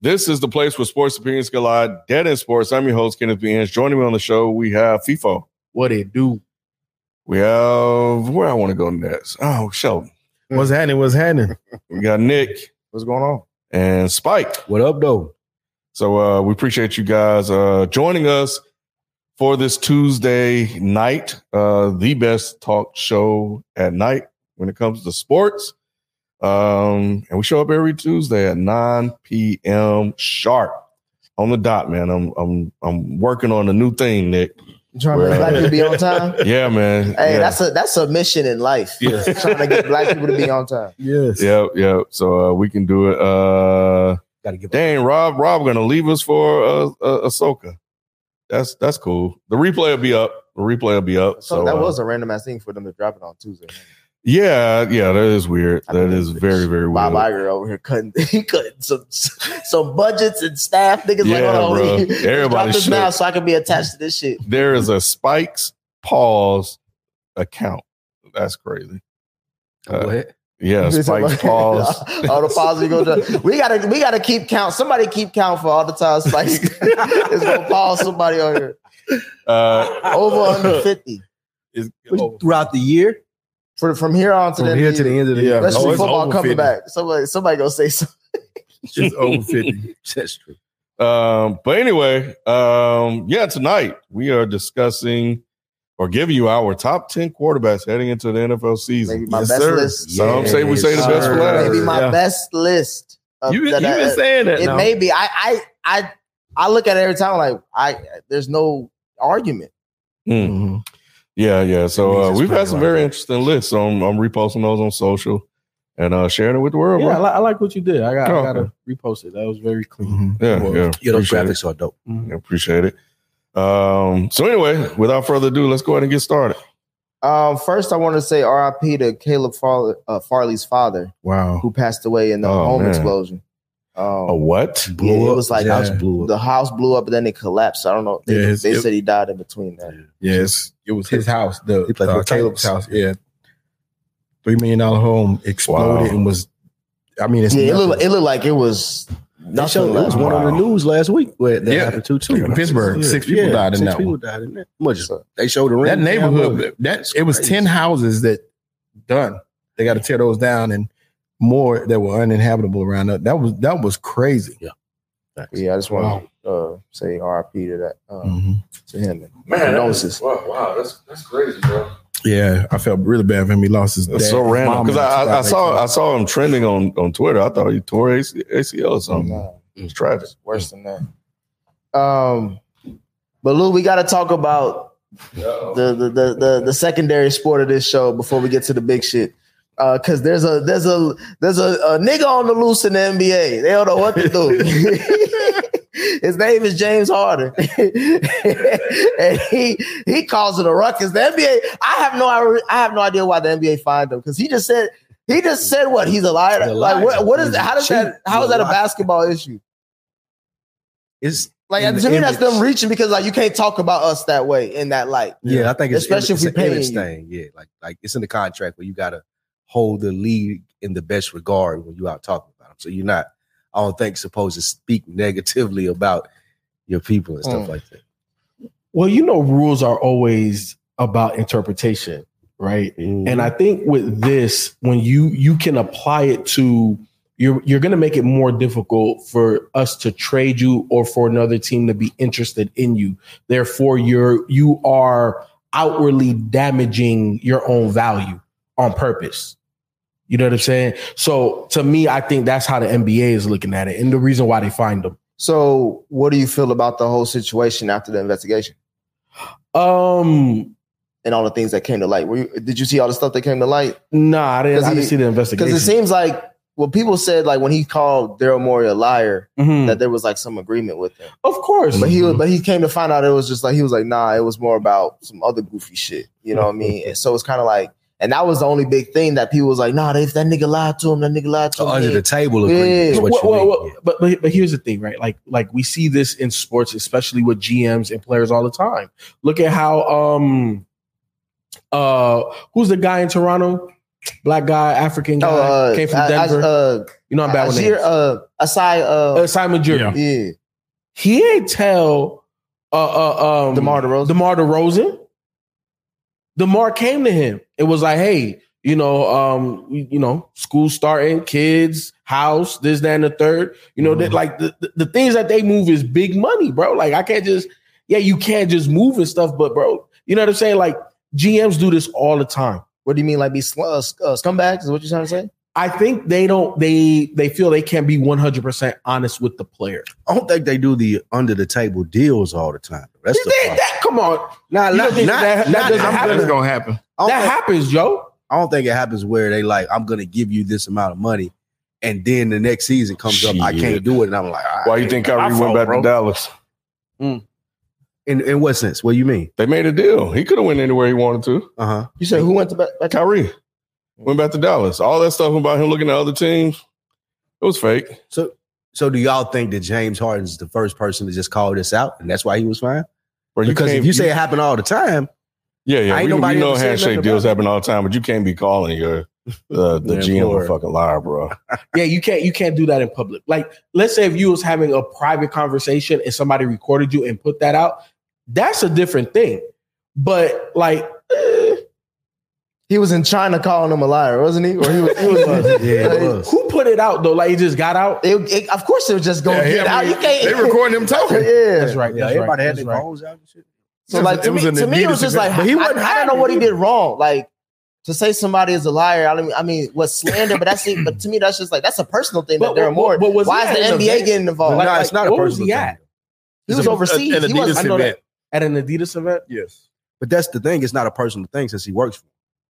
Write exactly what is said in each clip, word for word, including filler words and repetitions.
This is the place where sports opinions collide. Dead in Sports. I'm your host, Kenneth Beans. Joining me on the show, we have FIFO. What it do? We have, where I want to go next? Oh, Sheldon. What's happening? What's happening? We got Nick. What's going on? And Spike. What up, though? So uh, we appreciate you guys uh, joining us for this Tuesday night, uh, the best talk show at night when it comes to sports. Um, and we show up every Tuesday at nine p.m. sharp on the dot, man. I'm I'm I'm working on a new thing, Nick. You trying to make black people be on time? Yeah, man. Hey, yeah. that's a that's a mission in life. Yeah. Trying to get black people to be on time. Yes. Yep, yep. So uh, we can do it. Uh, Gotta give dang, Rob, Rob gonna leave us for uh, uh, Ahsoka. That's that's cool. The replay will be up. The replay will be up. So, So that uh, was a random ass thing for them to drop it on Tuesday. yeah, yeah. That is weird. I That mean, is very, very weird. Bob Iger over here cutting, he cutting some some budgets and staff niggas. Yeah, like, hold on, bro. Everybody drop this should. now so I can be attached to this shit. There is a Spike's Pause account. That's crazy. Uh, what? yeah, Spike's Pause. all the pauses go down. We gotta we gotta keep count. Somebody keep count for all the time Spike's is gonna pause somebody on here. Uh, Over under fifty. is, Oh. Throughout the year? For, from here on to From the here end to the end of the Yeah. year. Especially Oh, it's football over coming fifty. back. Somebody somebody gonna say something. It's over fifty. That's true. Um, but anyway, um, yeah, tonight we are discussing or giving you our top ten quarterbacks heading into the N F L season. Maybe my Yes, best sir. list. Some say we say the Yes, best for sir. last. Maybe my Yeah. best list. Of You, you that- been that- saying that it now. may be. I I I I look at it every time like I there's no argument. Mm. Mm-hmm. Yeah, yeah. So uh, Jesus we've had Christ, some right. very interesting lists. So I'm, I'm reposting those on social and uh, sharing it with the world. Yeah, I, bro. li- I like what you did. I got Oh, I gotta okay. repost it. That was very clean. Yeah, Well, yeah. Yeah, those Appreciate it. graphics are dope. I appreciate it. Um, so anyway, without further ado, let's go ahead and get started. Um, first, I want to say R I P to Caleb Farley, uh, Farley's father, Wow. who passed away in the Oh, home man. explosion. Um, A what? yeah, it was like Yeah. House blew up. the house blew up and then it collapsed. I don't know. They, Yeah, it's- they it- said he died in between that. Yes, it was his house. The He played uh, for Caleb's Titans. house. Yeah, three million dollar home exploded Wow. and was. I mean, it's Yeah, it nothing. looked, it looked like it was They nothing. showed, it was left. one on the Wow. news last week where that Yeah. happened too. too. In Pittsburgh, six people Yeah, died in six that people one. died in that. Much So- they showed the ring That neighborhood. camera. That It's it was crazy. ten houses that done. They got to tear those down and more that were uninhabitable around that. That was that was crazy. Yeah, I just want to uh, say R I P to that uh, Mhm. to him. Condolences. wow, wow, that's that's crazy, bro. Yeah, I felt really bad for him. He lost his. That's dad, so random mom, because I, I, I and saw I saw him trending on, on Twitter. I thought he tore A C L or something. No, It was tragic. it's worse than that. Um, but Lou, we got to talk about the the, the the the secondary sport of this show before we get to the big shit. Uh, cause there's a there's a there's a, a nigga on the loose in the N B A. They don't know what to do. His name is James Harden, and he he calls it a ruckus. The N B A, I have no I have no idea why the N B A fined him because he just said he just said what he's a liar. He's a Like liar. what what is He's how does cheap. that how He's is that a a liar. basketball issue? It's Like in to the me, that's image. them reaching because like you can't talk about us that way in that light. Yeah, I think it's Especially it's if we an paying image you. thing. Yeah, like like it's in the contract where you got to hold the league in the best regard when you out talking about them. So you're not, I don't think, supposed to speak negatively about your people and stuff Mm. like that. Well, you know, rules are always about interpretation, right? Mm-hmm. And I think with this, when you you can apply it to you're you're going to make it more difficult for us to trade you or for another team to be interested in you. Therefore, you're you are outwardly damaging your own value on purpose. You know what I'm saying? So to me, I think that's how the N B A is looking at it, and the reason why they fined them. So what do you feel about the whole situation after the investigation Um, and all the things that came to light? Were you, did you see all the stuff that came to light? nah, I didn't, 'Cause I didn't he- see the investigation. Because it seems like well, people said like when he called Daryl Morey a liar, Mhm. that there was like some agreement with him. Of course. But he was, but he came to find out it was just like he was like, nah, it was more about some other goofy shit. You know what I mean? And so it's kind of like, and that was the only big thing that people was like, nah, if that nigga lied to him, that nigga lied to So him. under Yeah. the table Yeah. agreement is what Well, you well, mean. well, Yeah. but, but but here's the thing, right? Like like we see this in sports, especially with G Ms and players all the time. Look at how um uh who's the guy in Toronto? black guy, African guy, Oh, uh, came from I- I- Denver. uh, you know I'm bad with Azir, names. uh, Asai, uh, Uh, Simon Jordan. yeah, He ain't tell uh, uh, um, DeMar DeRozan. DeMar DeRozan. DeMar came to him. It was like, hey, you know, um, you, you know, school starting, kids, house, this, that, and the third. You know, Mm-hmm. that like the, the, the things that they move is big money, bro. Like I can't just, yeah, you can't just move and stuff, but bro, you know what I'm saying? Like G Ms do this all the time. What do you mean, like be sl- uh, sc- uh, scumbags? Is what you're trying to say? I think they don't, they they feel they can't be one hundred percent honest with the player. I don't think they do the under the table deals all the time. That's You the think problem. that, come on. Nah, You not, don't think not, that- that not- doesn't I'm happen? gonna- gonna happen. I don't That think- happens, Joe. I don't think it happens where they like, I'm gonna give you this amount of money, and then the next season comes up, I Shit. can't do it, and I'm like, all Why right. you think my Kyrie fault, went back bro. to Dallas? In in what sense? What do you mean? They made a deal. He could have went anywhere he wanted to. Uh huh. You said who went to back? back to- Kyrie went back to Dallas. All that stuff about him looking at other teams, it was fake. So so do y'all think that James Harden is the first person to just call this out, and that's why he was fine? Bro, Because if can't- you say it happened all the time, yeah, yeah, ain't we, we nobody know ever said handshake nothing deals about it. happen all the time, but you can't be calling your uh, the Yeah, G M a Lord. fucking liar, bro. Yeah, you can't you can't do that in public. Like, let's say if you was having a private conversation and somebody recorded you and put that out, that's a different thing. But like, eh, He was in China calling him a liar, wasn't he? Or he was. He was yeah, like, it was. who put it out though? Like, it just got out. It, it, of course, it was just going to Yeah, get I out. mean, You can't. They recording him talking. yeah, That's right. Yeah, That's everybody right, had that's their right. phones out and shit. So It like was- to it was me, an to me, it was Adidas just event. like, But he I, wasn't I don't know what he happy. did wrong. Like to say somebody is a liar. I mean, I mean, what's slander? But that's it. But to me, that's just like that's a personal thing But- that there are but- more. but was Why he is the at an N B A event? getting involved? Like- no, like, it's not a what was personal he thing. at? He was It's a- overseas. An He was- Adidas I know event. At an Adidas event? Yes. But that's the thing. It's not a personal thing since he works for him.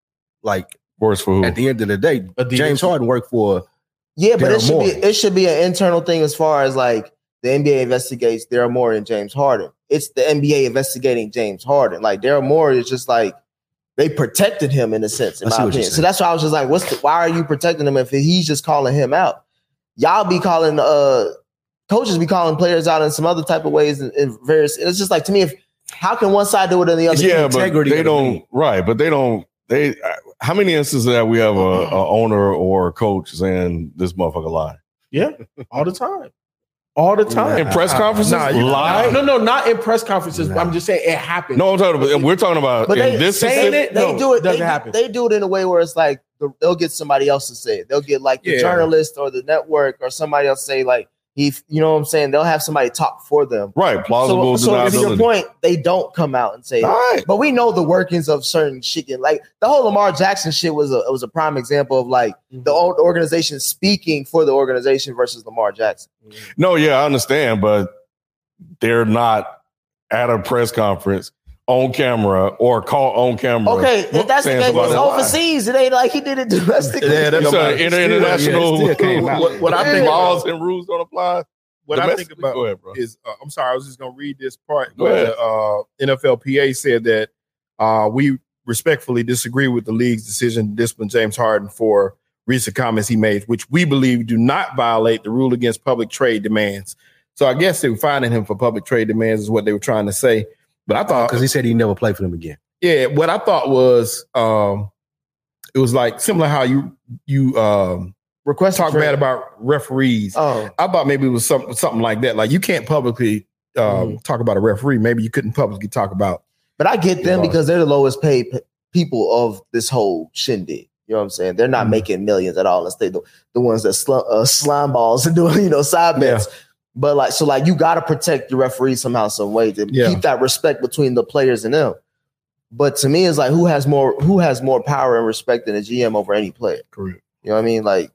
Like Worse for who? at the end of the day, Adidas. James Harden worked for. Yeah, but Daryl it should Morey. be it should be an internal thing as far as like the N B A investigates Daryl Morey and James Harden. It's the N B A investigating James Harden. Like Daryl Morey is just like they protected him in a sense, in I see my what you're opinion. So saying. that's why I was just like, what's the, why are you protecting him if he's just calling him out? Y'all be calling uh coaches be calling players out in some other type of ways in, in various. It's just like to me, if how can one side do it and the other? yeah, can't? but integrity they of the don't. league. Right, but they don't. They. uh, How many instances that we have a, a owner or a coach saying this motherfucker lie Yeah, all the time. All the time. in press conferences? Nah, you- lie? No, no, not in press conferences. Nah. But I'm just saying it happens. No, I'm talking about. We're talking about But in they this saying specific- it- They No, do it. doesn't they, happen. They do it in a way where it's like the, they'll get somebody else to say it. They'll get like the Yeah. journalist or the network or somebody else say like he. You know what I'm saying? They'll have somebody talk for them. Right, plausible So, so to your deniability. point, they don't come out and say it. All right. But we know the workings of certain shit. Like the whole Lamar Jackson shit was a it was a prime example of like the old organization speaking for the organization versus Lamar Jackson. No, yeah, I understand, but they're not at a press conference on camera or caught on camera. Okay, if that's the saying case, somebody it's lie. overseas. It ain't like he did it domestically. Yeah, that's It's about- an still- international. yeah, it still came out. What- what I think laws about- and rules don't apply. What I think domestically. about Go ahead, bro. is, uh, I'm sorry, I was just going to read this part. Go where ahead. the uh, N F L P A said that uh, we respectfully disagree with the league's decision to discipline James Harden for recent comments he made, which we believe do not violate the rule against public trade demands. So I guess they were finding him for public trade demands is what they were trying to say. But I thought, Because he said he never played for them again. yeah, what I thought was um, it was like similar how you you um, Request talk for- bad about referees. Oh, I thought maybe it was something something like that. Like you can't publicly um, talk about a referee. Maybe you couldn't publicly talk about. but I get them Yeah. because they're the lowest paid p- people of this whole shindig. You know what I'm saying? They're not Mhm. making millions at all. Unless they the, the ones that sl- uh, slime balls and doing you know side bets. But like so, like you got to protect the referee somehow, some way to Yeah. keep that respect between the players and them. But to me, it's like who has more who has more power and respect than a G M over any player. Correct. You know what I mean? Like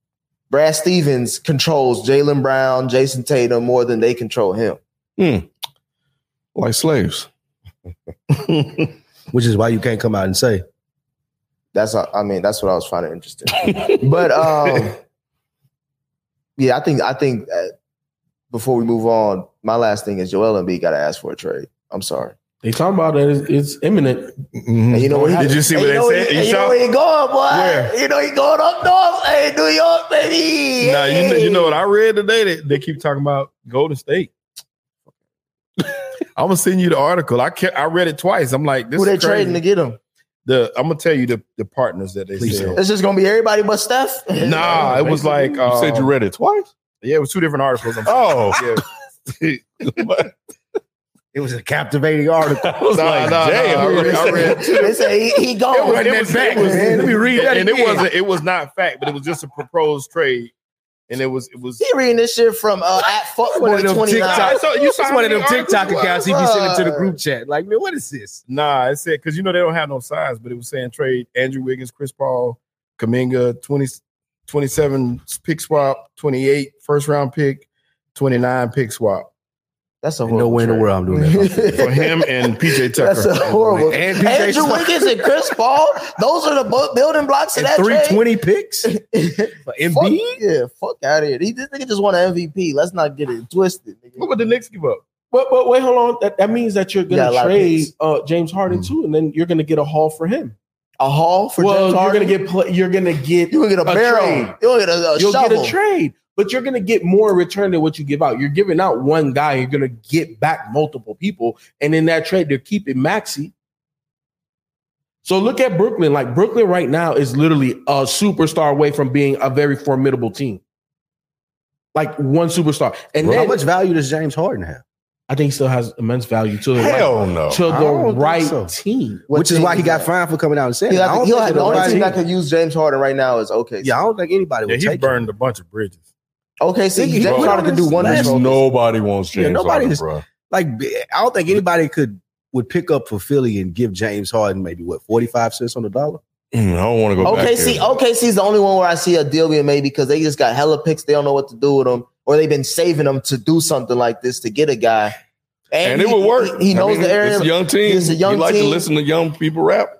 Brad Stevens controls Jaylen Brown, Jason Tatum more than they control him. Like slaves. Which is why you can't come out and say. That's I mean that's what I was finding interesting. But um, yeah, I think I think uh, before we move on, my last thing is Joel Embiid got to ask for a trade. I'm sorry. They talking about that it's, it's imminent. And you know where he, Did you see and what you they know said? where- You and you saw- know where he going, boy? Where? You know he going up north. Hey, New York, baby. Now you know, Hey. you know what I read today. They, they keep talking about Golden State. I'm gonna send you the article. I kept, I read it twice. I'm like, this Who they is crazy. trading to get him? the I'm gonna tell you the, the partners that they Please said. It's just gonna be everybody but Steph. Nah, it was like You said you um, read it twice. yeah, it was two different articles. I'm Oh. yeah. It was a captivating article. I was Nah, like, nah, damn. nah, I read, I read They say he, he gone. It was, Run it that was, back, it was, man. Let me read that and again. it wasn't. It was not fact, but it was just a proposed trade, and it was. It was. He reading this shit from uh, at One of fuckboy them twenty nine. TikTok. So you saw It's how one of many them TikTok articles it accounts he was? be sending to the group chat. Like, man, what is this? Nah, it said because you know they don't have no size, but it was saying trade Andrew Wiggins, Chris Paul, Kuminga, twenty, twenty-seven pick swap, twenty-eight first round pick, twenty-nine pick swap That's a Ain't horrible nowhere in the trade. world I'm doing that. for him and P J Tucker. That's a horrible. And P J Andrew Tucker. Wiggins and Chris Paul. Those are the bu- building blocks of And that three trade. twenty picks for Fuck, Embiid. yeah, fuck out of here. He, this nigga just won an M V P. Let's not get it twisted. Nigga. What would the Knicks give up? But but wait, hold on. That, that means that you're You got a gonna lot of trade picks. uh, James Harden too, and then you're gonna get a haul for him. A haul for well, James you're Harden? gonna get pl- you're gonna get You gonna get a, a barrel. trade. You gonna get a, a you'll shovel. get a trade, but you're gonna get more in return than what you give out. You're giving out one guy, you're gonna get back multiple people, and in that trade, they're keeping Maxey. So look at Brooklyn. Like Brooklyn right now is literally a superstar away from being a very formidable team. Like one superstar, and How then much value does James Harden have? I think he still has immense value to the Hell right, no. to I the don't think right so. team. What Which is team why he got that? fined for coming out and saying He'll it. I have to- don't he'll think have- the only nobody- team that could use James Harden right now is O K C. Yeah, I don't think anybody Yeah, would he take burned him. a bunch of bridges. O K C, He- he James put Harden on can do his wonders. last- for us. Nobody wants Yeah, James nobody Harden, is- bro. Like, I don't think anybody could would pick up for Philly and give James Harden maybe what forty-five cents on the dollar. Mm, I don't want to go back O K C, there. O K C is the only one where I see a deal being made because they just got hella picks. They don't know what to do with them, or they've been saving them to do something like this to get a guy. And he, it would work. He, he knows I mean, the area. It's a young team. It's a young you like team. to listen to young people rap.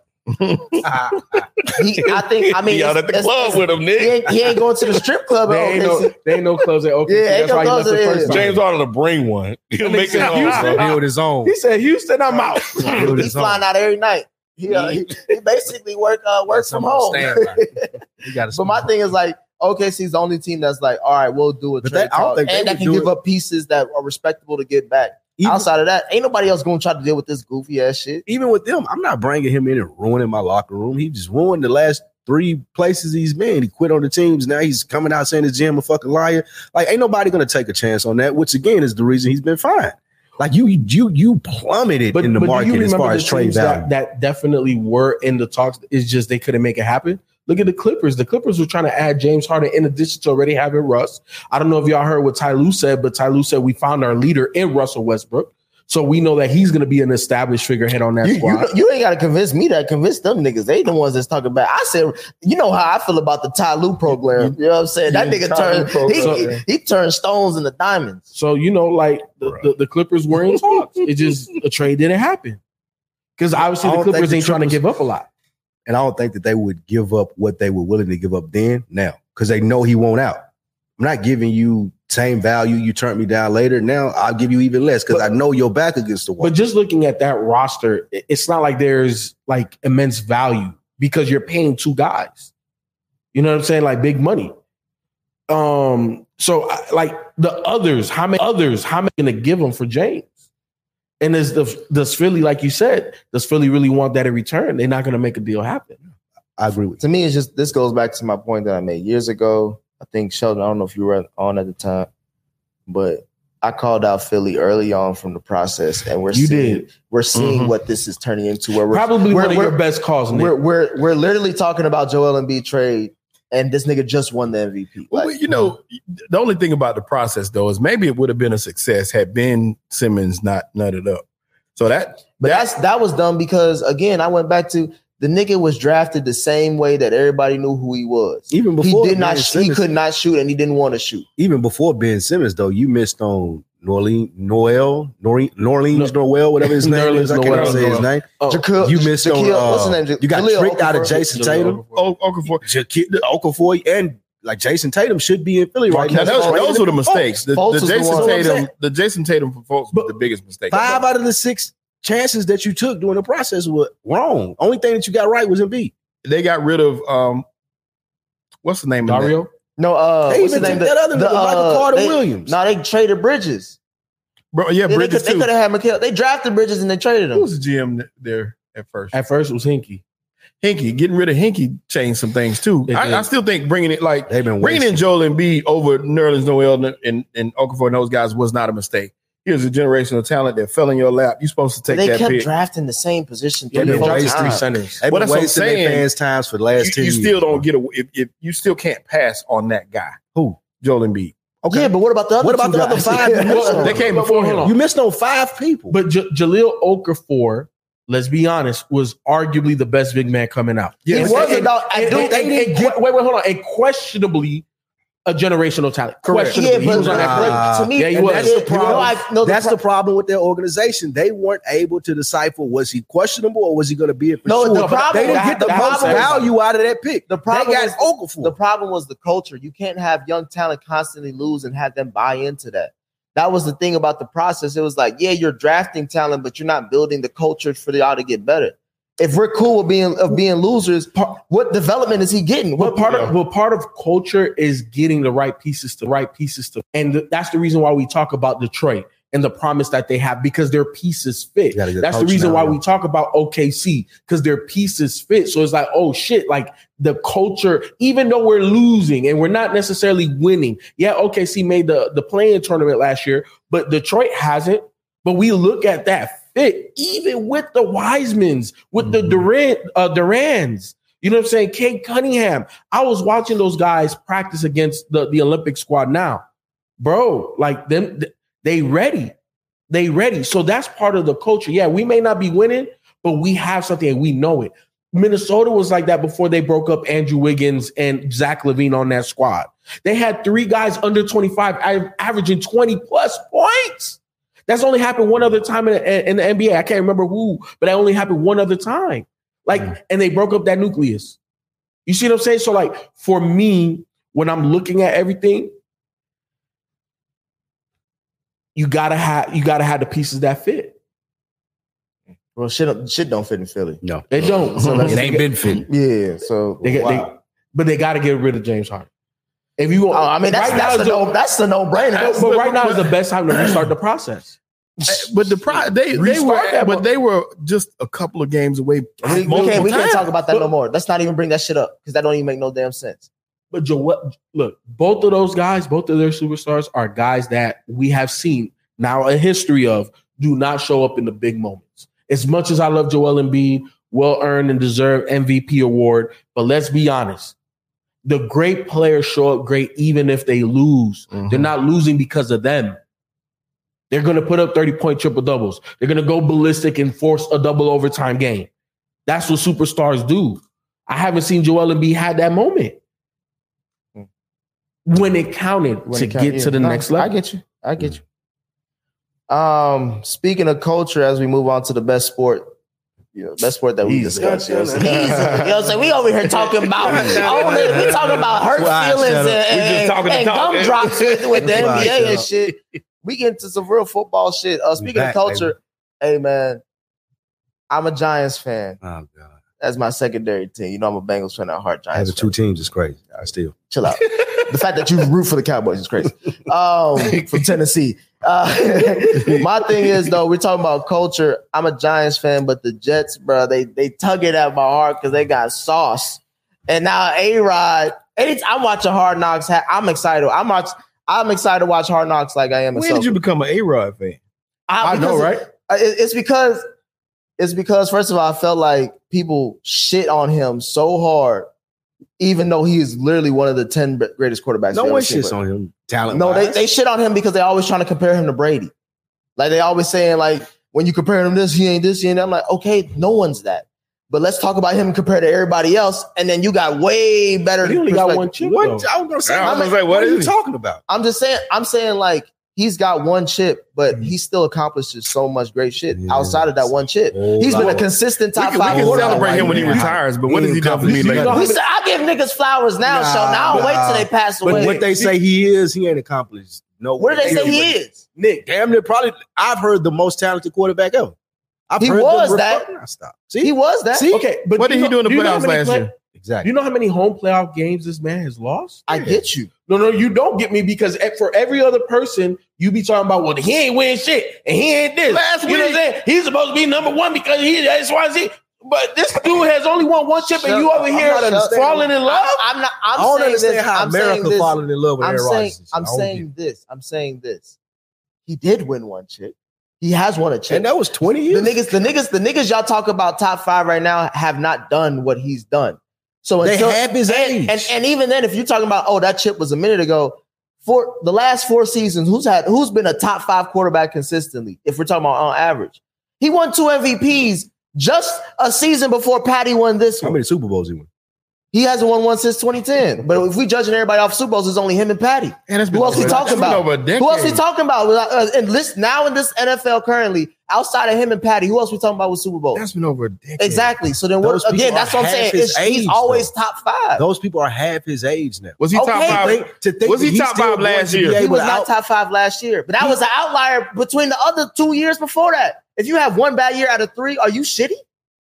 He, I think. I mean, He out it's- at the it's- club it's- with him, He Nick. ain't, he ain't going to the strip club. They at ain't O K C. no, they ain't no clubs at O K C. Yeah, ain't That's no why he left clubs the at- first time. James Harden to bring one. He'll make it said home, Houston. bro. Build his own. He said, "Houston, I'm out." Build He's his own. flying out every night. He, uh, he, he basically work uh, work That's from something home. to stand by. He got But my thing is like O K C's the only team that's like, all right, we'll do a But trade they- I don't talk, think they and that would can do give it. up pieces that are respectable to get back. Even- Outside of that, ain't nobody else gonna try to deal with this goofy ass shit. even with them, I'm not bringing him in and ruining my locker room. He just ruined the last three places he's been. He quit on the teams. Now he's coming out saying his G M a fucking liar. Like, ain't nobody gonna take a chance on that. Which again is the reason he's been fine. Like you, you, you plummeted But, in the but do you market as remember far the as trade teams value. that, that definitely were in the talks? It's just they couldn't make it happen. Look at the Clippers. The Clippers were trying to add James Harden in addition to already having Russ. I don't know if y'all heard what Ty Lue said, but Ty Lue said we found our leader in Russell Westbrook. So we know that he's going to be an established figurehead on that You, you, squad. you ain't got to convince me that. Convince them niggas. They the ones that's talking about. I said, you know how I feel about the Ty Lue program. You know what I'm saying? That Yeah, nigga Ty Lue turned he, program. he, he turned stones into diamonds. So, you know, like the, the, the Clippers were in talks. It just, a trade didn't happen. Because obviously I the don't think Clippers the ain't trying to Clippers- give up a lot. And I don't think that they would give up what they were willing to give up then now because they know he won't out. I'm not giving you same value. You turned me down later. Now I'll give you even less because I know you're back against the wall. But just looking at that roster, it- it's not like there's like immense value because you're paying two guys. You know what I'm saying? Like big money. Um, so I- like the others, how many others, how many gonna give them for James? And is the does Philly, like you said, does Philly really want that in return? They're not gonna make a deal happen. I agree with you. To me, it's just this goes back to my point that I made years ago. I think Sheldon, I don't know if you were on at the time, but I called out Philly early on from the process, and we're You seeing, did. we're seeing Mhm. what this is turning into. Where we're Probably we're, one of we're, your best calls, Nick. we're we're we're literally talking about Joel Embiid trade, and this nigga just won the M V P. Well, Like, you know, the only thing about the process though is maybe it would have been a success had Ben Simmons not nutted up. So that, but that's that was dumb because again, I went back to the nigga was drafted the same way that everybody knew who he was. Even He before did Ben not. He Simmons, could not shoot, and he didn't want to shoot. even before Ben Simmons, though, you missed on Norlene, Noel, Noreen, Norleans, Noel, whatever his name is. I Nerlens can't Noel. say his name. Oh, Jaquil, You missed on. Jaquil- what's his uh, name? You got Jahlil tricked out of Okafor. Jason Tatum. oh, Okafor. Jaquil Okafor, and like Jason Tatum should be in Philly right Now, now. those, those were the mistakes. The, Fultz the was the Jason one. Tatum, the Jason Tatum for Fultz was the biggest mistake. Five out of the six chances that you took during the process were wrong. Only thing that you got right was Embiid. They got rid of um, what's the name of that? Dario. No, uh, They what's even his name? took that other nigga, Michael Carter they, Williams. No, they traded Bridges. Bro, yeah, Yeah, they Bridges could, they too. could have had Mikhail. They drafted Bridges and they traded Who him. was the G M there at first? At first it was Hinkie. Hinkie, getting rid of Hinkie changed some things too. I, I still think bringing it like They've been bringing in Joel Embiid over Nerlens Noel and, and Okafor and those guys was not a mistake. Here's a generational talent that fell in your lap. You're supposed to take they that kept pick. drafting the same position. Yeah, three, they four drafted three times. centers. They've What been I'm wasting saying, their fans' times for the last You, ten you years. still don't get a if, if you still can't pass on that guy. Who? Joel Embiid. Okay. Yeah, but what about the other What about two the other guys? five? You missed on? They came But- before but hold him. on. You missed on five people. But J- Jaleel Okafor, let's be honest, was arguably the best big man coming out. He And- was and- about- I and- do and- think and- they and- get- wait, wait, hold on. And questionably a generational talent. Correct. Questionably. Yeah, He but was on that Nah. play. to me, Yeah, he and was. that's He the was. problem. No, I, no, the That's pro- the problem with their organization. They weren't able to decipher was he questionable or was he going to be it for No, sure. the problem- they didn't get the the most problem- value out of that pick. The problem they got was- Okafor. The problem was the culture. You can't have young talent constantly lose and have them buy into that. That was the thing about the process. It was like, yeah, you're drafting talent, but you're not building the culture for y'all to get better. If we're cool with being of being losers, what development is he getting? Well, What part of well, part of culture is getting the right pieces to right pieces to, and th- that's the reason why we talk about Detroit and the promise that they have because their pieces fit. You gotta get That's the coach reason now, why yeah. we talk about O K C because their pieces fit. So it's like, oh shit, like the culture, even though we're losing and we're not necessarily winning. Yeah, O K C made the the play-in tournament last year, but Detroit hasn't. But we look at that fit, even with the Wisemans, with the Durant, uh, Durans. You know what I'm saying? Kate Cunningham. I was watching those guys practice against the, the Olympic squad now. Bro, like them, they ready. They ready. So that's part of the culture. Yeah, we may not be winning, but we have something and we know it. Minnesota was like that before they broke up Andrew Wiggins and Zach LaVine on that squad. They had three guys under twenty-five a- averaging twenty plus points. That's only happened one other time in the, in the N B A. I can't remember who, but that only happened one other time. Like, mm. and they broke up that nucleus. You see what I'm saying? So, like, for me, when I'm looking at everything, you gotta have you gotta have the pieces that fit. Well, shit, shit don't fit in Philly. No, they don't. So it ain't been fit. Yeah, so they get, wow. they, but they got to get rid of James Harden. If you, oh, I mean, that's right that's, now the is no, that's the no brainer. But, but right now is the best time to restart the process. But the pro- they they Restart were that, but bro. they were just a couple of games away. We, we can't we can't talk about that no more. Let's not even bring that shit up because that don't even make no damn sense. But Joel, look, both of those guys, both of their superstars are guys that we have seen now a history of do not show up in the big moments. As much as I love Joel Embiid, well earned and deserved M V P award, but let's be honest. The great players show up great even if they lose. Mm-hmm. They're not losing because of them. They're going to put up thirty-point triple-doubles. They're going to go ballistic and force a double overtime game. That's what superstars do. I haven't seen Joel Embiid had that moment when it counted when to it count, get yeah. to the no, next level. I get you. I get you. Um, speaking of culture, as we move on to the best sport, you know, best sport that we Easy. discuss. You know what I'm saying? You know what I'm saying? We over here talking about only, we talking about hurt Why, feelings shut and, up. We just and, talking and to talk, man. gumdrops with, with the N B A Why, and shut shit. We get into some real football shit. Uh, speaking back, of culture, hey man, I'm a Giants fan. Oh god, That's my secondary team. You know, I'm a Bengals fan at heart. Giants having two fan. teams is crazy. I still Chill out. The fact that you root for the Cowboys is crazy. Um, from Tennessee. Uh, my thing is though, we're talking about culture. I'm a Giants fan, but the Jets, bro, they they tug it at my heart because they got sauce. And now A-Rod, anytime I'm watching Hard Knocks, I'm excited. I'm watch, I'm excited to watch Hard Knocks like I am. When did you become an A-Rod fan? I, I know, right? It, it's because it's because first of all, I felt like people shit on him so hard, even though he is literally one of the ten greatest quarterbacks. no we've one ever seen, shits but- on him. Talent. No, they, they shit on him because they always trying to compare him to Brady. Like they always saying, like, when you compare him to this, he ain't this, he ain't that. I'm like, okay, no one's that. But let's talk about him compared to everybody else. And then you got way better. He only got perspective. one chip. What? though. I was gonna say. I was I'm gonna like, say, what what are is you he? talking about? I'm just saying, I'm saying like he's got one chip, but he still accomplishes so much great shit Yeah. outside of that one chip. Oh, He's been a wow. consistent We top can, we five can quarterback. celebrate him when he Yeah. retires, but what has he done for me You lately? know- We said, I give niggas flowers now, Nah, so now I'll wait nah. till they pass But away. what they say he is, he ain't accomplished. No, What do they say he is? Nick, damn near probably. I've heard the most talented quarterback ever. I've He heard was them that. refer- Nah, Stop. See, He was that. See? Okay, but What you did he know- do in the you know how playoffs many last play- year? exactly. You know how many home playoff games this man has lost? I get you. No, no, you don't get me because for every other person, you be talking about, well, he ain't winning shit and he ain't this. Last you know what I'm week. saying? He's supposed to be number one because he X, Y, Z. But this dude has only won one chip, and you over here falling in love. I, I'm not. I'm I don't saying understand this, how I'm America this, falling in love with I'm Aaron saying, Rodgers. I'm saying this. I'm saying this. He did win one chip. He has won a chip, and that was twenty years. The niggas, the niggas, the niggas y'all talk about top five right now have not done what he's done. So they until, have his and, age, and, and even then, if you're talking about, oh, that chip was a minute ago. For the last four seasons, who's had who's been a top five quarterback consistently? If we're talking about on average, he won two M V Ps just a season before Patty won this How one. many Super Bowls he won? He hasn't won one since twenty ten. But if we judging everybody off Super Bowls, it's only him and Patty. And it's been Who else we over- talking it's been about? over a decade. Who else we talking about? Uh, and list now in this N F L currently, outside of him and Patty, who else we talking about with Super Bowls? That's been over a decade. Exactly. So then, what Those again? people That's are what I'm saying. half his It's, he's age, always though. top five. Those people are half his age now. Was he top Okay, five? Think- to think Was that he he's top still five going last to be year? He able was to not out- top five last year, but that was an outlier between the other two years before that. If you have one bad year out of three, are you shitty?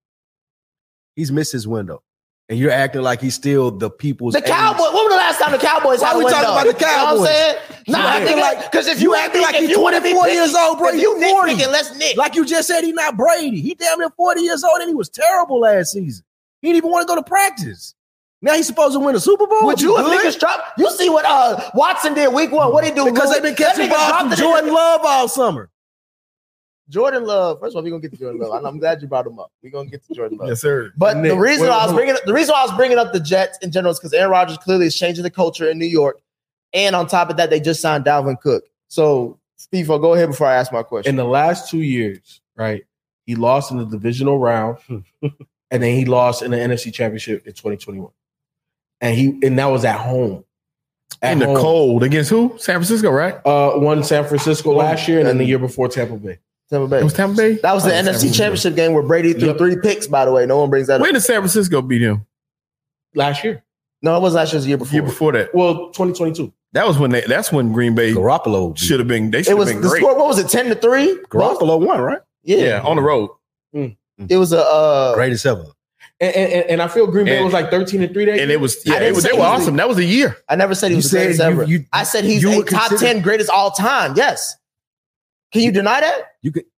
He's missed his window, and you're acting like he's still the people's. The age. Cowboys. When was the last time the Cowboys Why had a we window? talking about the You know what I'm Cowboys? saying? Nah, You I acting think like- like because if you you acting like if he's you wanna twenty-four be years old, bro. if You you forty. nitpicking, let's nit. Like you just said, he's not Brady. He damn near forty years old, and he was terrible last season. He didn't even want to go to practice. Now he's supposed to win a Super Bowl. Would you if good? niggas drop? You see what uh Watson did week one? What he do? Because Lou? they've been That catching nigga balls dropped from the nigga- Jordan Love all summer. Jordan Love. First of all, we're gonna get to Jordan Love. I'm glad you brought him up. We're gonna get to Jordan Love. Yes, sir. But Nick, the reason wait, I was wait. bringing the reason why I was bringing up the Jets in general is because Aaron Rodgers clearly is changing the culture in New York, and on top of that, they just signed Dalvin Cook. So, Steve, go ahead before I ask my question. In the last two years, right? He lost in the divisional round, and then he lost in the N F C Championship in twenty twenty-one. And he and that was at home. At In the home. cold against who? San Francisco, right? Uh, won San Francisco last year, and then the year before Tampa Bay. Tampa Bay. It was Tampa Bay. That was the Oh, N F C San Francisco. Championship game where Brady threw Yep. three picks. By the way, no one brings that When up. did San Francisco beat him? Last year, No, it was last year's year before. Year before that. well, twenty twenty-two. That was when they. That's when Green Bay Garoppolo. should have been. They should It have was been the great. score. What was it? Ten to three. Garoppolo won, right? Yeah. Yeah, on the road. It was a. Uh, Greatest ever. And, and, and I feel Green Bay And- was like thirteen and three that And year. it was. I Yeah, didn't it was, say they were he was awesome. That was a year. I never said he You was the said greatest you- ever. you- I said he's you a would top consider- ten greatest all time. Yes. Can you deny that? You could.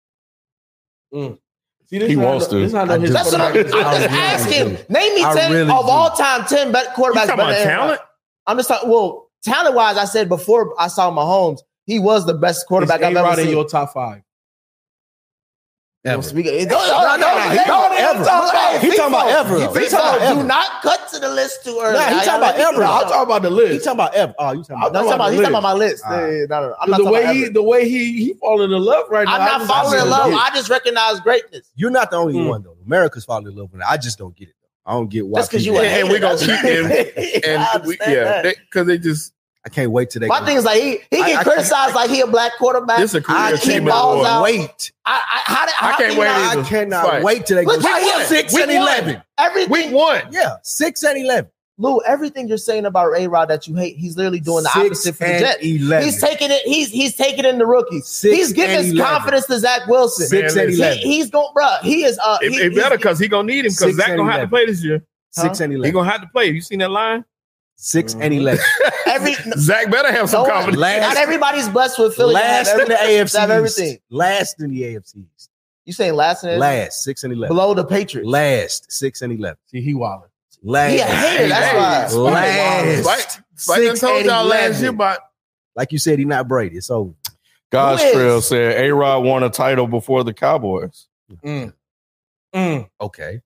See, this He is how I wants know- to. This is how I know I his do. That's what I'm, I'm quarterback just is- really asking. do. Name me I ten really of do. all time ten better You quarterbacks. talking better about than Aaron talent? Rodgers. I'm just talking. Well, talent wise, I said before I saw Mahomes, he was the best quarterback Is I've ever A-Rod in seen. your top five. Ever. Speak- No, no, No, no, no, he talking about ever. He talking about ever, though. He talking about Do ever. not cut to the list too early. Nah, he I- talking I- about I- ever. I'm talking about the list. He talking about ever. Oh, you talking I'm about? not talking about. He's talking about my list. All right. Yeah, no, no, no. I'm not the talking way about he, ever. the way he, he falling in love right now. I'm I not just- falling I in just love. don't get I just recognize greatness. You're not the only Mm. one though. America's falling in love with it. I just don't get it. Though. I don't get why. That's because you people- a And- and hater. we gonna That's- keep them- I And we, understand yeah, that. because they, just. I can't wait till they. My thing is like he he I- get I- criticized like he a black quarterback. This a career I achievement keep balls award. out. wait. I, I, how did, how I can't can you wait not- either. I cannot Right. wait till they Look, go right here, six week and one. eleven. Everything, Week one. Yeah, six and eleven. Lou, everything you're saying about A-Rod that you hate, he's literally doing the Six opposite for the and Jets. eleven. He's taking it. He's he's taking in the rookies. Six he's giving and his eleven. confidence to Zach Wilson. Six Man, and listen. eleven. He, he's going, bro. He is. Uh, It, he, it he's- better because he gonna need him because Six Zach and gonna have to eleven. play this year. Six Huh? and He eleven. gonna have to play. You seen that line? Six and eleven. every. Zach better have some no, confidence. Last- not everybody's blessed with Philly. to have Last in every- the A F C. to have East. everything. Last in the A F C. East. You saying last in Last six and eleven. below the Patriots? Last six and eleven. See, he wilding. Last. He a hater. That's why. Last. Like, like I Six told and y'all last eleven. year about Like you said, he not Brady. It's over. God's Who is? Trail said A-Rod won a title before the Cowboys. Mm. Mm. Okay.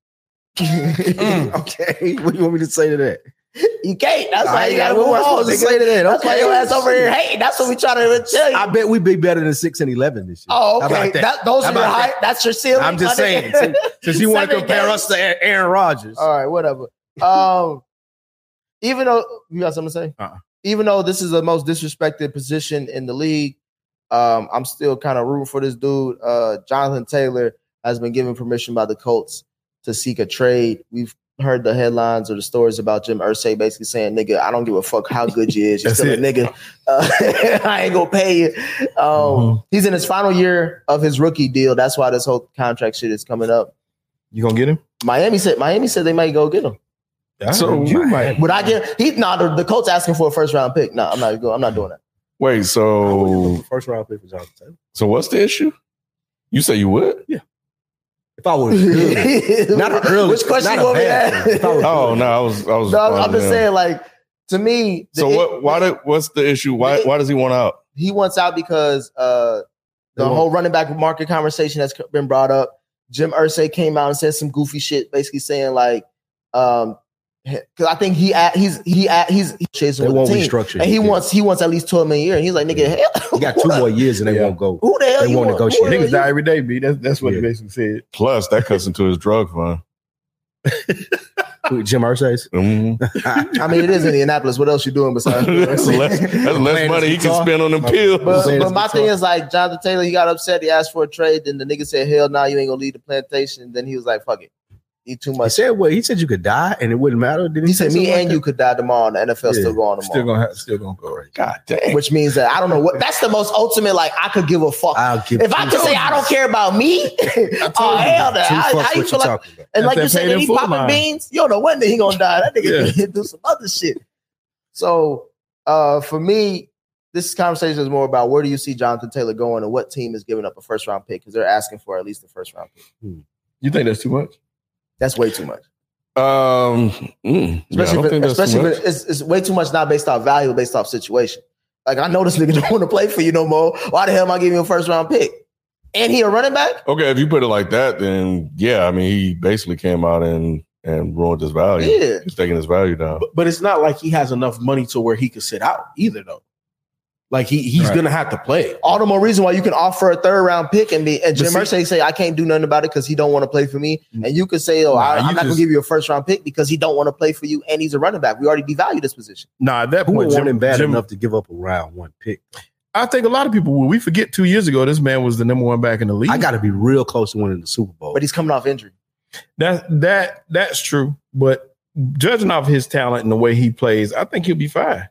Okay. What do you want me to say to that? You can't. That's why I you ain't gotta got move what on. I'm supposed to nigga. say to that. That's why Okay. your ass over here hating. That's what we trying to tell you. I bet we be better than six and eleven this year. Oh, How okay. about that? That, those How are your about high. that? That's your ceiling. I'm just my saying. nigga. Since, since you want to Seven compare games. us to A- Aaron Rodgers. All right, whatever. Um, even though you got something to say, Uh-uh. even though this is the most disrespected position in the league, um, I'm still kind of rooting for this dude. Uh, Jonathan Taylor has been given permission by the Colts to seek a trade. We've heard the headlines or the stories about Jim Irsay basically saying, "Nigga, I don't give a fuck how good you is. You're That's still it. a nigga. Uh, I ain't gonna pay you." Um, Mhm. He's in his final year of his rookie deal. That's why this whole contract shit is coming up. you gonna get him. Miami said Miami said they might go get him. So you might. Would I get he nah the, the Colts asking for a first round pick? No, I'm not going, I'm not doing that. Wait, so First round pick for Jonathan Taylor. so what's the issue? You say you would? If If I was good, not an early. Which question not you a want me to bad ask? one. If I was Oh good. no, I was I was. No, I'm, I'm responding just to him. saying, like, to me. the- So what? Why did? What's the issue? Why? Why does he want out? He wants out because uh, the They whole running back market conversation has been brought up. Jim Irsay came out and said some goofy shit, basically saying like, um, because I think he at, he's he at, he's he's chasing They with won't the team, restructure. and he him. wants he wants at least twelve million a year, and he's like, nigga, hell, He got two what? more years and they Yeah. won't go. Who the hell They you won't want? negotiate. Who the hell Niggas you- die every day, B. That's that's what Yeah. he basically said. Plus, that cuts into his drug fund. Who, Jim Irsay's. Mhm. I mean, it is Indianapolis. What else you doing besides? that's less, that's less Playing money he can guitar. spend on them pills. But, Playing but his my guitar. thing is like Jonathan Taylor, he got upset. He asked for a trade. Then the nigga said, "Hell, no, you ain't gonna leave the plantation." Then he was like, "Fuck it, he too He much." said what? He said you could die and it wouldn't matter. Did He said, say "Me something and like you that? could die tomorrow, and the N F L Yeah. still go on Still tomorrow." gonna have, still gonna go right. God damn. Which means that I don't know what. That's the most ultimate. Like I could give a fuck. I'll give If I two could say fucks. I don't care about me, oh hell, no. Two How, fucks how you what feel you like? talking about. And like That's you that said, paid if he in full popping line. beans, you don't know when he gonna die. That nigga Yeah. do some other shit. So uh, for me, this conversation is more about where do you see Jonathan Taylor going and what team is giving up a first round pick because they're asking for at least a first round pick. You think that's too much? That's way too much. Um, mm, yeah, I Especially, don't if, think it- that's too especially much. if it- it's, it's way too much not based off value, based off situation. Like I know this nigga don't want to play for you no more. Why the hell am I giving you a first round pick? And he a running back? Okay, if you put it like that, then yeah, I mean, he basically came out and and ruined his value. Yeah. He's taking his value down. But, but it's not like he has enough money to where he could sit out either, though. Like he he's Right. gonna have to play. All the more reason why you can offer a third round pick and be and But Jim see- Irsay say I can't do nothing about it because he don't want to play for me. And you could say, oh, Nah, I, you I'm not gonna just- give you a first round pick because he don't want to play for you and he's a running back. We already devalue this position. Nah, at that Who point, would want Jim, him bad Jim- enough to give up a round one pick? I think a lot of people will. We forget two years ago, this man was the number one back in the league. I got to be real close to winning the Super Bowl. But he's coming off injury. that that that's true. But judging off his talent and the way he plays, I think he'll be fine.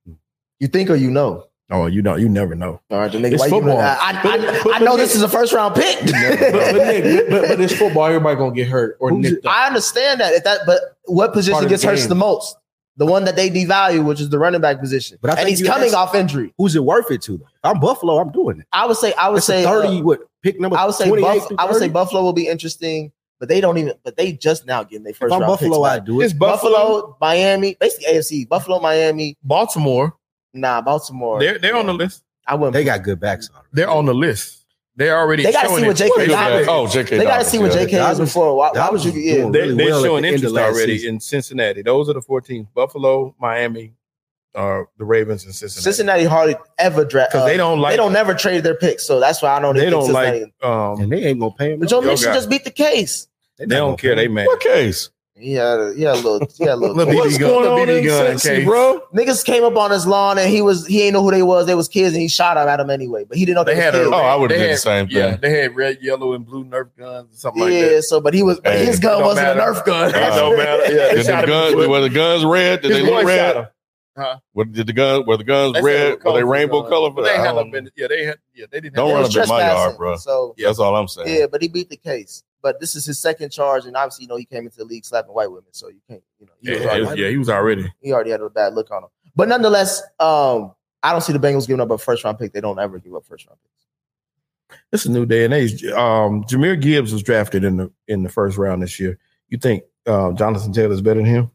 You think or you know? Oh, you don't. You never know. All right, the nigga. It's Why you, football. I, I, But- I, but- I know but- this is a first round pick. But, but, Nick, but, but it's football. Everybody gonna get hurt or Who's nicked up. I understand that. If that, but what Part position of the gets hurt game. the most? The one that they devalue, which is the running back position. But I and think he's you coming asked- off injury. Who's it worth it to? Though? If I'm Buffalo, I'm doing it. I would say. I would It's say. a thirty. uh, what pick number? I would say. twenty-eight Buff, through I would say thirty? Buffalo will be interesting, but they don't even. But they just now getting their If first I'm round Buffalo, picks I back. do It's it. Buffalo, Buffalo, Miami, basically A F C. Buffalo, Miami. Baltimore. Nah, Baltimore. They're they're on the list. I wouldn't. They got good backs on. They're on the list. They're already. They gotta showing see what it. J K They- Dobbins- Oh, J K. They got to Dobbins, see what yeah. J K is Dobbins- before. Why, why would you? Dobbins Yeah. doing They, really they're well at showing the end of interest last already season. in Cincinnati. Those are the four teams: Buffalo, Miami, uh, the Ravens, and Cincinnati. Cincinnati hardly ever draft because they don't like. They don't never trade their picks, so that's why I don't. They even don't think like. Cincinnati- Um, And they ain't gonna pay him. But Joe Yo, Mixon guy. just beat the case. they don't care. They mad. What case? He had a, he had a little. He had a little. Little What's B B gun, going little on B B in gun Cincy, case. bro? Niggas came up on his lawn and he was he ain't know who they was. They was kids and he shot them at them anyway. But he didn't know they, They had was a. kids. Oh, I would've they did the had- same thing. Yeah, they had red, yellow, and blue Nerf guns or something like yeah. that. So, but he was. But Hey, his gun it don't wasn't matter. a Nerf gun. It don't matter. Yeah, they Did shot the him in the guns foot. were the guns red? Did His they look boy red? shot him. Huh? What did the gun? Were the guns They said red? it Were they colorful rainbow guns. color? But they I had don't up know. in, yeah, they had. Yeah, they didn't. Don't They have run was up in my trespassing. yard, bro. So That's all I'm saying. yeah, but he beat the case. But this is his second charge, and obviously, you know, he came into the league slapping white women, so you can't, you know, he, Yeah, was yeah, already, yeah, he was already. he already had a bad look on him. But nonetheless, um, I don't see the Bengals giving up a first round pick. They don't ever give up first round picks. It's a new day and age. Um, Jahmyr Gibbs was drafted in the in the first round this year. You think uh, Jonathan Taylor is better than him?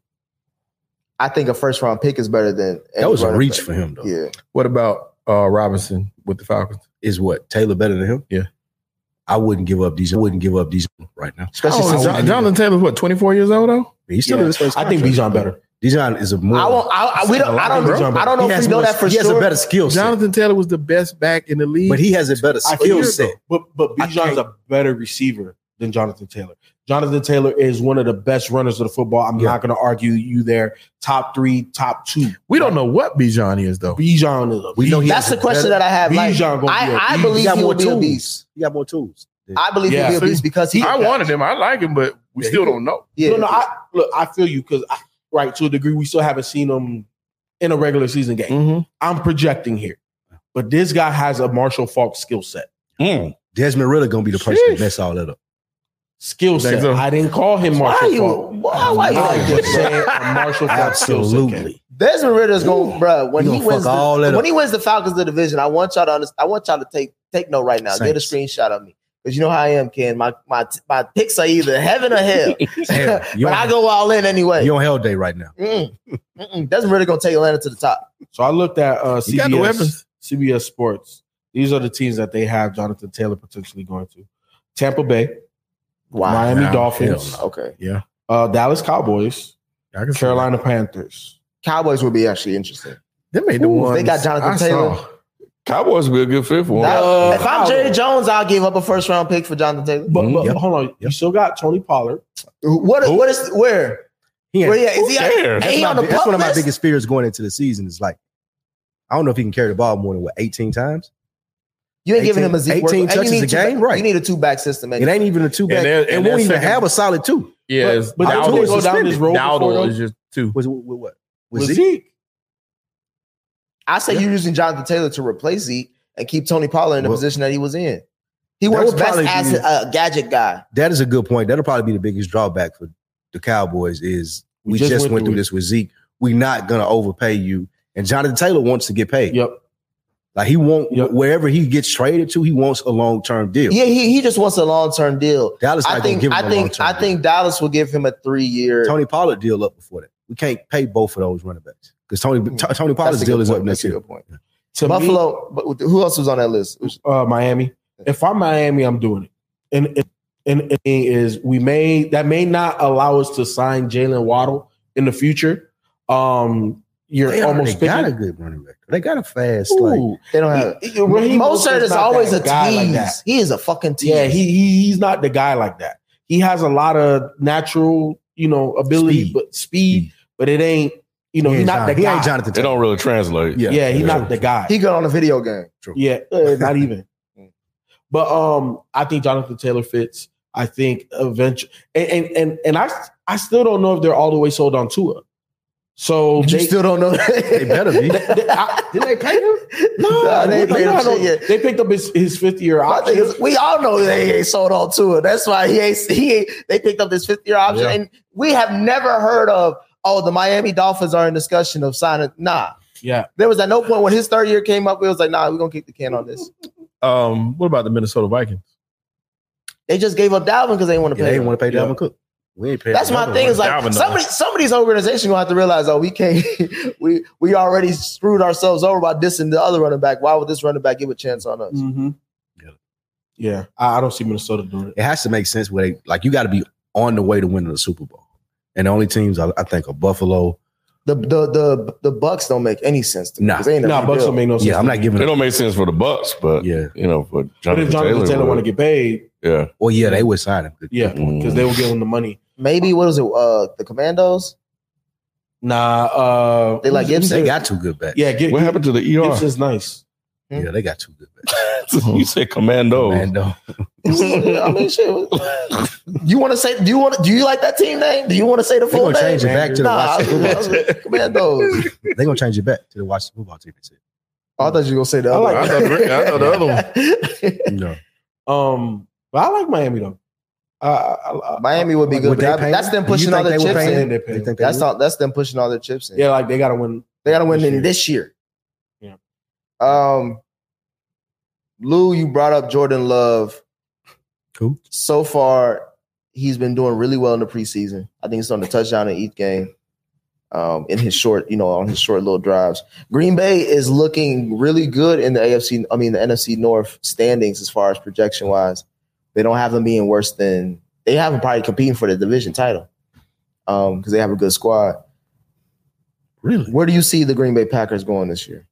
I think a first round pick is better than That was a running reach back. for him, though. Yeah, What about uh, Robinson with the Falcons? Is what Taylor better than him? Yeah. I wouldn't give up these. I wouldn't give up these right now. especially Oh, since John, Jonathan Taylor's what, twenty-four years old though? He's still Yeah. in his first. I think contract. Bijan better. Bijan is a more. I won't. I, I, we don't. I don't. Bro. I don't know he if has we know more- that for He has sure. a better skill set, Jonathan Taylor was the best back in the league. but he has a better I skill feel set. But but I Bijan's can't- a better receiver than Jonathan Taylor. Jonathan Taylor is one of the best runners of the football. I'm Yeah. not going to argue you there. Top three, top two. we don't know what Bijan is though. Bijan is a We know he That's has the a question better- that I have. Like, Bijan gonna be a I, I beast. believe He he got will more be a tools. beast. He got more tools. I believe Yeah. he'll be a beast because he. I wanted him. I like him, but we Yeah, still he- don't know. Yeah, No, no, I look, I feel you because right to a degree, we still haven't seen him in a regular season game. Mm-hmm. I'm projecting here. But this guy has a Marshall Falk skill set. Mm. Desmond Ritter gonna be the person Sheesh. that mess all that up. Skill set. Think so? I didn't call him why Marshall you? Falk. Why, why you I like just this? said a Marshall Falk skill set. Absolutely. Desmond Ritter's going, bro. When He he gonna wins, fuck all the, that when up. he wins the Falcons the division, I want y'all to understand. I want y'all to take take note right now. Get a Saints. screenshot of me Because you know how I am, Ken. My my my picks are either heaven or hell. Hell, but I go all in anyway. You're on hell day right now. Mm, mm-mm. That's really going to take Atlanta to the top. So I looked at uh, You got the C B S, weapons. C B S Sports. These are the teams that they have Jonathan Taylor potentially going to. Tampa Bay, Wow. Miami Nah, Dolphins, hell Okay. Yeah. uh, Dallas Cowboys, I can see Carolina Panthers. Cowboys would be actually interesting. They made the Ooh, ones they got Jonathan I Taylor. saw. Cowboys would be a good fit for him. That- Uh, if I'm Jerry Jones, I'll give up a first round pick for Jonathan Taylor. But, but Yep. hold on, you Yep. still got Tony Pollard. What is, what is where? He ain't- Where he at? Is Who he, cares? is he That's, on my, the that's pup one of my list? biggest fears going into the season. Is like, I don't know if he can carry the ball more than what eighteen times. You ain't giving him a Zeke eighteen work- and you touches need a two game, back- right. You need a two back system. It ain't even a two back. And they're- It and won't they're even second- have a solid two. Yeah, But- it's but Dowdle didn't they is go down this road before, Dowdle though? is just two. Was with, with what? Was Was Zeke? Zeke? I say you're using Jonathan Taylor to replace Zeke and keep Tony Pollard in the Well, position that he was in. He that works would best probably as be- a gadget guy. That is a good point. That'll probably be the biggest drawback for the Cowboys. Is we, We just, just went, went through through it. this with Zeke. We're not gonna overpay you. And Jonathan Taylor wants to get paid. Yep. Like he won't Yep. wherever he gets traded to, he wants a long term deal. Yeah, he, he just wants a long term deal. Dallas I not think gonna give him I a think long-term I deal. think Dallas will give him a three year. Tony Pollard deal up before that. We can't pay both of those running backs because Tony T- Tony Pollard's deal is up next year. Point. To me, Buffalo, but who else was on that list? uh, Miami. If I'm Miami, I'm doing it. And and, and and the thing is, we may that may not allow us to sign Jalen Waddle in the future. Um, you're They almost already got a picking. good running back. They got a fast like. Ooh. They don't have. He- he- Raheem Mostert Mostert's is not always that a guy like tease. that. He is a fucking tease. Yeah, he, he he's not the guy like that. He has a lot of natural, you know, ability, Speed. but speed, but it ain't, you know, he he's ain't not Jon- the he guy. ain't Jonathan It Taylor. don't really translate. Yeah. Yeah, he's Yeah. not the guy. he good on a video game. Yeah, uh, not even. But um, I think Jonathan Taylor fits. I think eventually, and, and and and I I still don't know if they're all the way sold on Tua. So You they still don't know. They better be. they- they- I- did they pay him? No, Nah, they they, paid him no, shit yet. they picked up his, his fifth year My thing option. is, we all know they ain't sold on to it. That's why he ain't. He ain't. They picked up this fifth year option, Yeah. and we have never heard of. Oh, the Miami Dolphins are in discussion of signing. Nah, Yeah, there was at no point when his third year came up. It was like, nah, we're gonna kick the can on this. Um, what about the Minnesota Vikings? They just gave up Dalvin because they want to Yeah, pay. they him. didn't want to pay Yeah. Dalvin Cook. We ain't paying. That's my Dalvin thing. Cook. Is like Dalvin, though. somebody, somebody's organization gonna have to realize, oh, we can't. we we already screwed ourselves over by dissing the other running back. Why would this running back give a chance on us? mm-hmm. Yeah. yeah. I, I don't see Minnesota doing it. It has to make sense where they like you got to be on the way to winning the Super Bowl. And the only teams I, I think are Buffalo. The the the the Bucks don't make any sense to me. Nah. 'cause they ain't No, never Bucks built. don't make no sense. Yeah, I'm to not me. giving It them. don't make sense for the Bucks, but Yeah. you know, for But Jonathan, if Jonathan Taylor, Taylor, want to would. get paid, yeah, Well, yeah, they would sign him. yeah, Mm. because they will give him the money. Maybe what was it? Uh, the Commandos. Nah, uh, They like who's- Gibson? They got two good backs. Yeah, get, what happened to the E R? Gibson's nice. yeah, they got two good backs. You said Commando. Mando. I mean, shit. You want to say? Do you want? Do you like that team name? Do you want to say the They full gonna name? change it back to the Nah, Washington I football was- team. Commandos. They gonna change it back to the Washington football team. That's it. Oh, I thought you were gonna say the I other. like- I thought the, I thought the other one. No. Um, but I like Miami though. Uh, I, I, Miami would be good. Would they That- pay that's him? them Do you pushing think all their they would chips pay I in. think they You pay. think they That's would? all. That's them pushing all their chips in. Yeah, like they gotta win. They got to win This in year. this year. Yeah. Um, Lou, you brought up Jordan Love. Who? So far, he's been doing really well in the preseason. I think he's on the touchdown in each game. Um, in his short, you know, on his short little drives. Green Bay is looking really good in the A F C. I mean, the N F C North standings as far as projection wise. They don't have them being worse than they have them probably competing for the division title um, because they have a good squad. Really? Where do you see the Green Bay Packers going this year?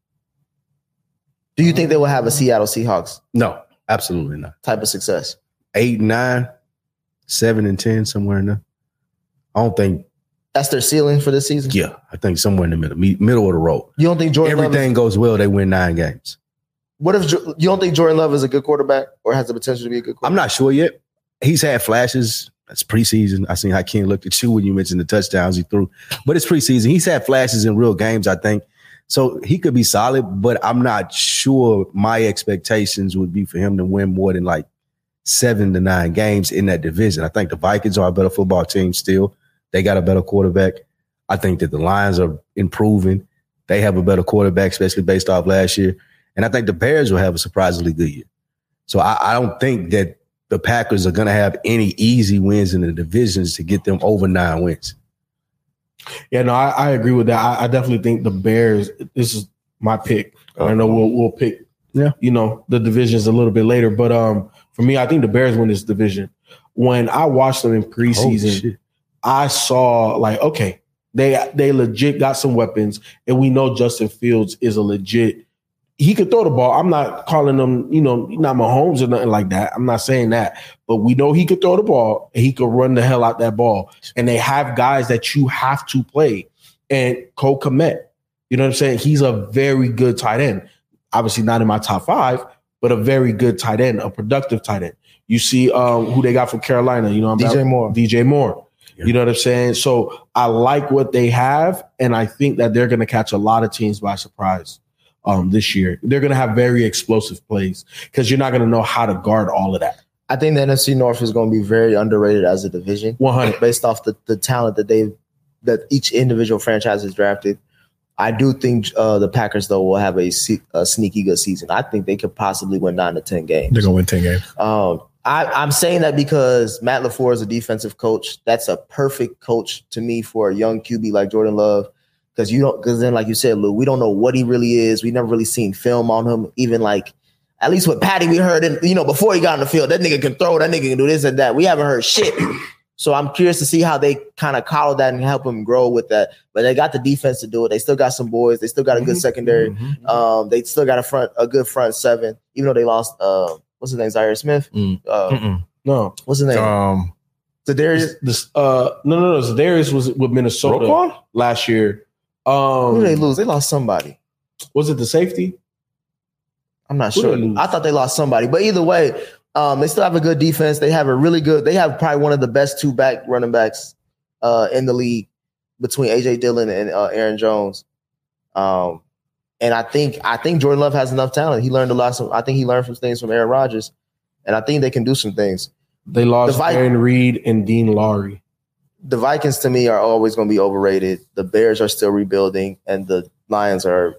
Do you think they will have a Seattle Seahawks No, absolutely not. type of success? Eight, nine, seven, and ten, somewhere in there. I don't think. That's their ceiling for this season? Yeah, I think somewhere in the middle, me- middle of the road. You don't think Jordan Love is, Everything goes well, they win nine games. what if Jo- you don't think Jordan Love is a good quarterback or has the potential to be a good quarterback? I'm not sure yet. He's had flashes. That's preseason. I seen how Ken looked at you when you mentioned the touchdowns he threw. But it's preseason. He's had flashes in real games, I think. So he could be solid, but I'm not sure my expectations would be for him to win more than like seven to nine games in that division. I think the Vikings are a better football team still. They got a better quarterback. I think that the Lions are improving. They have a better quarterback, especially based off last year. And I think the Bears will have a surprisingly good year. So I, I don't think that the Packers are going to have any easy wins in the divisions to get them over nine wins. Yeah, no, I, I agree with that. I, I definitely think the Bears, this is my pick. Uh-huh. I know we'll we'll pick, yeah, you know, the divisions a little bit later. But um, for me, I think the Bears win this division. When I watched them in preseason, I saw like, okay, they they legit got some weapons, and we know Justin Fields is a legit. He could throw the ball. I'm not calling him, you know, not Mahomes or nothing like that. I'm not saying that. But we know he could throw the ball and he could run the hell out that ball. And they have guys that you have to play. And Cole Kmet, you know what I'm saying? He's a very good tight end. Obviously not in my top five, but a very good tight end, a productive tight end. You see um, who they got from Carolina, you know, D J Moore. D J Moore. Yeah. You know what I'm saying? So I like what they have. And I think that they're going to catch a lot of teams by surprise. Um, this year, they're going to have very explosive plays because you're not going to know how to guard all of that. I think the N F C North is going to be very underrated as a division, one hundred based off the, the talent that they that each individual franchise has drafted. I do think uh, the Packers though will have a, a sneaky good season. I think they could possibly win nine to ten games. They're going to win ten games. Um, I, I'm saying that because Matt LaFleur is a defensive coach. That's a perfect coach to me for a young Q B like Jordan Love. Because you don't, because then, like you said, Lou, we don't know what he really is. We never really seen film on him. Even like, at least with Patty, we heard it. You know, before he got on the field, that nigga can throw. That nigga can do this and that. We haven't heard shit. So I'm curious to see how they kind of coddle that and help him grow with that. But they got the defense to do it. They still got some boys. They still got a good secondary. Mm-hmm. Um, they still got a front, a good front seven. Even though they lost, uh, what's his name, Zaire Smith. Mm. Uh, no, what's his name? Um, Zadarius. This, uh, no, no, no. Zadarius was with Minnesota Roquan? last year. Um, Who did they lose? They lost somebody. Was it the safety? I'm not Who sure. I thought they lost somebody, but either way, um, they still have a good defense. They have a really good. They have probably one of the best two back running backs uh, in the league between A J Dillon and uh, Aaron Jones. Um, and I think I think Jordan Love has enough talent. He learned a lot. From, I think he learned some things from Aaron Rodgers, and I think they can do some things. They lost the Aaron Reed and Dean Lowry. The Vikings, to me, are always going to be overrated. The Bears are still rebuilding, and the Lions are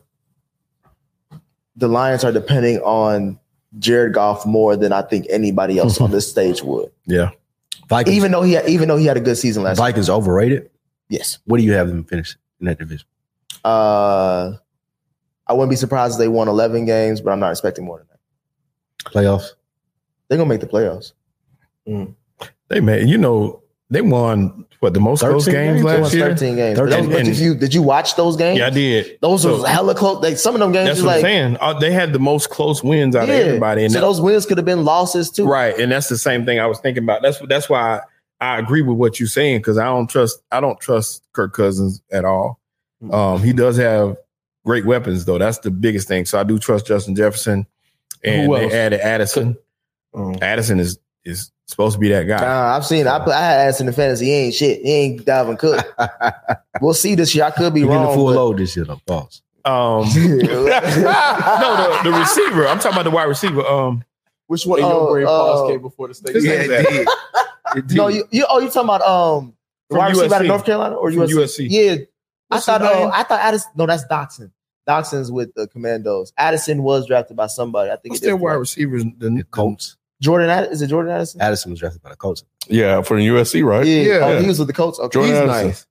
the Lions are depending on Jared Goff more than I think anybody else on this stage would. Yeah, Vikings, even though he had, even though he had a good season last year. Vikings overrated. Yes. What do you have them finish in that division? Uh, I wouldn't be surprised if they won eleven games, but I'm not expecting more than that. Playoffs. They're gonna make the playoffs. Mm. They made, you know. They won what the most close games, games last year. Thirteen games. thirteen. And, and, did you did you watch those games? Yeah, I did. Those so, were hella close. Like, some of them games. That's what like, I'm saying. Uh, they had the most close wins out yeah. of everybody. And so that, those wins could have been losses too. Right, and that's the same thing I was thinking about. That's that's why I, I agree with what you're saying because I don't trust I don't trust Kirk Cousins at all. Um, he does have great weapons though. That's the biggest thing. So I do trust Justin Jefferson, and they added Addison. Um, Addison is is. supposed to be that guy. Uh, I've seen. I, I had Addison in fantasy. He ain't shit. He ain't Dalvin Cook. We'll see this year. I could be You're wrong. Full but... load this year, though, boss. Um, no, the, the receiver. I'm talking about the wide receiver. Um, which one? Oh, your brain pause uh, came before the state. Yeah, it did. It did. No, you, you. Oh, you talking about um the wide receiver out of North Carolina or U S C? U S C. Yeah, What's I thought. Oh, I thought Addison. No, that's Doxson. Doxson's with the Commandos. Addison was drafted by somebody. I think What's it their wide receivers? The, the Colts. Jordan Addison? Is it Jordan Addison? Addison was drafted by the Colts. Yeah, for the U S C, right? Yeah, yeah. Oh, he was with the Colts. Okay. Jordan He's Addison. nice.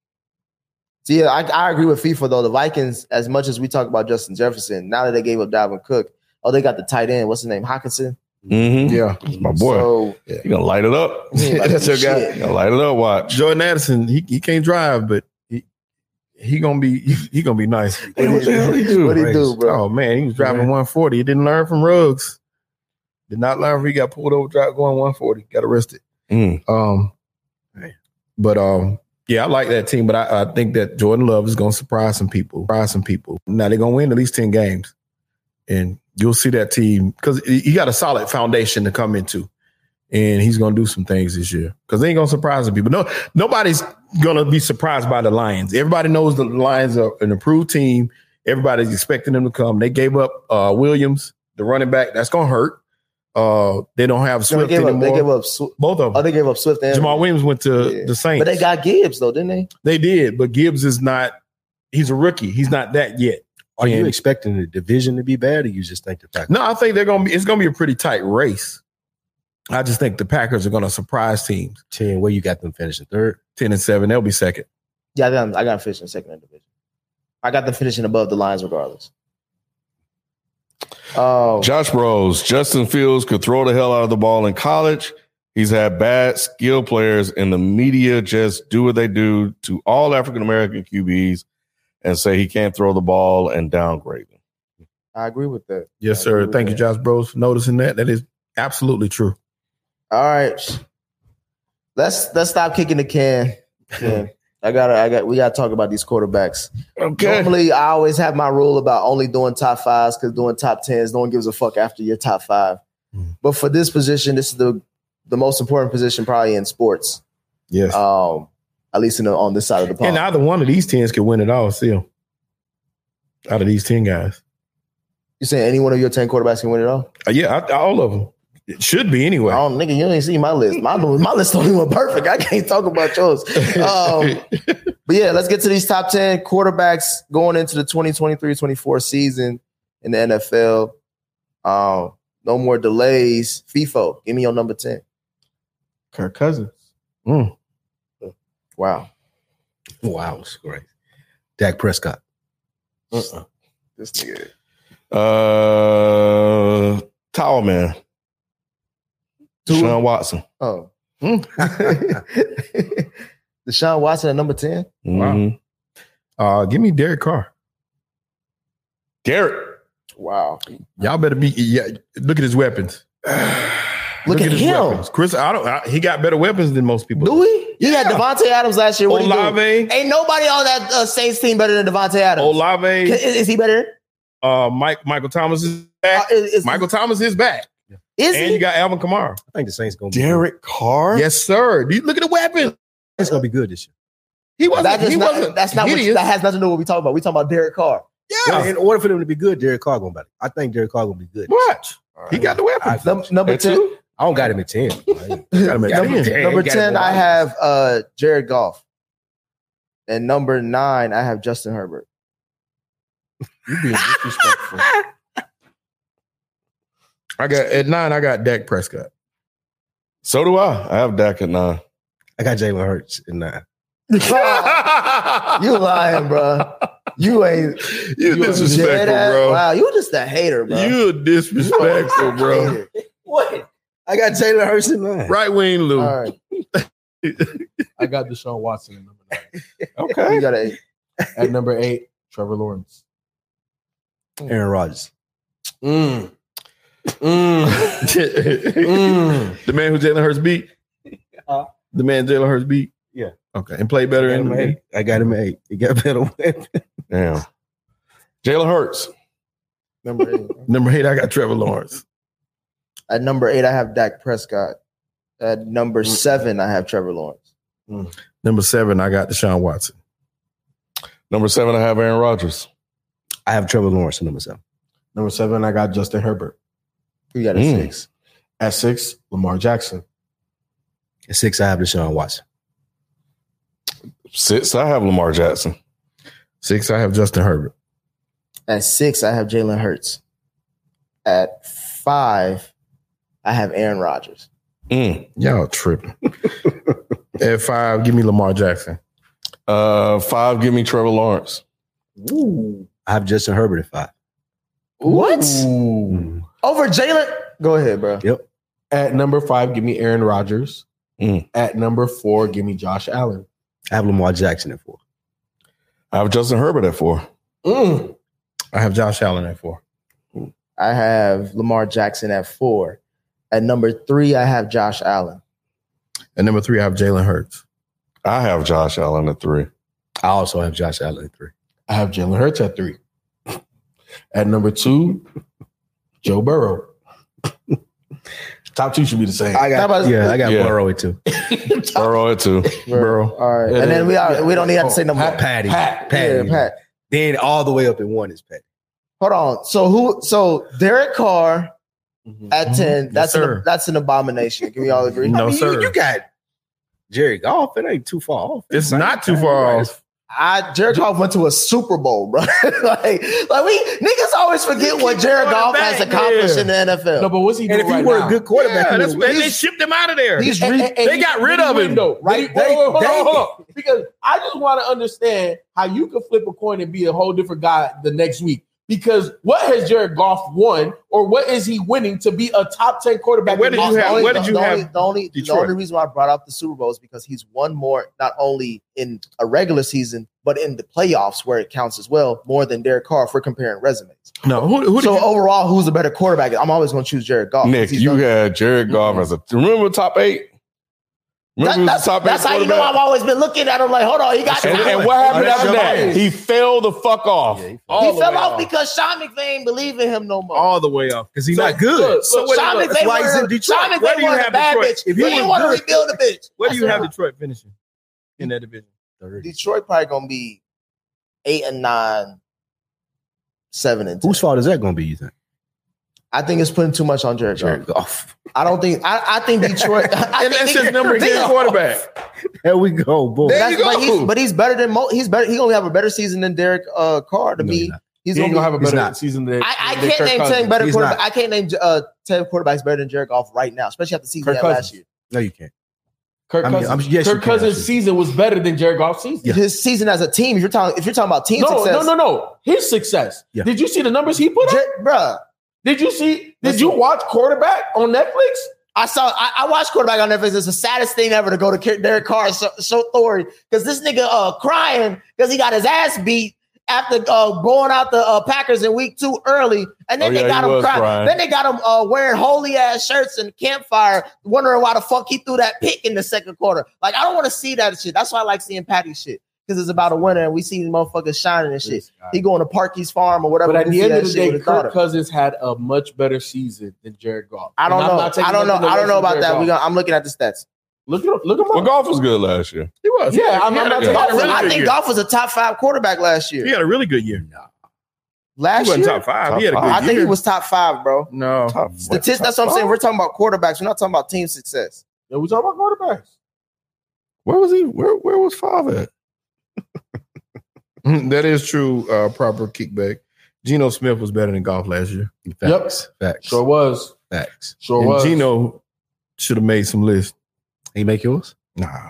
So yeah, I, I agree with FIFA though. The Vikings, as much as we talk about Justin Jefferson, now that they gave up Dalvin Cook, oh, they got the tight end. What's his name? Hockenson. Mm-hmm. Yeah, that's my boy. So, yeah. You gonna light it up? Yeah, that's your guy. You gonna light it up? Watch Jordan Addison. He he can't drive, but he he gonna be he, he gonna be nice. Hey, what the hell he do? What he do, bro? Oh man, he was driving one forty. He didn't learn from Ruggs. Did not learn from he got pulled over driving going one forty. Got arrested. Mm. Um, but um, yeah, I like that team. But I, I think that Jordan Love is gonna surprise some people. Surprise some people. Now they're gonna win at least ten games, and you'll see that team because he got a solid foundation to come into, and he's gonna do some things this year because they ain't gonna surprise some people. No, nobody's gonna be surprised by the Lions. Everybody knows the Lions are an improved team. Everybody's expecting them to come. They gave up uh, Williams, the running back. That's gonna hurt. Uh, they don't have Swift they gave anymore. Up, they gave up Sw- both of them. Oh, they gave up Swift. And Jamal Williams went to yeah. the Saints, but they got Gibbs though, didn't they? They did, but Gibbs is not. He's a rookie. He's not that yet. Are and, you expecting the division to be bad, or you just think the Packers? No, I think they're gonna be. It's gonna be a pretty tight race. I just think the Packers are going to surprise teams. ten, where you got them finishing third? ten and seven, they'll be second. Yeah, I got them, I got them finishing second in the division. I got them finishing above the Lions regardless. Oh, Josh Rose, Justin Fields could throw the hell out of the ball in college. He's had bad skill players, and the media just do what they do to all African-American Q Bs and say he can't throw the ball and downgrade him. I agree with that. Yes, I sir. agree with Thank you, that. Josh Bros, for noticing that. That is absolutely true. All right, let's let's stop kicking the can. Yeah. I gotta, I got, we gotta talk about these quarterbacks. Okay. Normally, I always have my rule about only doing top fives because doing top tens, no one gives a fuck after your top five. Mm. But for this position, this is the the most important position probably in sports. Yes. Um, at least in the, on this side of the pond. And either one of these tens could win it all still. Out of these ten guys. You saying any one of your ten quarterbacks can win it all? Uh, yeah, I, all of them. It should be anyway. I don't, nigga, you ain't see my list. My my list don't even perfect. I can't talk about yours. Um, but yeah, let's get to these top ten quarterbacks going into the twenty twenty-three twenty-four season in the N F L. Um, no more delays. FIFO, give me your number ten. Kirk Cousins. Mm. Wow. Wow, that's great. Dak Prescott. Uh-uh. This nigga. Uh, Towel Man. Deshaun Watson. Oh. Deshaun Watson at number ten? Mhm. Uh, give me Derek Carr. Garrett. Wow. Y'all better be. Yeah, look at his weapons. Look, at, his him. weapons. Chris, I don't. I, he got better weapons than most people. Do we? You Yeah. had Devontae Adams last year. What he Olave. doing? Ain't nobody on that uh, Saints team better than Devontae Adams. Olave. Is, is he better? Uh, Mike. Michael Thomas is Uh, back. is, is- Michael Thomas is back, is and he? you got Alvin Kamara. I think the Saints gonna be Derek Carr. Yes, sir. You- Look at the weapons. It's gonna be good this year. He wasn't. That is he not, wasn't. that's not what, hideous. that has nothing to do with what we talking about. We talking about Derek Carr. Yeah. In order for them to be good, Derek Carr gonna be. I think Derek Carr gonna be good. What? He got the weapons. Num- number At ten. two? I don't got him at ten. Got him at Number, ten. number Got ten, him I at have uh, Jared Goff. And number nine, I have Justin Herbert. You being disrespectful. I got at nine. I got Dak Prescott. So do I. I have Dak at nine. I got Jalen Hurts in nine. You lying, bro. You ain't. You you disrespectful, dead ass- bro. Wow, you just a hater, bro. You disrespectful, bro. Hater. What? I got Jalen Hurts in nine. Right wing Lou. All right. I got Deshaun Watson at number nine. Okay. You got a At number eight, Trevor Lawrence. Aaron Rodgers. Mm. Mm. Mm. The man who Jalen Hurts beat. Uh, The man Jalen Hurts beat. Yeah. Okay, and played better I got in him the at eight. I got him at eight. He got better weapons. Damn. Jalen Hurts. number eight. Number eight, I got Trevor Lawrence. At number eight, I have Dak Prescott. At number seven, I have Trevor Lawrence. Number seven, I got Deshaun Watson. Number seven, I have Aaron Rodgers. I have Trevor Lawrence at number seven. Number seven, I got Justin Herbert. You got a Mm. six. At six, Lamar Jackson. At six, I have Deshaun Watson. Six, I have Lamar Jackson. Six, I have Justin Herbert. At six, I have Jalen Hurts. At five, I have Aaron Rodgers. Mm. Y'all tripping. At five, give me Lamar Jackson. Uh, five, give me Trevor Lawrence. Ooh. I have Justin Herbert at five. What? Ooh. Over Jalen? Go ahead, bro. Yep. At number five, give me Aaron Rodgers. Mm. At number four, give me Josh Allen. I have Lamar Jackson at four. I have Justin Herbert at four. Mm. I have Josh Allen at four. I have Lamar Jackson at four. At number three, I have Josh Allen. At number three, I have Jalen Hurts. I have Josh Allen at three. I also have Josh Allen at three. I have Jalen Hurts at three. At number two, Joe Burrow. Top two should be the same. I got, How about- yeah, I got Yeah. Burrow at two. Burrow at two. Burrow. All right. Yeah, and then we are, yeah. we don't need to say no more. Pat- Patty. Pat. Patty. Yeah, Pat. Then all the way up in one is Patty. Hold on. So who so Derek Carr at ten, that's sir. an that's an abomination. Can we all agree? No, I mean, sir. You, you got Jerry Goff. It ain't too far off. It's not too far off. I Jared Goff went to a Super Bowl, bro. like, like we niggas always forget what Jared Goff has accomplished in the N F L. No, but what's he doing And if right he were now? a good quarterback, Yeah, he that's would've- when they shipped him out of there. He's And- re- and- and they he- got rid he of him. win, though, right? They- Wait, wait, hold they- on, hold on. Because I just want to understand how you can flip a coin and be a whole different guy the next week. Because what has Jared Goff won, or what is he winning to be a top ten quarterback? Where did in you the have- league? where did you the have only, the only, the Detroit? only reason why I brought up the Super Bowl is because he's won more, not only in a regular season, but in the playoffs where it counts as well, more than Derek Carr if we're comparing resumes. No, who, who did So you, overall, who's the better quarterback? I'm always going to choose Jared Goff. Nick, He's you done- had Jared Goff as a remember top eight. That- Remember he was that's the top that's eight how you know quarterback? I've always been looking at him like, hold on, he got And, to and what happened Oh, that's after your that? bias. He fell the fuck off. Yeah, he- all He the fell way off because Sean McVay believe in him no more. all the way off because he's So, not good. look, So look, what- Sean that's McVay why he's in wanted- Detroit. Sean Where McVay do you wanted a have bad Detroit? bitch. If He he didn't was want to good- rebuild the bitch. Where do you I have said, Detroit finishing in that division? Detroit probably going to be eight and nine, seven and ten. Whose fault is that going to be? You think? I think it's putting too much on Jared Goff. Jared Goff. I don't think. I, I think Detroit. I And that's think, his number ten quarterback. There we go, boy. There That's- you but, go. he's, but he's better than Mo. He's better. He's gonna have a better season than Derek uh, Carr. To No, me, he's not. he's He ain't gonna, gonna have a He's better not. season than I, I than can't Kirk name Cousins. ten better He's quarterback. not. I can't name uh, ten quarterbacks better than Jared Goff right now, especially after the season Kirk he had Cousins. last year. No, you can't. Kirk I mean, Cousins, I'm- yes, you Kirk can, Cousins' actually. season was better than Jared Goff's season. Yeah. His season as a team. If you're talking, if you're talking about team No, success, no, no, no. His success. Yeah. Did you see the numbers he put up? Jer- bruh. Did you see? Did Listen. you watch Quarterback on Netflix? I saw. I, I watched quarterback on Netflix. It's the saddest thing ever to go to K- Derek Carr's show, show story because this nigga uh crying because he got his ass beat after uh blowing out the uh, Packers in week two early, and then Oh, they yeah, got he him was crying. crying. Then they got him uh, wearing holy ass shirts and campfire, wondering why the fuck he threw that pick in the second quarter. Like I don't want to see that shit. That's why I like seeing Patty shit because it's about a winner and we see these motherfuckers shining and shit. He going to Parky's farm or whatever. But at the goofy end of ass the shit day, with his daughter. Kirk Cousins had a much better season than Jared Goff. I don't And I'm know. not taking I don't know. nothing I away don't know from about Jared that. We Goff. gonna, I'm looking at the stats. Look at look at Well, my golf was good last year. He was. Yeah, I'm- he I'm had not a- he taking- had a Goff was- really I good think year. Goff was a top five quarterback last He year. had a really good year. Last He wasn't year, top five. Top he had a good five. I think year. he was top five, bro. No. Top, Statistics. That's what I'm saying. We're talking about quarterbacks. We're not talking about team success. Yeah, we talking about quarterbacks. Where was he? Where Where was Favre at? That is true. Uh, proper kickback. Geno Smith was better than Goff last year. Facts. Facts. Sure was. Facts. Sure and was. Geno should have made some lists. He make yours? Nah.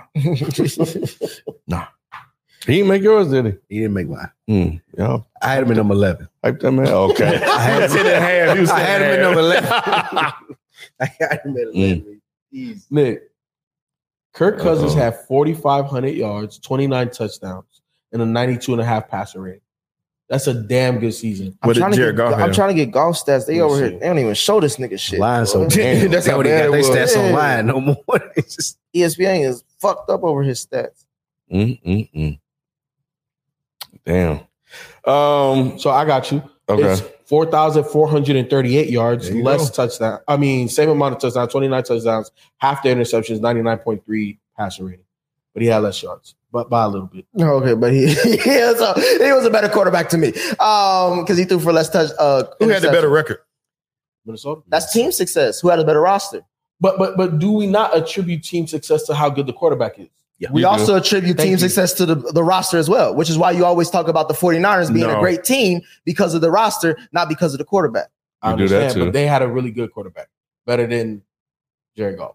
He didn't make yours, did he? He didn't make mine. Hmm. Yeah. I had him in number eleven. Hype that man. Okay. I had him, Ten and a half. He was I ten had and him a in half. number eleven. I had him at eleven. Easy. Nick, Kirk Cousins Uh-oh. had forty-five hundred yards, twenty-nine touchdowns, and a ninety-two and a half passer rating. That's a damn good season. I'm What did trying, to Jared get, Goff I'm have? trying to get golf stats. They Let me over here. see. They don't even show this nigga shit. Lying so bro. damn. That's They how don't even bad got it they was. stats Yeah. online no more. It's just E S P N is fucked up over his stats. Mm-mm-mm. Damn. Um. So I got you. Okay. It's four thousand four hundred thirty-eight yards, There you less go. touchdown. I mean, same amount of touchdowns, twenty-nine touchdowns, half the interceptions, ninety-nine point three passer rating. But he had less yards, but by a little bit. Okay, but he he was a, he was a better quarterback to me. Um, because he threw for less touch. Uh, Who had the interceptions. better record? Minnesota. That's team success. Who had a better roster? But but but do we not attribute team success to how good the quarterback is? We You also attribute Thank team you. success to the, the roster as well, which is why you always talk about the 49ers being No. a great team because of the roster, not because of the quarterback. I You do that understand, too. but they had a really good quarterback, better than Jared Goff.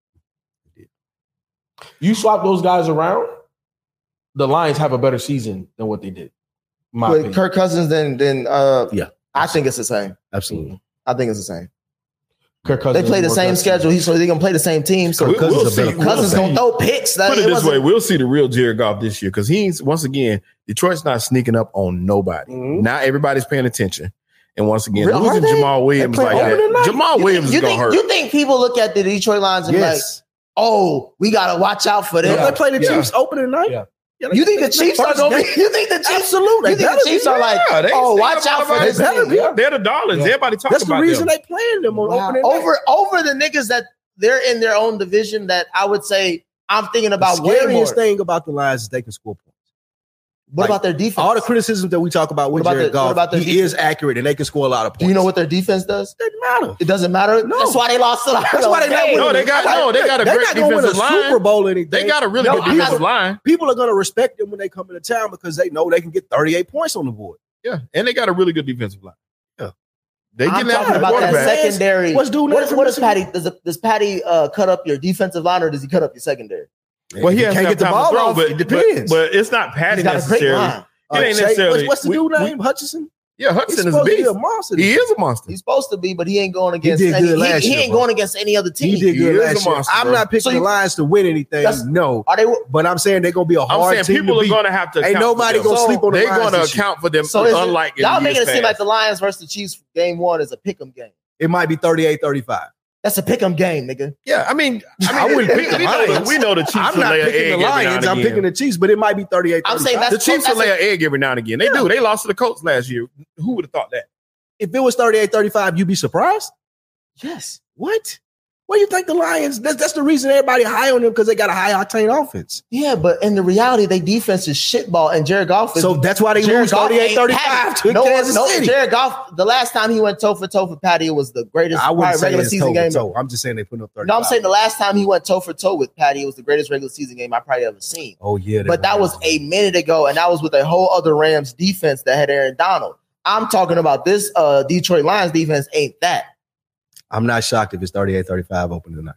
You swap those guys around, the Lions have a better season than what they did. in my With opinion. Kirk Cousins, then then uh, Yeah. I think it's the same. absolutely. I think it's the same. Kirk They Cousins play the more same aggressive. schedule, he, so they're gonna play the same team. So We- Cousins we'll is a better see. We'll Cousins see. gonna throw picks. That- Put it it this wasn't- way, we'll see the real Jared Goff this year because he's once again Detroit's not sneaking up on nobody. Mhm. Now everybody's paying attention, and once again, Real- are losing they? Jamal Williams They like play opening that, night. Jamal You Williams think, you is gonna think, hurt. you think people look at the Detroit Lions and Yes. like, oh, we gotta watch out for them. Yeah. They play the Yeah. Chiefs opening night. Yeah. Yeah, You think the they- Chiefs are first gonna be? game. You think the Chiefs? Absolutely. You think the Chiefs are like, Yeah, they oh, stay watch up out for about this it. better team. be. Yeah. They're the darlings. Yeah. Everybody talking That's the about reason them. they playing them on Wow. opening night. over over the niggas that they're in their own division that I would say I'm thinking The about way more. scariest thing about the Lions is they can score points. What Like, about their defense? All the criticisms that we talk about with What about Jared their- what Goff, about their he defense? is accurate and they can score a lot of points. Do you know what their defense does? Doesn't matter. It doesn't matter. No. That's why they lost to the That's why they not winning. No, they got no, they got a They're great not gonna win a defensive line. Super Bowl or anything. They got a really No, good I'm not- defensive line. People are going to respect them when they come into town because they know they can get thirty-eight points on the board. Yeah, and they got a really good defensive line. Yeah. They I'm getting talking after the about that quarterback. secondary. What's doing What, that is, for what does Mississippi? Patty? Does, it, does Patty uh, cut up your defensive line, or does he cut up your secondary? Well, he If you has can't to get the have time ball to throw, off. but It depends. But, but it's not Patty He's got a great necessarily. line. It ain't Shay- necessarily. What's, what's the we- dude we- name? Hutchinson. Yeah, He's Hudson is a supposed to be beast. a monster. He is a monster. He's supposed to be, but he ain't going against. did any, good he, last he year, ain't bro. going against any other team. He did He good is last a year. monster, I'm bro. not picking So you- the Lions to win anything. That's- No, Are they? but I'm saying they're gonna be a I'm hard saying team people to are beat. going to have to. Ain't account nobody for them. gonna sleep on the They're Lions going to this year. account for them. So is it- unlike in y'all years making it seem past. like the Lions versus the Chiefs game one is a pick'em game. It might be thirty-eight thirty-five. That's a pick'em game, nigga. Yeah, I mean, I, mean, I wouldn't pick the we know the, Lions. we know the Chiefs I'm will not lay an picking egg the every now Lions. and I'm again. picking the Chiefs, but it might be thirty-eight I'm saying The that's- Chiefs will that's lay a- an egg every now and again. They Yeah. do. They lost to the Colts last year. Who would have thought that? If it was thirty-eight thirty-five, you'd be surprised? Yes. What? What do you think the Lions? That's, that's the reason everybody high on them because they got a high octane offense. Yeah, but in the reality, they defense is shitball, and Jared Goff is. So that's why they Jared lose Goff thirty-eight ain't thirty-five Patty. to no, Kansas no, City. Jared Goff. The last time he went toe for toe for Patty, it was the greatest I wouldn't probably say regular it's season toe game. for toe. I'm just saying they put up thirty. No, I'm saying the last time he went toe for toe with Patty, it was the greatest regular season game I probably ever seen. Oh yeah, But that was a minute ago, and that was with a whole other Rams defense that had Aaron Donald. I'm talking about this uh, Detroit Lions defense ain't that. I'm not shocked if it's thirty-eight thirty-five open tonight.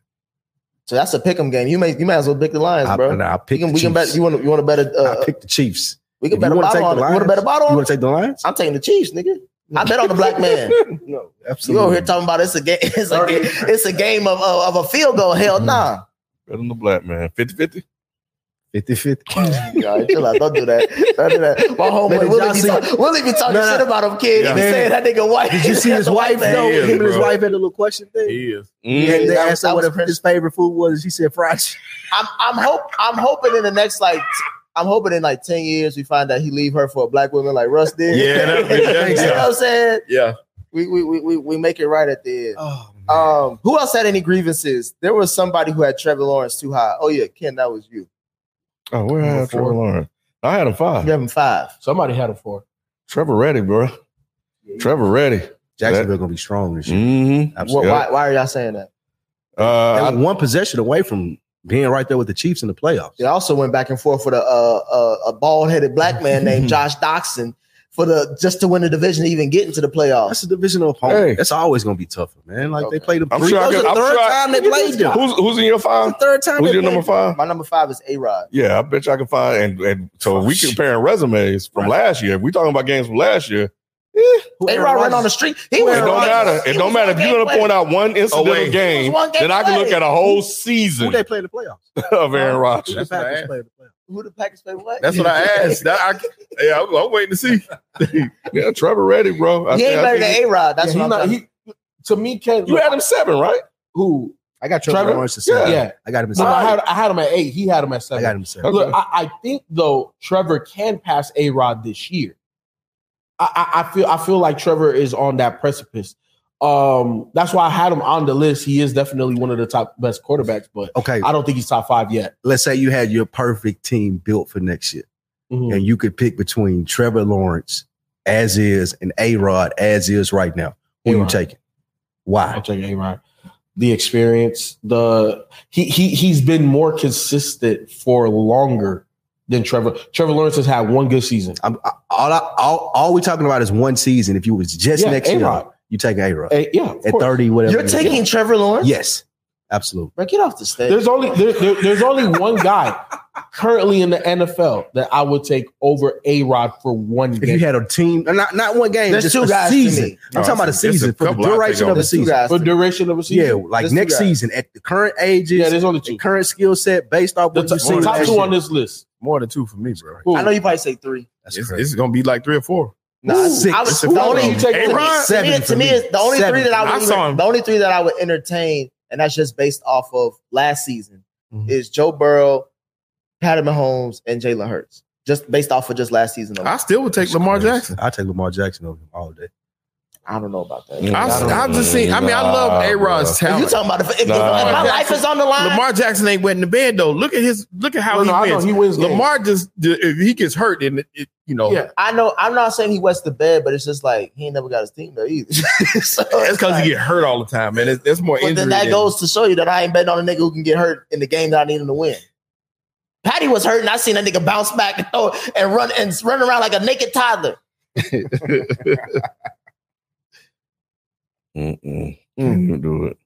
So that's a pick'em game. You may you might as well pick the Lions, I, bro. nah, I We pick can, the we can Chiefs. bet. You want to you want to bet a uh, I pick the Chiefs. we can If bet you a wanna bottle take on the it. You want to Lions, bet a bottle You on want it? to take the Lions? I'm taking the Chiefs, nigga. I bet on the black man. No, You absolutely. over here talking about it's a game. It's a game, it's a game of, of, of a field goal. Hell nah. Bet on the black man. fifty-fifty. fifty-fifty. All right, chill out. Don't do that. Don't do that. My homeboy Man, did Willie y'all be, see- talk, Willie be talking No, no. shit about him, kid. Yeah. He be saying that nigga white. Did you see his That's a white wife man. though? He is, Him and his bro. wife had a little question thing. He is. Yeah, Yeah, they that was- asked her that what was her- his favorite food was. She said fried chicken. I'm I'm hope I'm hoping in the next like t- I'm hoping in like ten years we find out he leave her for a black woman like Russ did. Yeah, that'd be- that'd be- you know what I'm saying? Yeah. We we, we we we make it right at the end. Oh, Um, who else had any grievances? There was somebody who had Trevor Lawrence too high. Oh yeah, Ken, that was you. Oh, where I Number have Trevor four. Lawrence? I had him five. You have him five. Somebody had a four. Trevor Reddy, bro. Trevor Reddy. Jacksonville gonna be strong this year. Mm-hmm. What, Absolutely. why, why are y'all saying that? Uh, They I- were one possession away from being right there with the Chiefs in the playoffs. They also went back and forth with a uh, a, a bald headed black man named Josh Doxson for the just to win the division, to even get into the playoffs. That's a divisional opponent. Hey. That's always gonna be tougher, man. Like Okay. they played them I'm three. sure I That was could- the I'm third sure I- time they played them. who's who's in your The five? third time Who's they your played number them. five? My number five is A Rod. Yeah, I bet you I can find. And, and so Oh, we shit. comparing resumes from Right. last year. If we talking about games from last year, Who A Aaron Rod ran Rodgers- on the street. He it was don't one- matter. he It don't was matter one if you're game gonna point out one incidental Away. game. It was one game Then I can away. look at a whole Who season they play in the playoffs? of Aaron Who Rodgers. the That's what I Packers asked. play in the playoffs? Who the Packers play what? That's what I asked. That, I, yeah, I'm, I'm waiting to see. Yeah, Trevor Reddy, bro. I He think- ain't I better than think A Rod. That's Yeah, what he I'm not, saying. he, to me, Ken, you had him seven, right? who? I got Trevor, Trevor? Lawrence to seven. Yeah. I got him at No, seven. I had, I had him at eight. He had him at I seven. got him at seven. Okay. Look, I, I think though Trevor can pass A Rod this year. I, I, I feel I feel like Trevor is on that precipice. Um, that's why I had him on the list. He is definitely one of the top best quarterbacks, but Okay, I don't think he's top five yet. let's say you had your perfect team built for next year, Mhm. and you could pick between Trevor Lawrence as is and A Rod as is right now. Who you A-Rod. taking? I'll Why? take A Rod. The experience, the he he he's been more consistent for longer than Trevor. Trevor Lawrence has had one good season. I'm, I, all, I, all all we talking about is one season. If you was just Yeah, next year, A-Rod. you take A Rod A, yeah, of at course. thirty, whatever. You're you taking want. Trevor Lawrence? Yes, absolutely. Bro, get off the stage. There's only there, there- there's only one guy currently in the N F L that I would take over A Rod for one If game. you had a team, not not one game, There's just two a guys to season. me. I'm No, talking about a it's a season for the couple I'll take duration of over. a There's two season. guys. for to me. duration of a Yeah, season. like There's two next guys. season at the current ages, Yeah, there's only the two. current skill set based off The what t- you've seen. top last two year. on this list. More than two for me, bro. Who? I know you probably say three. That's It's, crazy. it's going to be like three or four. No, Six. I was, It's the a only four. You take to me, A-Rod? to me, Seven to for me me. is the only Seven three that I I would saw even, him. the only three that I would entertain, and that's just based off of last season, Mhm. is Joe Burrow, Patty Mahomes, and Jalen Hurts. Just based off of just last season. alone. I still would take Lamar Jackson. I take Lamar Jackson over him all day. I don't know about that. Mm. I've, I've just seen. I mean, I love Nah, A-Rod's bro. If talent. you talking about if, if, Nah. if my life is on the line, Lamar Jackson ain't wet in the bed though. Look at his. Look at how No, he, no, I know, wins. he wins games. Lamar just if he gets hurt, then it, it, you know. Yeah. I know I'm not saying he wets the bed, but it's just like he ain't never got his team there either. So That's because like, he get hurt all the time, man. It's, that's more But injury. then that than- goes to show you that I ain't betting on a nigga who can get hurt in the game that I need him to win. Patty was hurt, and I seen that nigga bounce back and throw and run and run around like a naked toddler. Mm-mm. Can't do it.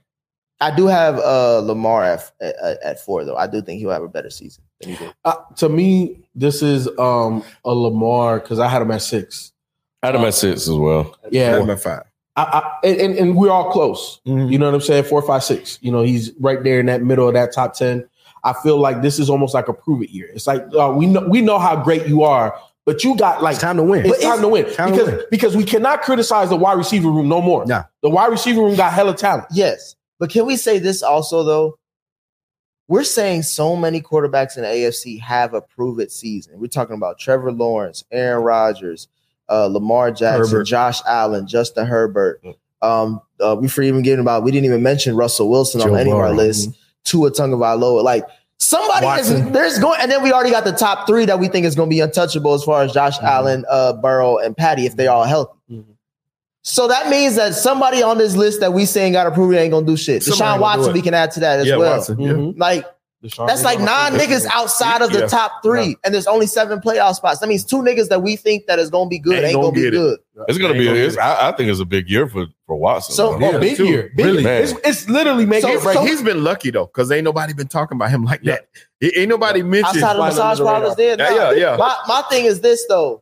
I do have uh, Lamar at, at at four though. I do think he'll have a better season than he did. Uh, to me, this is um, a Lamar because I had him at six. I had him at six as well. Yeah, Four and five. I, I, and, and we're all close. Mhm. You know what I'm saying? Four, five, six. You know, he's right there in that middle of that top ten. I feel like this is almost like a prove it year. It's like uh, we know we know how great you are, but you got like It's time to win. It's time to win time to because win. because we cannot criticize the wide receiver room no more. Nah. The wide receiver room got hella talent. Yes, but can we say this also though? We're saying so many quarterbacks in the A F C have a prove it season. We're talking about Trevor Lawrence, Aaron Rodgers, uh, Lamar Jackson, Herbert. Josh Allen, Justin Herbert. Um, uh, we even getting about we didn't even mention Russell Wilson Joe on any of our Burrow. lists. Tua Tagovailoa, like somebody is Watson. there's going, and then we already got the top three that we think is going to be untouchable as far as Josh Allen, uh, Burrow, and Patty if they all healthy. Mhm. So that means that somebody on this list that we saying got to prove it ain't gonna do shit. Somebody Deshaun gonna do Watson, it. we can add to that as Yeah, well. Watson. Yeah. Mhm. Like Deshaun that's like is on nine my niggas list. outside of the Yeah. top three, and there's only seven playoff spots. That means two niggas that we think that is gonna be good Ain't ain't, gonna gonna, be get it. good. It's gonna Ain't be. gonna It's, get I, I think it's a big year for for Watson. So- man. Oh, big too. year, big Really, year. man. It's, it's literally making So- it right. so- He's been lucky though, because ain't nobody been talking about him like that. Ain't ain't nobody mentioned. Outside of Flying massage under the parlors, there. Yeah, nah. yeah, yeah. My my thing is this though.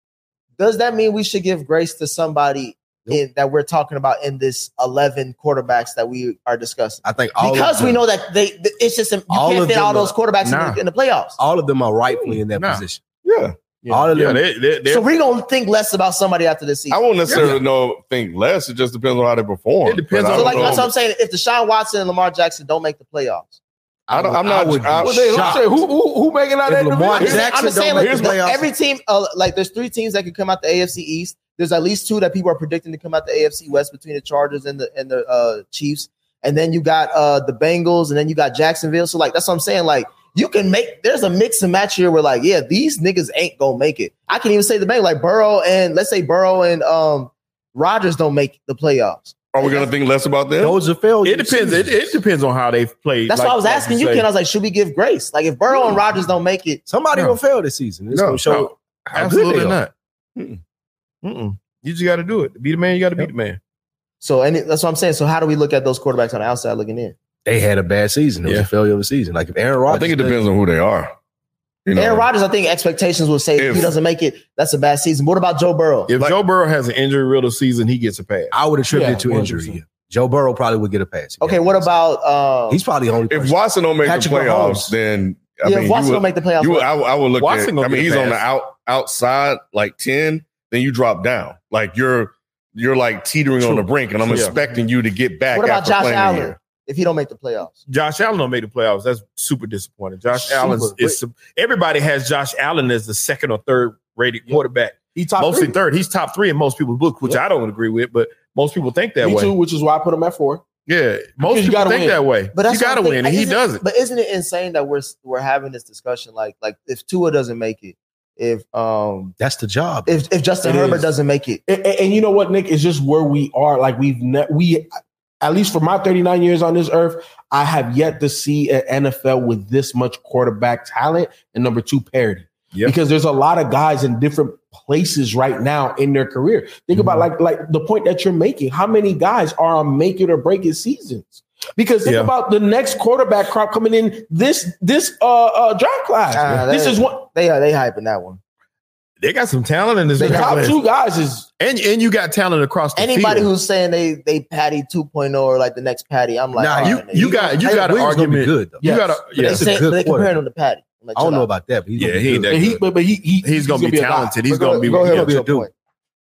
Does that mean we should give grace to somebody in, that we're talking about in this eleven quarterbacks that we are discussing? I think all Because of them, we know that they th- it's just you All can't of fit them all are- those quarterbacks in, Nah. the, in the playoffs. all of them are rightfully in that Nah. position. yeah. All of Yeah, them. they, they, they're- So we're gonna think less about somebody after this I season. won't necessarily know think less. It just depends on how they perform. It depends But I on- So don't like know. that's what I'm saying. If Deshaun Watson and Lamar Jackson don't make the playoffs, I don't, I'm I not. would be I, Well, then, shocked. who, who who making out If that Lamar division? Jackson I'm just don't saying, make like, the the- playoffs. every team, uh, like there's three teams that could come out the A F C East. There's at least two that people are predicting to come out the A F C West between the Chargers and the and the uh, Chiefs. And then you got uh, the Bengals, and then you got Jacksonville. So like that's what I'm saying. Like you can make there's a mix and match here where like yeah these niggas ain't gonna make it. I can even say the Bengals like Burrow and let's say Burrow and um, Rodgers don't make the playoffs. Are we gonna think less about them? Those are failures. it depends. It, it depends on how they've played. That's Like- why I was like asking you, say. Ken. I was like, should we give grace? Like if Burrow and Rodgers don't make it, Somebody No. gonna fail this season. It's No, gonna show. no, how good absolutely they are. not. Mm-mm. Mm-mm. You just got to do it. To be the man, you got to be the man. so and that's what I'm saying. So how do we look at those quarterbacks on the outside looking in? They had a bad season. It was Yeah. a failure of a season. Like if Aaron Rodgers, I think it depends on who they are. You know, Aaron Rodgers, I think expectations will say if, If- he doesn't make it, that's a bad season. What about Joe Burrow? If Like- Joe Burrow has an injury riddled season, he gets a pass. I would attribute Yeah, it to one hundred injury. percent. Joe Burrow probably would get a pass. Okay, what about um, He's probably the only. if person. Watson don't make Patrick the playoffs, Mahomes. then I yeah, mean, if Watson you don't would, make the playoffs? you would, what- I, would- I would look Watson at. gonna I mean, get a he's on the pass. out outside like ten. Then you drop down. Like you're you're like teetering on True. the brink, and I'm True. expecting you to get back. what about after Josh playing a Allen year. if he don't make the playoffs? Josh Allen don't make the playoffs. That's super disappointing. Josh Super. Allen is everybody has Josh Allen as the second or third rated quarterback. He top Mostly three. third. He's top three in most people's book, which Yep. I don't agree with, but most people think that Me way. too, which is why I put him at four. Yeah, most you people gotta think win. that way. But that's you what got to I'm win, thinking. and he Isn't it- doesn't. But isn't it insane that we're we're having this discussion? Like like if Tua doesn't make it, if um That's the job. if if Justin It Herbert is. doesn't make it, And, and- and you know what, Nick? It's just where we are. Like we've ne- we, at least for my thirty-nine years on this earth, I have yet to see an N F L with this much quarterback talent and number two parity. Yep. Because there's a lot of guys in different places right now in their career. Think about like like the point that you're making. How many guys are on make it or break it seasons? Because think Yeah. about the next quarterback crop coming in this this uh, uh draft class. Ah, this they- is what they are they hyping that one. They got some talent in this the draft top class. two guys is. and and you got talent across the Anybody field. who's saying they they Patty two point oh or like the next Patty, I'm like, Nah, oh, you man, you he- got you Caleb got an Williams gonna be argument. good though. You Yes. got a They, yeah. He's a say, good they comparing quarterback. him to Patty. I'm like, I don't chill know out. about that, but he's Yeah, gonna he be ain't good. that And he, good. but, but he, he He's gonna be a guy. talented. He's But gonna be go ahead yeah. with your dude. point.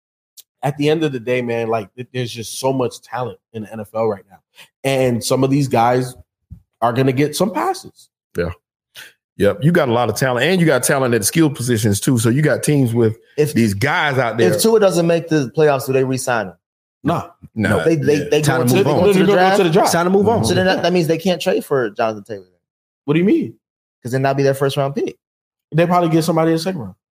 At the end of the day, man, like th- there's just so much talent in the N F L right now, and some of these guys are going to get some passes. Yep, you got a lot of talent, and you got talent at skill positions too. So you got teams with If these guys out there. if Tua doesn't make the playoffs, do they re-sign him? Nah. No, They they yeah. they Time going to to, move they on. going to the Go draft. to the draft. It's time to move on. So then that, that means they can't trade for Jonathan Taylor What do you mean? because then that'll be their first round pick. They probably get somebody in the second round.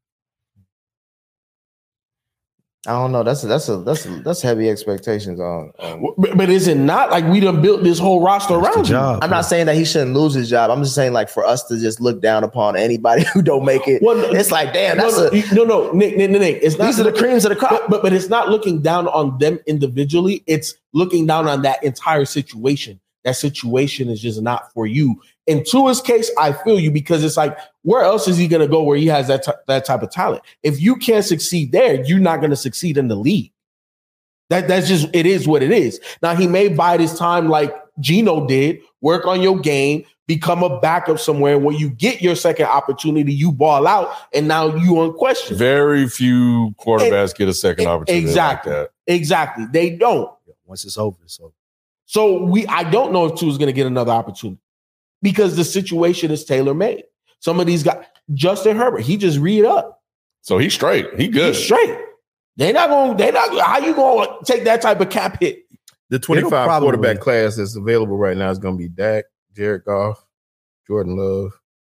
I don't know. That's a, that's a that's a, that's heavy expectations on. on But, but is it not like we done built this whole roster That's the around you? job. I'm not saying that he shouldn't lose his job. I'm just saying like for us to just look down upon anybody who don't make it. Well, no- it's like damn, No, that's no, a you- no, no, Nick, Nick, Nick, Nick. It's not. these are the creams of the crop. But, but but it's not looking down on them individually. It's looking down on that entire situation. That situation is just not for you. In Tua's case, I feel you because it's like, where else is he going to go where he has that t- that type of talent? If you can't succeed there, you're not going to succeed in the league. That that's just it is what it is. Now he may bide his time like Geno did, work on your game, become a backup somewhere. When you get your second opportunity, you ball out, and now you unquestioned. Very few quarterbacks get a second opportunity Exactly. like that. Exactly, they don't. Once it's over, so So we, I don't know if Tua's going to get another opportunity because the situation is tailor made. Some of these guys, Justin Herbert, he just read up. So he's straight. He good. He's straight. They're not going. They're not. How you going to take that type of cap hit? The twenty-five probably- quarterback class that's available right now is going to be Dak, Jared Goff, Jordan Love.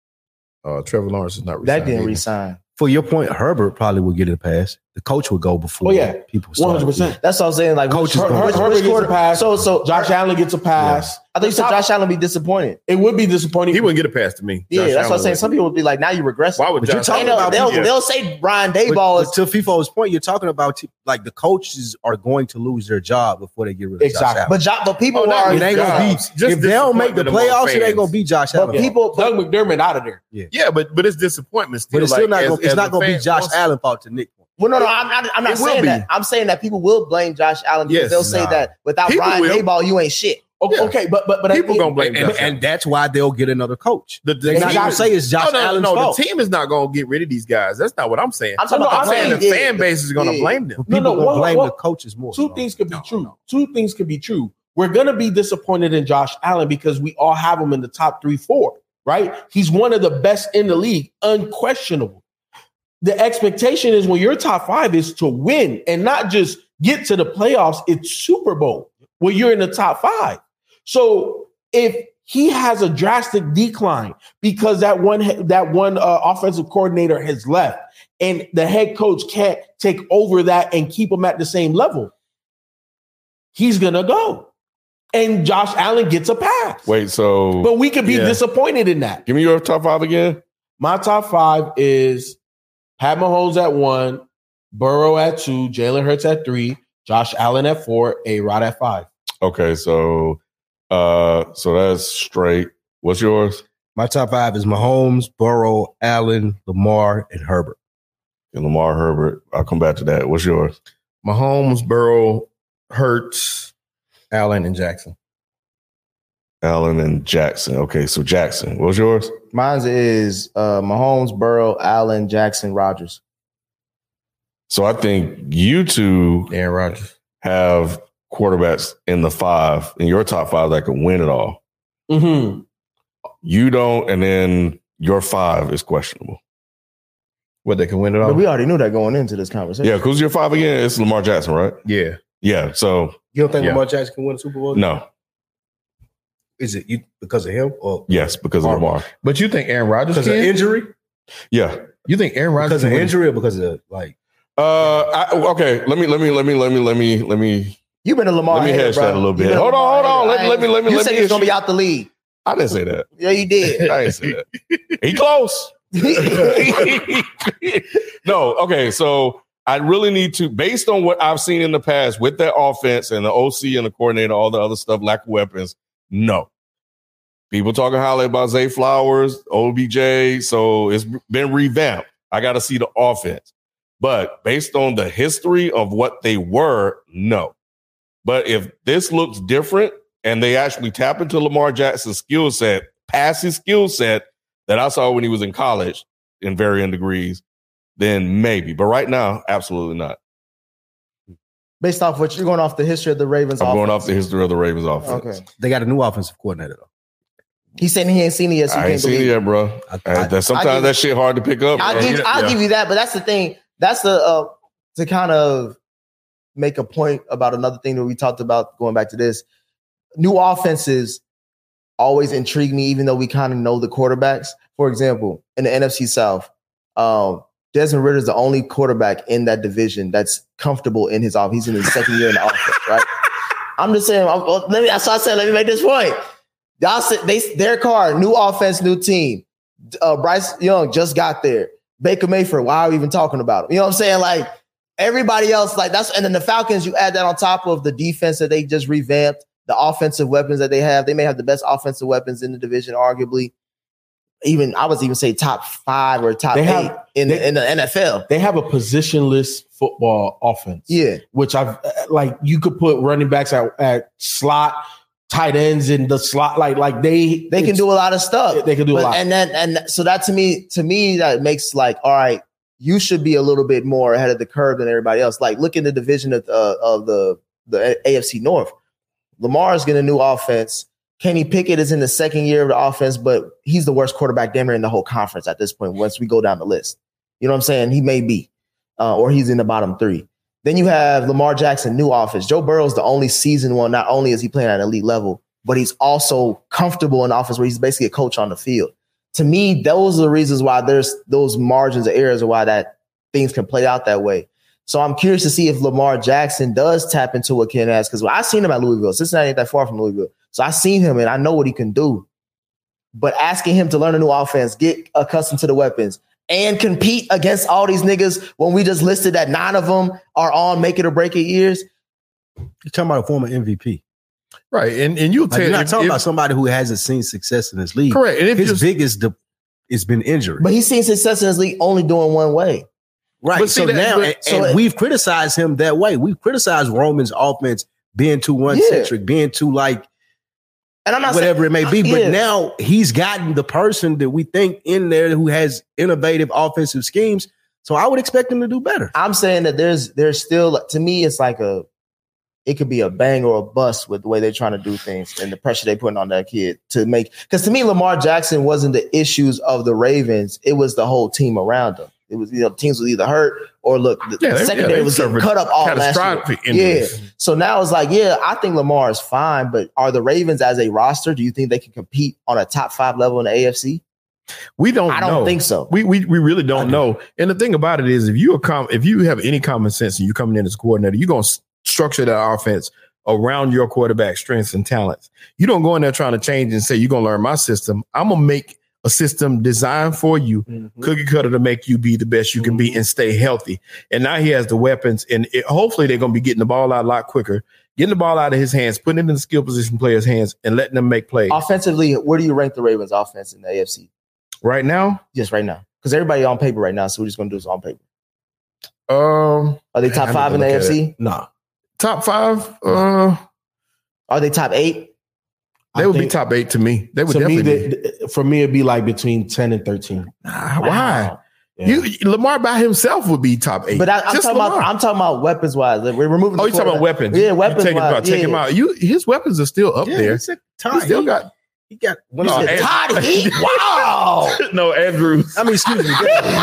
Uh, Trevor Lawrence is not That resigned didn't either. resign. for your point, Herbert probably would get a pass. The coach would go before. Oh, yeah. people. One start. hundred percent. That's what I'm saying. Like Coach which, is which, going- which, Herbert gets a quarter- pass. So so Josh Allen gets a pass. I think you said Josh Allen be disappointed. It would be disappointing. He wouldn't get a pass to me. Yeah, Josh that's what I'm Allen saying. would. Some people would be like, now you regress. Why would But you're Josh talking They Allen? know, about they'll, people- they'll say Brian But, Dayball but is to FIFO's point, you're talking about t- like the coaches are going to lose their job before they get rid of Exactly. Josh Allen. but jo- but people Oh, not are it ain't gonna be jobs. Just if they don't make the disappointment among playoffs, it ain't gonna fans. be Josh but Allen. people Doug McDermott out of there. Yeah, but but it's disappointment still. But it's like, still not as- gonna, it's as not a gonna be fan Josh wants- Allen fault to Nick. Well, no, no, I'm not. I'm not It will saying be. that. I'm saying that people will blame Josh Allen because Yes, they'll say nah. that without People Brian will. Dayball, you ain't shit. Okay, Yeah. okay, but but but I People think- gonna blame And, Josh and that's why they'll get another coach. The, the They're not team gonna is- say it's Josh no, no, Allen's no, fault. The team is not gonna get rid of these guys. That's not what I'm saying. I'm talking No, about I'm the saying fan, the yeah, fan base is gonna yeah. blame them. No, People no, gonna one- blame one- the coaches more. Two No, things could be no, true. no. Two things could be true. We're going to be disappointed in Josh Allen because we all have him in the top three, four, right? He's one of the best in the league, unquestionable. The expectation is when your top five is to win and not just get to the playoffs, it's Super Bowl where you're in the top five. So if he has a drastic decline because that one that one uh, offensive coordinator has left and the head coach can't take over that and keep him at the same level, he's going to go. And Josh Allen gets a pass. Wait, so But we could be Yeah. disappointed in that. give me your top five again. My top five is Pat Mahomes at one, Burrow at two, Jalen Hurts at three, Josh Allen at four, A-Rod at five. Okay, so uh so that's straight. What's yours? My top five is Mahomes, Burrow, Allen, Lamar, and Herbert. And Lamar Herbert. I'll come back to that. What's yours? Mahomes, Burrow, Hurts, Allen, and Jackson. Allen and Jackson. Okay, so Jackson. What's yours? Mine is uh, Mahomes, Burrow, Allen, Jackson, Rodgers. So I think you two Aaron Rodgers. have quarterbacks in the five, in your top five that can win it all. Mm-hmm. You don't, and then your five is questionable. What, they can win it all? But we already knew that going into this conversation. Yeah, who's your five again? It's Lamar Jackson, right? Yeah. Yeah. So You don't think Yeah. Lamar Jackson can win a Super Bowl? no, Is it you because of him or yes, because of Oh. Lamar. But you think Aaron Rodgers because of can? injury? Yeah. You think Aaron Rodgers Because of can win? injury or because of like Uh. I, okay. Let me. Let me. Let me. Let me. Let me. Let me. You've been a Lamar. Let me hater, hash bro. that a little You bit. been Hold on, Lamar hold on. hater. Let- I let me- ain't- let me- You let said me he was gonna be issue- out the league. I didn't say that. Yeah, you did. I didn't say that. He close. No. Okay. So I really need to, based on what I've seen in the past with that offense and the O C and the coordinator, all the other stuff, lack of weapons. No. People talking highly about Zay Flowers, O B J. So it's been revamped. I got to see the offense. But based on the history of what they were, no. But if this looks different and they actually tap into Lamar Jackson's skill set, past his skill set that I saw when he was in college in varying degrees, then maybe. But right now, absolutely not. Based off what you're going off the history of the Ravens. I'm going offense. off the history of the Ravens offense. Okay. they got a new offensive coordinator though. He's saying he ain't seen it yet, so I you ain't can't seen it believe it. yet, bro. I- Uh, I- that, sometimes I give- that shit hard to pick up. I'll bro. give Yeah, I'll yeah. give you that, but that's the thing. That's the uh, to kind of make a point about another thing that we talked about going back to this. New offenses always intrigue me, even though we kind of know the quarterbacks. For example, in the N F C South, um, Desmond Ridder is the only quarterback in that division that's comfortable in his offense. He's in his second year in the offense, right? I'm just saying. I'm, let me. That's why I said. Let me make this point. Y'all said they their car, new offense, new team. Uh, Bryce Young just got there. Baker Mayfield. Why are we even talking about him? You know what I'm saying? Like everybody else, like that's. And then the Falcons, you add that on top of the defense that they just revamped, the offensive weapons that they have. They may have the best offensive weapons in the division, arguably. Even I was even say top five or top They eight have- in, they- the, in the N F L. They have a positionless football offense. Yeah. Which I've like you could put running backs at, at slot, tight ends in the slot. Like like they They can do a lot of stuff. They can do a But- lot. And then and so that to me, to me, that makes like, all right, you should be a little bit more ahead of the curve than everybody else. Like look in the division of, uh, of the, the A F C North. Lamar's getting a new offense. Kenny Pickett is in the second year of the offense, but he's the worst quarterback damn near in the whole conference at this point once we go down the list. You know what I'm saying? He may be, uh, or he's in the bottom three. Then you have Lamar Jackson, new offense. Joe Burrow's the only seasoned one. Not only is he playing at an elite level, but he's also comfortable in the offense where he's basically a coach on the field. To me, those are the reasons why there's those margins of errors or why that things can play out that way. So I'm curious to see if Lamar Jackson does tap into what Ken has, because I seen him at Louisville. Cincinnati ain't that far from Louisville. So I seen him and I know what he can do. But asking him to learn a new offense, get accustomed to the weapons, and compete against all these niggas when we just listed that nine of them are on make it or break it years. You're talking about a former M V P. Right. And and you'll Like, tell you're not if- talking if- about somebody who hasn't seen success in this league. correct. And if His you're- biggest de- it's been injury. But he's seen success in his league only doing one way. Right. But see so that- now, but- and, so and it- we've criticized him that way. We've criticized Roman's offense being too one centric, being too like And I'm not whatever it may be. Yeah. But now he's gotten the person that we think in there who has innovative offensive schemes. So I would expect him to do better. I'm saying that there's there's still, to me, it's like a, it could be a bang or a bust with the way they're trying to do things and the pressure they're putting on that kid to make. Because to me, Lamar Jackson wasn't the issues of the Ravens. It was the whole team around him. It was, you know, teams was either hurt or look, the Yeah, they- yeah, secondary they was getting suffered cut up all last year. catastrophic Yeah. injuries. So now it's like, yeah, I think Lamar is fine, but are the Ravens as a roster, do you think they can compete on a top five level in the A F C? We don't I don't know. think so. We we we really don't know. And the thing about it is, if you are com- if you have any common sense and you're coming in as a coordinator, you're gonna s- structure that offense around your quarterback strengths and talents. You don't go in there trying to change and say you're gonna learn my system. I'm gonna make a system designed for you, Mhm. cookie cutter, to make you be the best you can be and stay healthy. And now he has the weapons, and it, hopefully they're gonna be getting the ball out a lot quicker, getting the ball out of his hands, putting it in the skill position players' hands, and letting them make plays. Offensively, where do you rank the Ravens offense in the A F C? Right now, Just right now. Because everybody on paper right now, so we're just going to do this on paper. um, Are they I top need five to in the look A at F C? Nah. top five, uh, Are they top eight? they I would be think- top eight to me. They would To me, definitely be. the, for me, it'd be like between ten and thirteen. Nah, why? Wow. Yeah. You Lamar by himself would be top eight. But I, I'm, Just talking about, Lamar. I'm talking about weapons wise. We're removing. oh, the you talking about quarterback. weapons? Yeah, You weapons Take him wise, out. Take yeah. him out. You his weapons are still up Yeah, there. it's a He tie. still He- got He got one. No, You said and- Todd Heat? Wow. no Andrews. I mean, excuse me.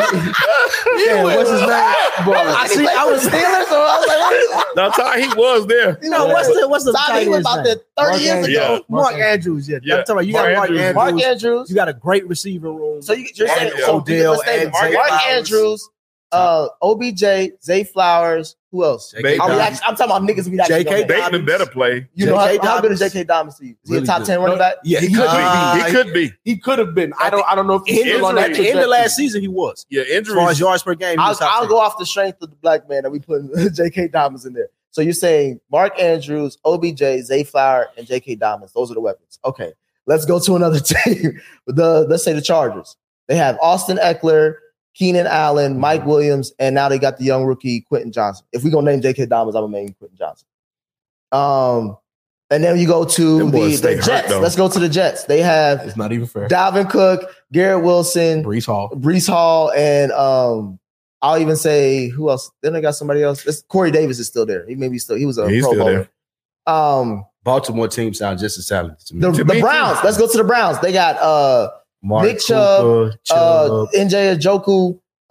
yeah, what's his name? I see. I was Steelers, so I was like, what is No, Ty, he was there. You know what's the what's the Todd tight Heat was end's about name? that thirty Mark years Andrews. ago. Yeah. Mark Andrews. Yeah, Yeah. I'm talking about you Mark got Mark Andrews. Andrews. Mark Andrews. You got a great receiver room. So you, you're saying And so Odell let's name and it. Mark, Zay Mark Flowers. Andrews, uh, O B J, Zay Flowers. Who else? J K. Are we Dobbins. actually, I'm talking about niggas we actually J K. don't name. They even better play. You know how, J K. how good is J Dobbins? K. Dobbins to you? Is he Really a top good. ten running back? Yeah, He he could could be. be. He could be. He could have been. I don't. I don't know if he's still on that At the end of last trajectory. season, he was. Yeah, As far as injuries. yards per game, he I'll, was top I'll ten. go off the strength of the black man that we put J K. Dobbins in there. So you're saying Mark Andrews, O B J, Zay Flower, and J K. Dobbins. Those are the weapons. Okay, let's go to another team. The let's say the Chargers. They have Austin Eckler, Keenan Allen, Mike Williams, and now they got the young rookie Quentin Johnson. If we're gonna name J K. Dobbins, I'm gonna name Quentin Johnson. Um, and then you go to Them the, boys stay the hurt, Jets. though. Let's go to the Jets. They have It's not even fair. Dalvin Cook, Garrett Wilson, Brees Hall. Brees Hall, and um, I'll even say who else? Then they got somebody else. This, Corey Davis is still there. He maybe still he was a He's Pro still Bowler. Um, Baltimore team sounds just as talented to me. the, To the me, Browns. too. Let's go to the Browns. They got uh, Mark Nick Chubb, Cooper, uh, Chubb. N J Njoku,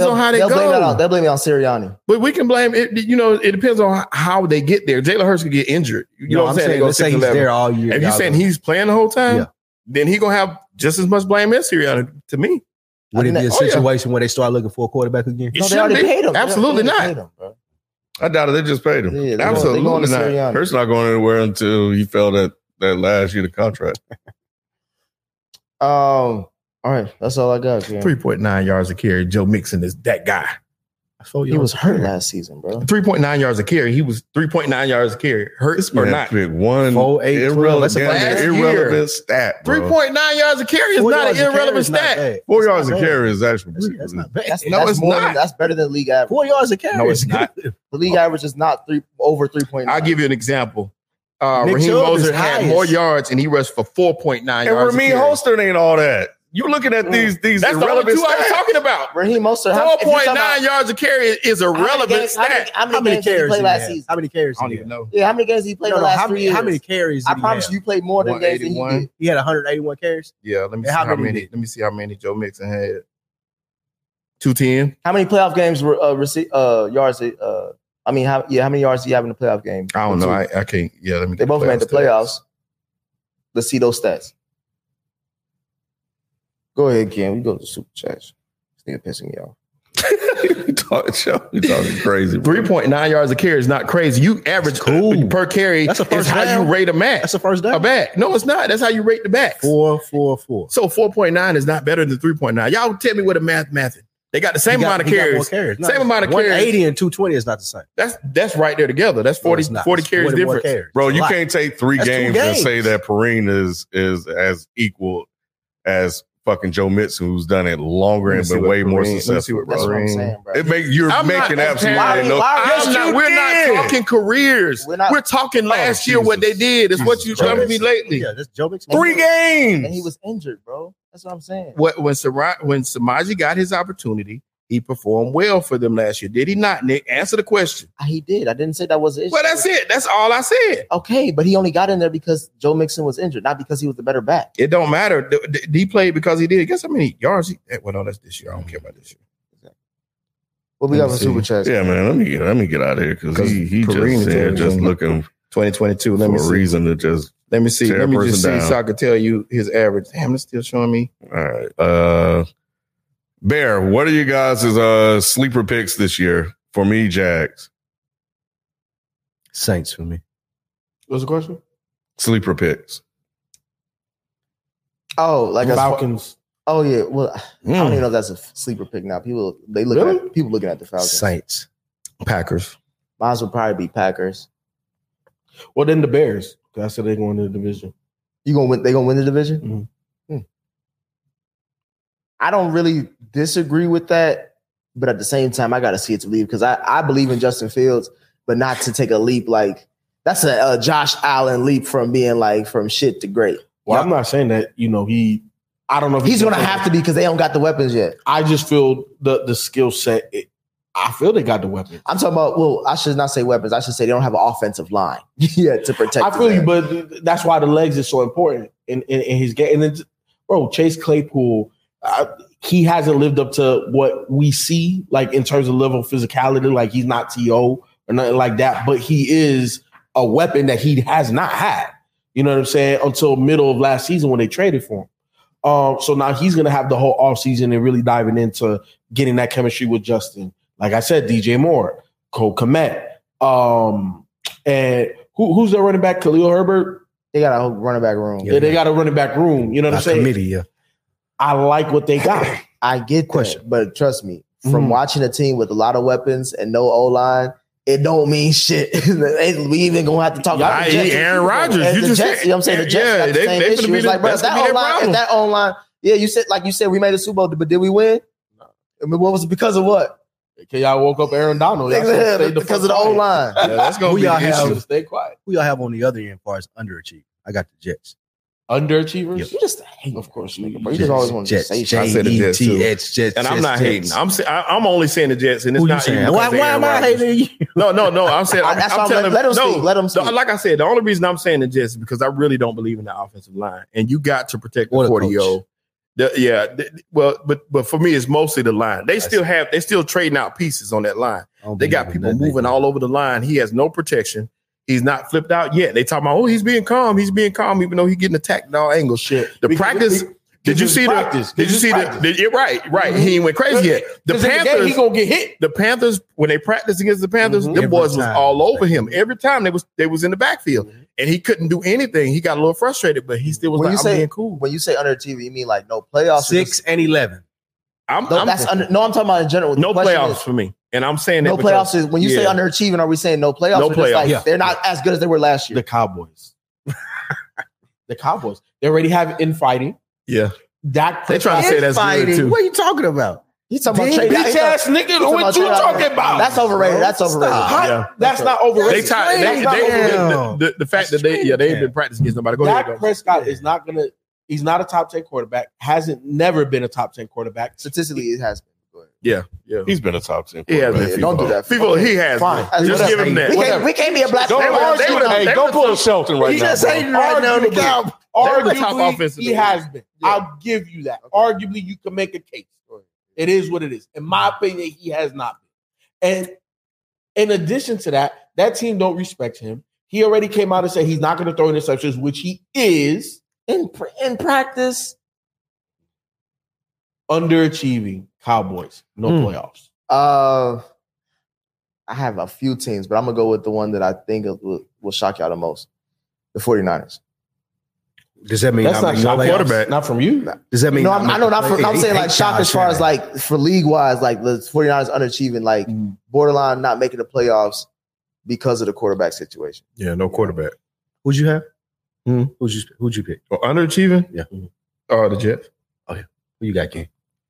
depends they'll, on how they they'll go. Blame it on, they'll blame it on Sirianni. But we can blame it. You know, it depends on how they get there. Jalen Hurts could get injured. You No, know what I'm I'm saying? saying, They go let's say six he's eleven. there all year. If you're y'all saying go- he's playing the whole time, Yeah. then he gonna have just as much blame as Sirianni to me. would it be a Oh, yeah. situation where they start looking for a quarterback again? It No, they shouldn't already be. paid him. Absolutely They already not. paid him, bro. I doubt it. They just paid him. Yeah, they're Absolutely going, they're going to not. Sirianni. Hurts not going anywhere until he fell that, that last year of the contract. Um. All right, that's all I got. Man. three point nine yards a carry. Joe Mixon is that guy. He was hurt last season, bro. three point nine yards a carry. He was three point nine yards a carry. Hurts or Man, not. pick one Four, eight, twelve. irrelevant, That's a last damn year. irrelevant stat. bro. three point nine yards a carry is Four not yards an a carry irrelevant is not stat. bad. Four That's yards not a bad. carry is actually That's, pretty that's good. not bad. That's, No, that's it's more not. Than, that's better than league average. Four yards a carry. No, it's is not. good. The league average is not three over three point nine. I'll give you an example. Uh, Nick Raheem Chubb is Mostert had highest. more yards and he rushed for four point nine And yards. Raheem a carry. Holster ain't all that. You looking at these these That's the only irrelevant two I was stats. talking about. Raheem Mostert. Four how- if you're point talking nine about- yards a carry is a how many relevant games- how many- stat. How many, How many games did he carries play did he last have? season? How many carries I don't did he even have? know. Yeah, how many games did he play No, the no, last how three many, years? how many carries did I he promise have? you, you played more than games than he one eighty-one. did. He had one hundred eighty-one carries. Yeah, let me And see how how, many many. did- Let me see how many Joe Mixon had. Two ten. How many playoff games were uh, rece- uh, yards? Uh, I mean, how yeah, how many yards do you have in the playoff game? I don't know. Two. I, I can't. Yeah, let me. They get both made the stats. playoffs. Let's see those stats. Go ahead, Ken. We go to super chats. This nigga pissing me off. you talking, you talking crazy. bro. Three point nine yards a carry is not crazy. You average cool. per carry. That's a is first how down. you rate a match. That's the first down. A back. No, it's not. That's how you rate the backs. Four, four, four. So four point nine is not better than three point nine. Y'all tell me what a math math is. They got the same He got- amount of he got carries. more carries. No, Same amount of carries. one eighty and two twenty is not the same. That's that's right there together. That's No, forty, it's not. forty It's carries forty more difference. carries. Bro, It's a you lot. can't take three That's two games, and games. say that Perrine is is as equal as fucking Joe Mixon, who's done it longer Let me and see been what way more Perrine- let me see successful. what That's what I'm Bro. Perrine- saying, bro. It make you're I'm not making absolutely comparing- no. Why- Yes, I'm not, you we're did. not talking careers. We're We're, not- talking last Oh, year what they Jesus. did. Is what you Jesus telling me Christ. lately. Yeah, that's Joe Mixon. Three games. And he was injured, bro. That's what I'm saying. What when Sara- when Samaji got his opportunity, he performed well for them last year. Did he not, Nick? Answer the question. He did. I didn't say that was the issue. Well, that's it. That's all I said. Okay, but he only got in there because Joe Mixon was injured, not because he was the better back. It don't matter. D- d- He played because he did. Guess how many yards he? Well, no, that's this year. I don't care about this year. What we Let got me for see. super chats? Yeah, man. Let me get let me get out of here because 'Cause he he Perrine just said is just everything. looking twenty twenty-two. Let for me a see. reason to just. Let me see. tear a Let me just see person down. so I can tell you his average. Damn, it's still showing me. All right, uh, Bear. What are you guys' uh sleeper picks this year? For me, Jags Saints for me. What's the question? sleeper picks. Oh, like a Falcons. Oh yeah. Well, I don't Mm. even know if that's a sleeper pick now. People they look Really? at people looking at the Falcons. Saints. Packers. Mine would probably be Packers. Well, then the Bears. 'Cause I said they're going to the division. You gonna win? They gonna win the division? Mhm. Hmm. I don't really disagree with that, but at the same time, I got to see it to leave because I, I believe in Justin Fields, but not to take a leap like that's a, a Josh Allen leap from being like from shit to great. Well, I'm not saying that, you know, he, I don't know if He's gonna have to be because they don't got the weapons yet. I just feel the the skill set. It, I feel they got the weapons. I'm talking about. Well, I should not say weapons. I should say they don't have an offensive line yet to protect. I feel them. you, but that's why the legs is so important in, in, in his game. And then, bro, Chase Claypool, uh, he hasn't lived up to what we see, like in terms of level of physicality. Like he's not T O or nothing like that, but he is a weapon that he has not had. You know what I'm saying? Until middle of last season when they traded for him. Um, so now he's going to have the whole offseason and really diving into getting that chemistry with Justin. Like I said, D J Moore, Cole Kmet, um, and who, who's their running back? Khalil Herbert. They got a running back room. Yeah, they got a running back room. You know what I'm Not saying? committee, yeah. I like what they got. I get Question. that, but trust me, from Mhm. watching a team with a lot of weapons and no O line, it don't mean shit. we even gonna have to talk about I- the Jets. Aaron Rodgers, And you the just Jets, said- you know what I'm saying? The Jets yeah, got the they- same they finna issue. be It's the- like, bro, if that's gonna that be O their line, if problem. that O line, yeah, you said like you said, we made a Super Bowl, but did we win? I mean, what was it because of what? Okay, y'all woke up Aaron Donald. Y'all should stay the because of fuck the O quiet. line. Yeah, that's gonna Who be y'all the have? issue. Should stay quiet. Who y'all have on the other end as far as underachieving? I got the Jets. Underachievers. You just hate, Of course, nigga, bro. You just always want to Jets. say I shit. said the Jets, too. J E T S, Jets. And I'm Jets, not Jets. hating. I'm sa- I, I'm only saying the Jets, and it's Who you not saying? even Why, because of why Aaron am I Rodgers. hating you? No, no, no. I'm saying I'm, That's I'm why I'm telling let- let him no, speak. Let him no, speak. Like I said, the only reason I'm saying the Jets is because I really don't believe in the offensive line, and you got to protect Or the the forty year coach. old. The, yeah, the- well, but but for me, it's mostly the line. They still have they still trading out pieces on that line. I don't They believe got in people that moving nigga. all over the line. He has no protection. He's not flipped out yet. They talking about, oh, he's being calm. He's being calm, even though he's getting attacked in all angles. Shit. The Because- practice, Did you see practice. the? Did you see the? Did, you're right, right. Mm-hmm. He ain't went crazy yet. The Panthers, the he gonna get hit. The Panthers, when they practiced against the Panthers, mm-hmm. the boys was all over him. Every time they was they was in the backfield, mm-hmm. and he couldn't do anything. He got a little frustrated, but he still was when like, you say, I'm being cool. When you say underachieving, you mean like no playoffs? Six and eleven. I'm, no, I'm that's under, no. I'm talking about in general. No playoffs is, for me, and I'm saying no that playoffs. Because, is, when you yeah. say underachieving, are we saying no playoffs? No playoffs. Like yeah. They're not as good as they were last year. The Cowboys. The Cowboys. They already have infighting. Yeah. Dak they trying to say that's good too. What are you talking about? He's talking about trade. Bitch ass nigga. What you talking about? That's overrated. That's overrated. Yeah. That's not overrated. They, tie, they, they, they the, the, the fact that's that they yeah they ain't been practicing against nobody. Go Dak ahead. Go. Prescott is not gonna. He's not a top ten quarterback. Hasn't never been a top ten quarterback. Statistically, it has been. Yeah, yeah. He's been a top ten. He has been. Yeah, don't do that. People, he has. Fine. Been. Just give him that. We can't, we can't be a black. Don't argue. argue. Hey, they go pull a Shelton right he now. Just hating right now. Arguably, arguably he has been. Yeah. I'll give you that. Okay. Arguably, you can make a case. It is what it is. In my opinion, he has not been. And in addition to that, that team don't respect him. He already came out and said he's not going to throw interceptions, which he is in in practice. Underachieving Cowboys, no hmm. playoffs. Uh, I have a few teams, but I'm going to go with the one that I think will, will shock y'all the most, the 49ers. Does that mean that's not, not no quarterback? Not from you. Does that mean no? I'm, I know not from. I'm saying like shock as far as like for league wise, like the 49ers underachieving, like mm-hmm. borderline not making the playoffs because of the quarterback situation. Yeah, no quarterback. Who'd you have? Mm-hmm. Who'd you Who'd you pick? Oh, underachieving? Yeah. Mm-hmm. Oh, the Jets. Oh yeah. Who you got, King?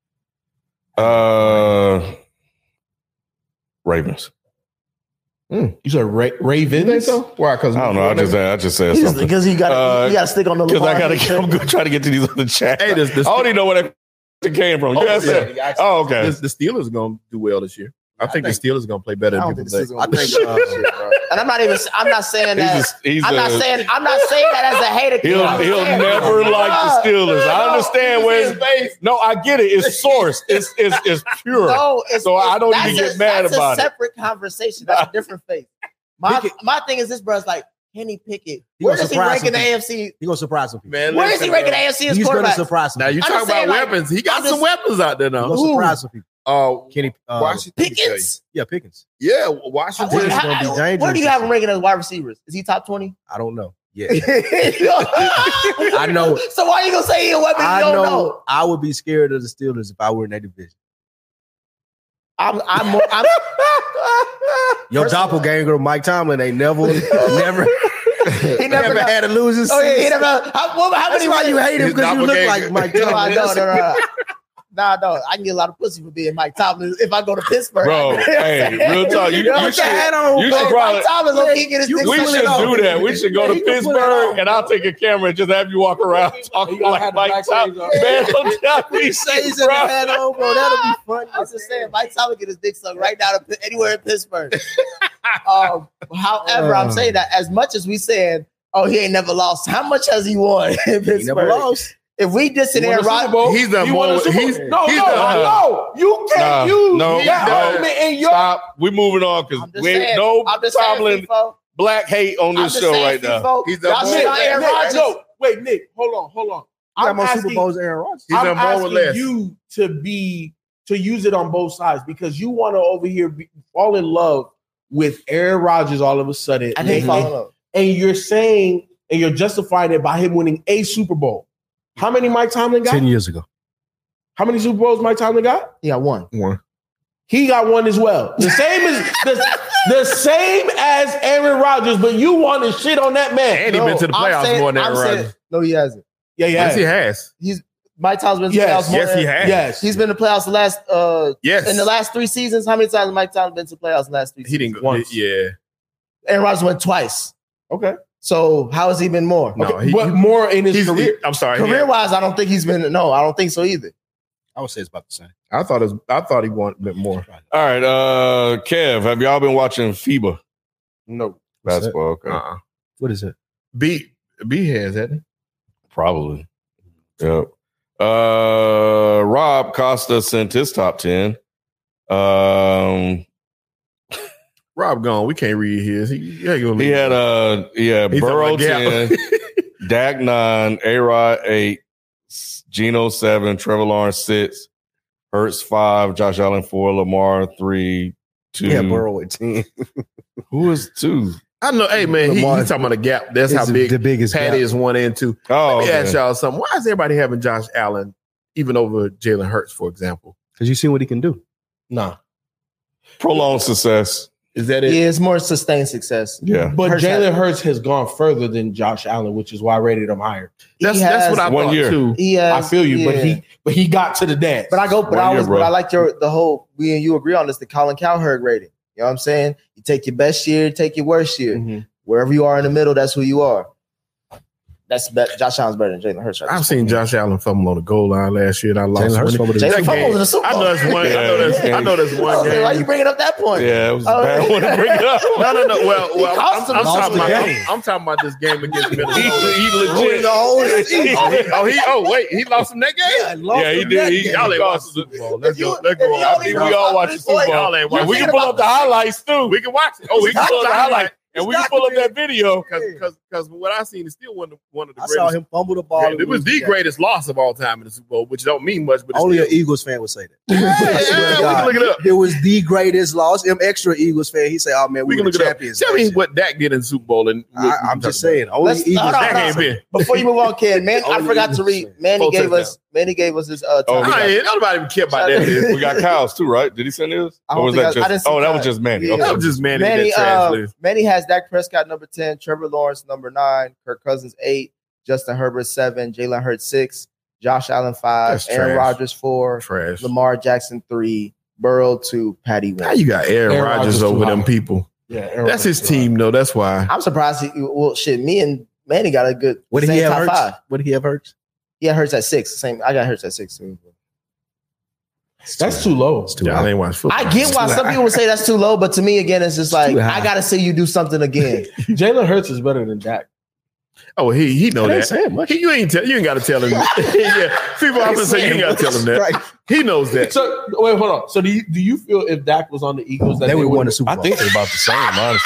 Uh, Ravens. Mm. You said Ra- Ravens? You think so? Why? Because I don't know. I just I just said He's, something because he got uh, he got to stick on the. Because I got to. I'm going to try to get to these other chats. Hey, this, this, I already know where that came from. Oh, yes, yeah. Oh, okay. This, the Steelers are going to do well this year. I, I think, think the Steelers are going to play better than people think. I think, uh, and I'm not even. I'm not saying that. He's a, he's I'm not a, saying. I'm not saying that as a hater. He'll he'll never like the Steelers. I understand where it's. No, I get it. It's sourced. It's it's it's pure. No, it's, so it's, I don't even get a, mad that's about a separate it. Conversation. That's a different face. My Pickett. my thing is this, bro. It's like Kenny Pickett. Where is he ranking the A F C? He gonna surprise some people. Man, where is he ranking the A F C as He's quarterback? Gonna surprise some now you talk about like, weapons. He got I'm some just, weapons out there now. He's gonna surprise some people. Oh, uh, Kenny uh, Washington Pickens. Yeah, Pickens. Yeah, Washington is going to be dangerous. Where do you have him ranking as wide receivers? Is he top twenty? I don't know. Yeah, I know. So why are you gonna say he a weapon? I you don't know, know. I would be scared of the Steelers if I were in that division. I'm. I'm. More, I'm Your doppelganger, Mike Tomlin, ain't never, never. He never, never had a losing season. Oh yeah, he never. How, well, how That's many? why you hate him because you look like Mike Tomlin. No, I don't. No, no, no. Nah, no, I can get a lot of pussy for being Mike Tomlin if I go to Pittsburgh. Bro, hey, real talk. You, you, you should, on, you should probably. Mike Tomlin's gonna get his we should do that. We should go yeah, to Pittsburgh and I'll take a camera and just have you walk around talking like Mike Tomlin. Man, don't tell me shit, bro. Hat on, bro. That'll be fun. I'm just saying, Mike Tomlin get his dick sucked right down to anywhere in Pittsburgh. um, however, I'm saying that as much as we saying, oh, he ain't never lost. How much has he won in Pittsburgh? He never lost. If we dissing Aaron Rodgers, he's the more. He's no, he's no, the, no. You can't nah, use no, that no, argument in your. Stop. We're moving on because we ain't no Tomlin black hate on this show right now. He's the more. Aaron Rodgers. No, wait, Nick, hold on, hold on. I'm asking Super Bowls Aaron Rodgers. I'm asking you to be to use it on both sides because you want to over here be, fall in love with Aaron Rodgers all of a sudden. I didn't fall in love. And you're saying and you're justifying it by him winning a Super Bowl. How many Mike Tomlin got? Ten years ago. How many Super Bowls Mike Tomlin got? He got one. One. He got one as well. The same as the, the same as Aaron Rodgers, but you want to shit on that man. And he no, been to the playoffs saying, more than Aaron Rodgers. No, he hasn't. Yeah, yeah. Yes, he has. He's Mike Tomlin's been to yes. the playoffs more. Yes, than, he has. Yes, he's been to the playoffs the last. Uh, yes, in the last three seasons. How many times has Mike Tomlin been to the playoffs in the last three? He seasons? didn't go. Once. Yeah. Aaron Rodgers went twice. Okay. So how has he been more? No, okay. he, but more in his career. He, I'm sorry. Career wise, I don't think he's been. No, I don't think so either. I would say it's about the same. I thought it was, I thought he wanted a bit more. All right, uh, Kev, have y'all been watching FIBA? No. Basketball. Okay. Uh-uh. What is it? B B has, hasn't he? Probably. Yep. Uh, Rob Costa sent his top ten. Um, Rob gone. We can't read his. He, yeah, he had uh, yeah, He's Burrow ten, Dak nine, A-Rod eight, Geno seven, Trevor Lawrence six, Hurts five, Josh Allen four, Lamar three, two. Yeah, Burrow at ten. Who is two? I know. Hey man, he, he's talking about a gap. That's how big the biggest Patty gap. is one and two. Oh, Let me okay. ask y'all something. Why is everybody having Josh Allen even over Jalen Hurts, for example? Because you see what he can do. Nah. Prolonged success. Is that it? Yeah, it's more sustained success. Yeah. But Hurts Jalen had- Hurts has gone further than Josh Allen, which is why I rated him higher. That's, He that's has what I one thought year. too. He has, I feel you, but yeah. he but he got to the dance. But I go, but One I year, was, bro. but I like your the whole. We and you agree on this. The Colin Cowherd rating. You know what I'm saying? You take your best year, take your worst year. Mhm. Wherever you are in the middle, that's who you are. That's be- Josh Allen's better than Jalen Hurts. Right I've now. seen Josh Allen fumble on the goal line last year, and I lost. Jalen Hurts money. fumbled in Jalen That fumbled game- in the Super I Bowl. know that's one. I know that's. I know that's one Oh, game. why you bringing up that point? Yeah, it was Oh, a bad one to bring it up. No, no, no. Well, well, cost I'm, him I'm, lost talking the about, game. I'm, I'm talking about this game against He, Minnesota. he legit. Oh, he, oh, he, oh, wait, he lost him that game. Yeah, he did. He, Y'all ain't lost watched the the Super Bowl. Let's If you- go. Let's if go. you I only think We we all. all watch the Super Bowl. Y'all ain't Yeah, watching we can that. pull up the highlights too. We can watch it. Oh, we can pull up the highlight. And we can pull up that video. Because because what I seen is still one of one of the I saw greatest. him fumble the ball. Great- It was the greatest loss of all time in the Super Bowl, which don't mean much, but it's Only still, an Eagles fan would say that. yeah, I swear yeah, to we God. can look it up. It was the greatest loss. Him extra Eagles fan. He say, "Oh man, We we, can were look the it up. champions." Tell me last year." what Dak did in the Super Bowl, and we- we I, can I'm talk just about it. saying. Only Let's- Eagles. hold on, Dak hold ain't on. been. Before you move on, Ken, man, I Only forgot to Eagles read. fan. Manny Full gave touchdown. us. Manny gave us his. Uh, Oh, top we I ain't, nobody even care about that. We got Kyle's too, right? Did he send his? I Or don't was think that I- I just? didn't see Oh, that was Kyle. just Manny. Yeah. Okay. That was just Manny, Manny, that trash uh, list. Manny has Dak Prescott number ten, Trevor Lawrence number nine, Kirk Cousins eight, Justin Herbert seven, Jalen Hurts six, Josh Allen five, That's Aaron trash. Rodgers four, Trash. Lamar Jackson three, Burrow two, Patty Now one. you got Aaron, Aaron Rodgers Rodgers over too them high. people. Yeah, Aaron That's his Rodgers. team, though. That's why. I'm surprised. He, well, shit, me and Manny got a good. What did he same have? top Hurts? five. What did he have? Hurts? Yeah, Hurts at six. Same. I got Hurts at six too. That's too low. It's too Y'all high. ain't watch football. I get why some people would say that's too low, but to me, again, it's just like too high. I got to see you do something again. Jalen Hurts is better than Dak. Oh, he he know I ain't that. saying much. He, you ain't tell, you ain't got to tell him. yeah, people often say you ain't got to tell him that. Right. He knows that. So wait, hold on. So do you do you feel if Dak was on the Eagles that They would have won would've- the Super I Bowl. think they're about the same, honestly.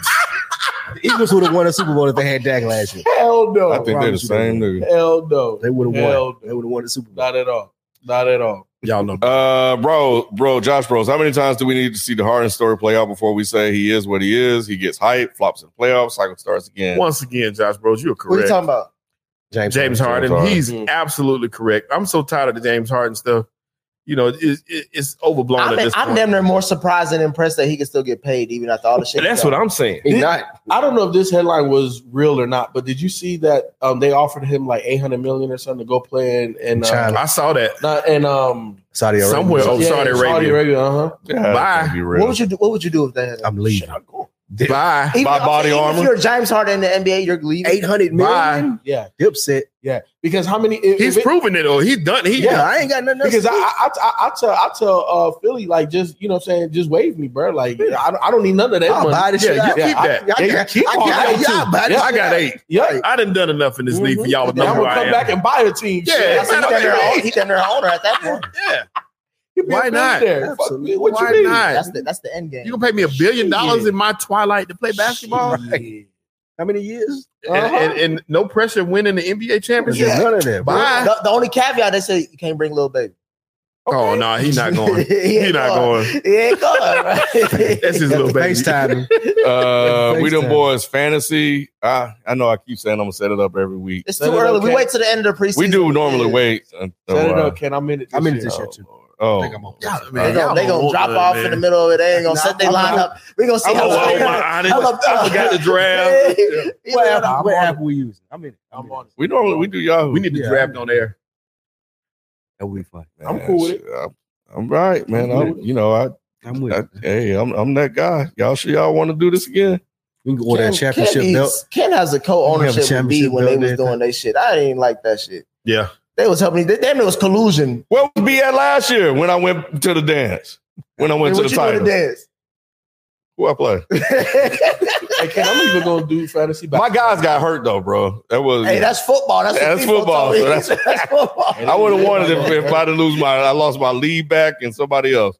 The Eagles would have won a Super Bowl if they had Dak last year. Hell no. I think they're the promise you they same nigga. Hell no. They would have Hell won. They would have won the Super Bowl. Not at all. Not at all. Y'all know. Uh, bro, bro, Josh Bros, how many times do we need to see the Harden story play out before we say he is what he is? He gets hyped, flops in the playoffs, cycle starts again. Once again, Josh Bros, you're What are you correct. talking about? James, James Harden. Harden, James he's Harden. absolutely correct. I'm so tired of the James Harden stuff. You know, it, it, it's overblown I'm, at this I'm point. damn near more surprised and impressed that he can still get paid even after all the shit. That's he's what done. I'm saying. He Did- not. I don't know if this headline was real or not, but did you see that um, they offered him like eight hundred million or something to go play in, in uh, China. I saw that. not in um Saudi Arabia. Somewhere. Oh, yeah, Saudi Arabia. Saudi Arabia, uh-huh. Yeah, that Bye. can't be real. What would you do? What would you do if they had? I'm leaving. Bye. Even, Buy I'm body saying, even armor? If you're James Harden in the N B A, you're leaving. Eight hundred million. Yeah, Dipset. yeah. Because how many if, He's if it- proven it. Oh, he's done. He Yeah, I ain't got nothing else. because to I, do. I, I, I tell I tell uh, Philly like just you know what I'm saying just wave me, bro. Like I, don't- I don't need none of that I'll money. buy this Yeah, shit. you out. keep I- that. Yeah, I Yeah, got- keep I all got- that yeah, too. I'll buy this Yeah, I shit got out. eight. Yeah, I done done enough in this league for y'all to I'm know who gonna I come am. back and buy a team. Yeah, Shit. I said man, he done their okay. own- he done their owner at that point. Yeah. You be a Why not? billionaire. Fuck Absolutely. me. What Why you mean? not? That's the that's the end game. You gonna pay me a billion dollars Shit. in my twilight to play basketball? Shit. How many years? And, and, and no pressure winning the N B A championship? Yeah. None of that. bro. Bye. the, the only caveat they say you can't bring little baby. Oh no, he's not going. he He's ain't not going. He ain't going. Right? That's his little baby. FaceTime. Uh, we them FaceTime. boys fantasy. I I know I keep saying I'm gonna set it up every week. It's Set too it early. up, We Ken. wait till the end of the preseason. We do normally Yeah. wait. Until, Set it uh, up, Ken. I'm in it. I'm in it year. this year too. Oh, I think I'm on. Yeah, They man, gonna, y'all they gonna don't drop want off it, in the man. middle of it. They ain't gonna Nah, set their I'm- line up. We gonna see Oh, how oh, long. my, I, didn't- I forgot the draft. Yeah. What Yeah. app, what app we using? I'm in it. I'm, I'm in on it. it. we normally we do Yahoo. We need the Yeah. draft on there. That would be fun. I'm Man, cool with shit, I'm, I'm right, man. I'm I, with it. you know, I, I'm with I it. hey, I'm I'm that guy. Y'all sure y'all want to do this again? We can go order Ken, that championship Ken, belt. needs- Ken has a We have a co-ownership with B championship when they belt was there. doing their shit. I didn't like that shit. Yeah. They was helping. They, damn, it was collusion. Where was B at last year when I went to the dance? When I went Hey, to the what you title? doing to dance? Who I play? Hey, Ken, I'm even gonna do fantasy. My guys got hurt though, bro. That was Hey, that's football. That's, what That's people football, told me. so that's- That's football. I would have wanted if, if I didn't lose my I lost my lead back and somebody else.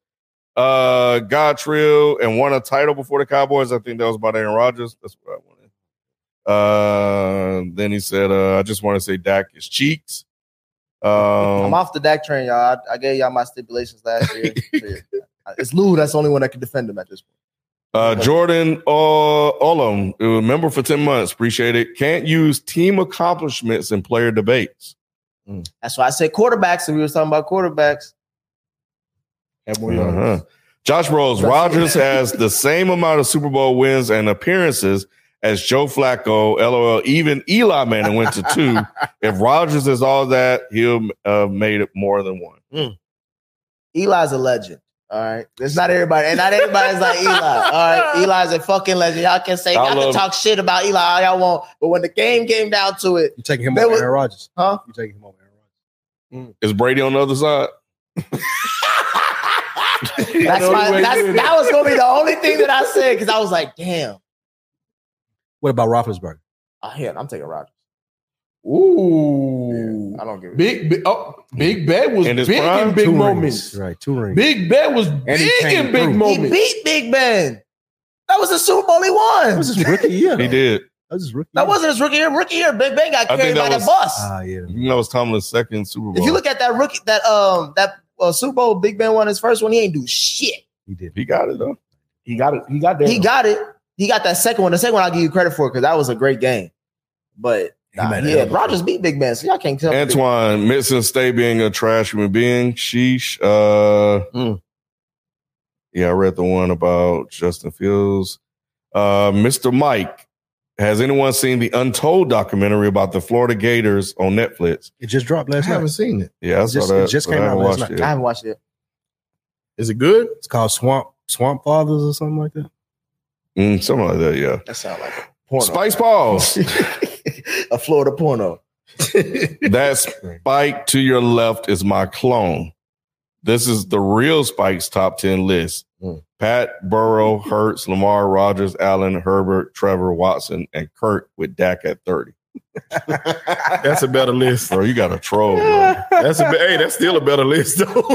Uh God Trill and won a title before the Cowboys. I think that was about Aaron Rodgers. That's what I wanted. Uh then he said, uh, I just want to say Dak is cheeks. Um, I'm off the Dak train, y'all. I, I gave y'all my stipulations last year. It's Lou that's the only one that can defend him at this point. Uh, Jordan uh, Olam, a member for ten months. Appreciate it. Can't use team accomplishments in player debates. Mm. That's why I said quarterbacks. And we were talking about quarterbacks. Have more Uh-huh. Josh Rose, Rodgers has the same amount of Super Bowl wins and appearances as Joe Flacco. LOL. Even Eli Manning went to two. If Rodgers is all that, he'll uh, made it more than one. Mm. Eli's a legend. All right. It's not everybody. And not everybody's like Eli. All right. Eli's a fucking legend. Y'all can say, y'all can talk shit about Eli all y'all want. But when the game came down to it. You taking him over Aaron Rodgers. Huh? You taking him over Aaron Rodgers. Mm. Is Brady on the other side? that's my, that's, that was going to be the only thing that I said because I was like, damn. What about Roethlisberger? Oh, yeah, I'm taking Rodgers. Ooh, yeah, I don't give a big, big, oh, Big Ben was in big prime, in big two moments. Rings. Right, two rings. Big Ben was and big in big through. moments. He beat Big Ben. That was the Super Bowl he won. That was his rookie year. He did. That was his rookie That year. wasn't his rookie year. Rookie year, Big Ben got I carried think that by was- the bus. Ah, yeah. You know, it was Tomlin's second Super Bowl. If you look at that rookie, that um, that uh, Super Bowl, Big Ben won his first one. He ain't do shit. He did. He got it though. He got it. He got there. He got it. He got that second one. The second one I'll give you credit for because that was a great game. But nah, yeah, Rodgers beat Big Ben, so y'all can't tell. Antoine, Mixon stay being a trash human being. Sheesh. Uh, Mm. Yeah, I read the one about Justin Fields. Uh, Mister Mike, has anyone seen the Untold documentary about the Florida Gators on Netflix? It just dropped I last haven't night. seen it. Yeah, I It saw just- that. it just but came I out haven't last watched night. I it. haven't watched it. Is it good? It's called Swamp Swamp Fathers or something like that. Mm, something like that, yeah. That sounds like a porno. Spice Balls. A Florida porno. That Spike to your left is my clone. This is the real Spike's top ten list. Mm. Pat, Burrow, Hurts, Lamar, Rodgers, Allen, Herbert, Trevor, Watson, and Kirk with Dak at thirty. That's a better list. Bro, you got a troll, bro. That's a be- hey, that's still a better list though.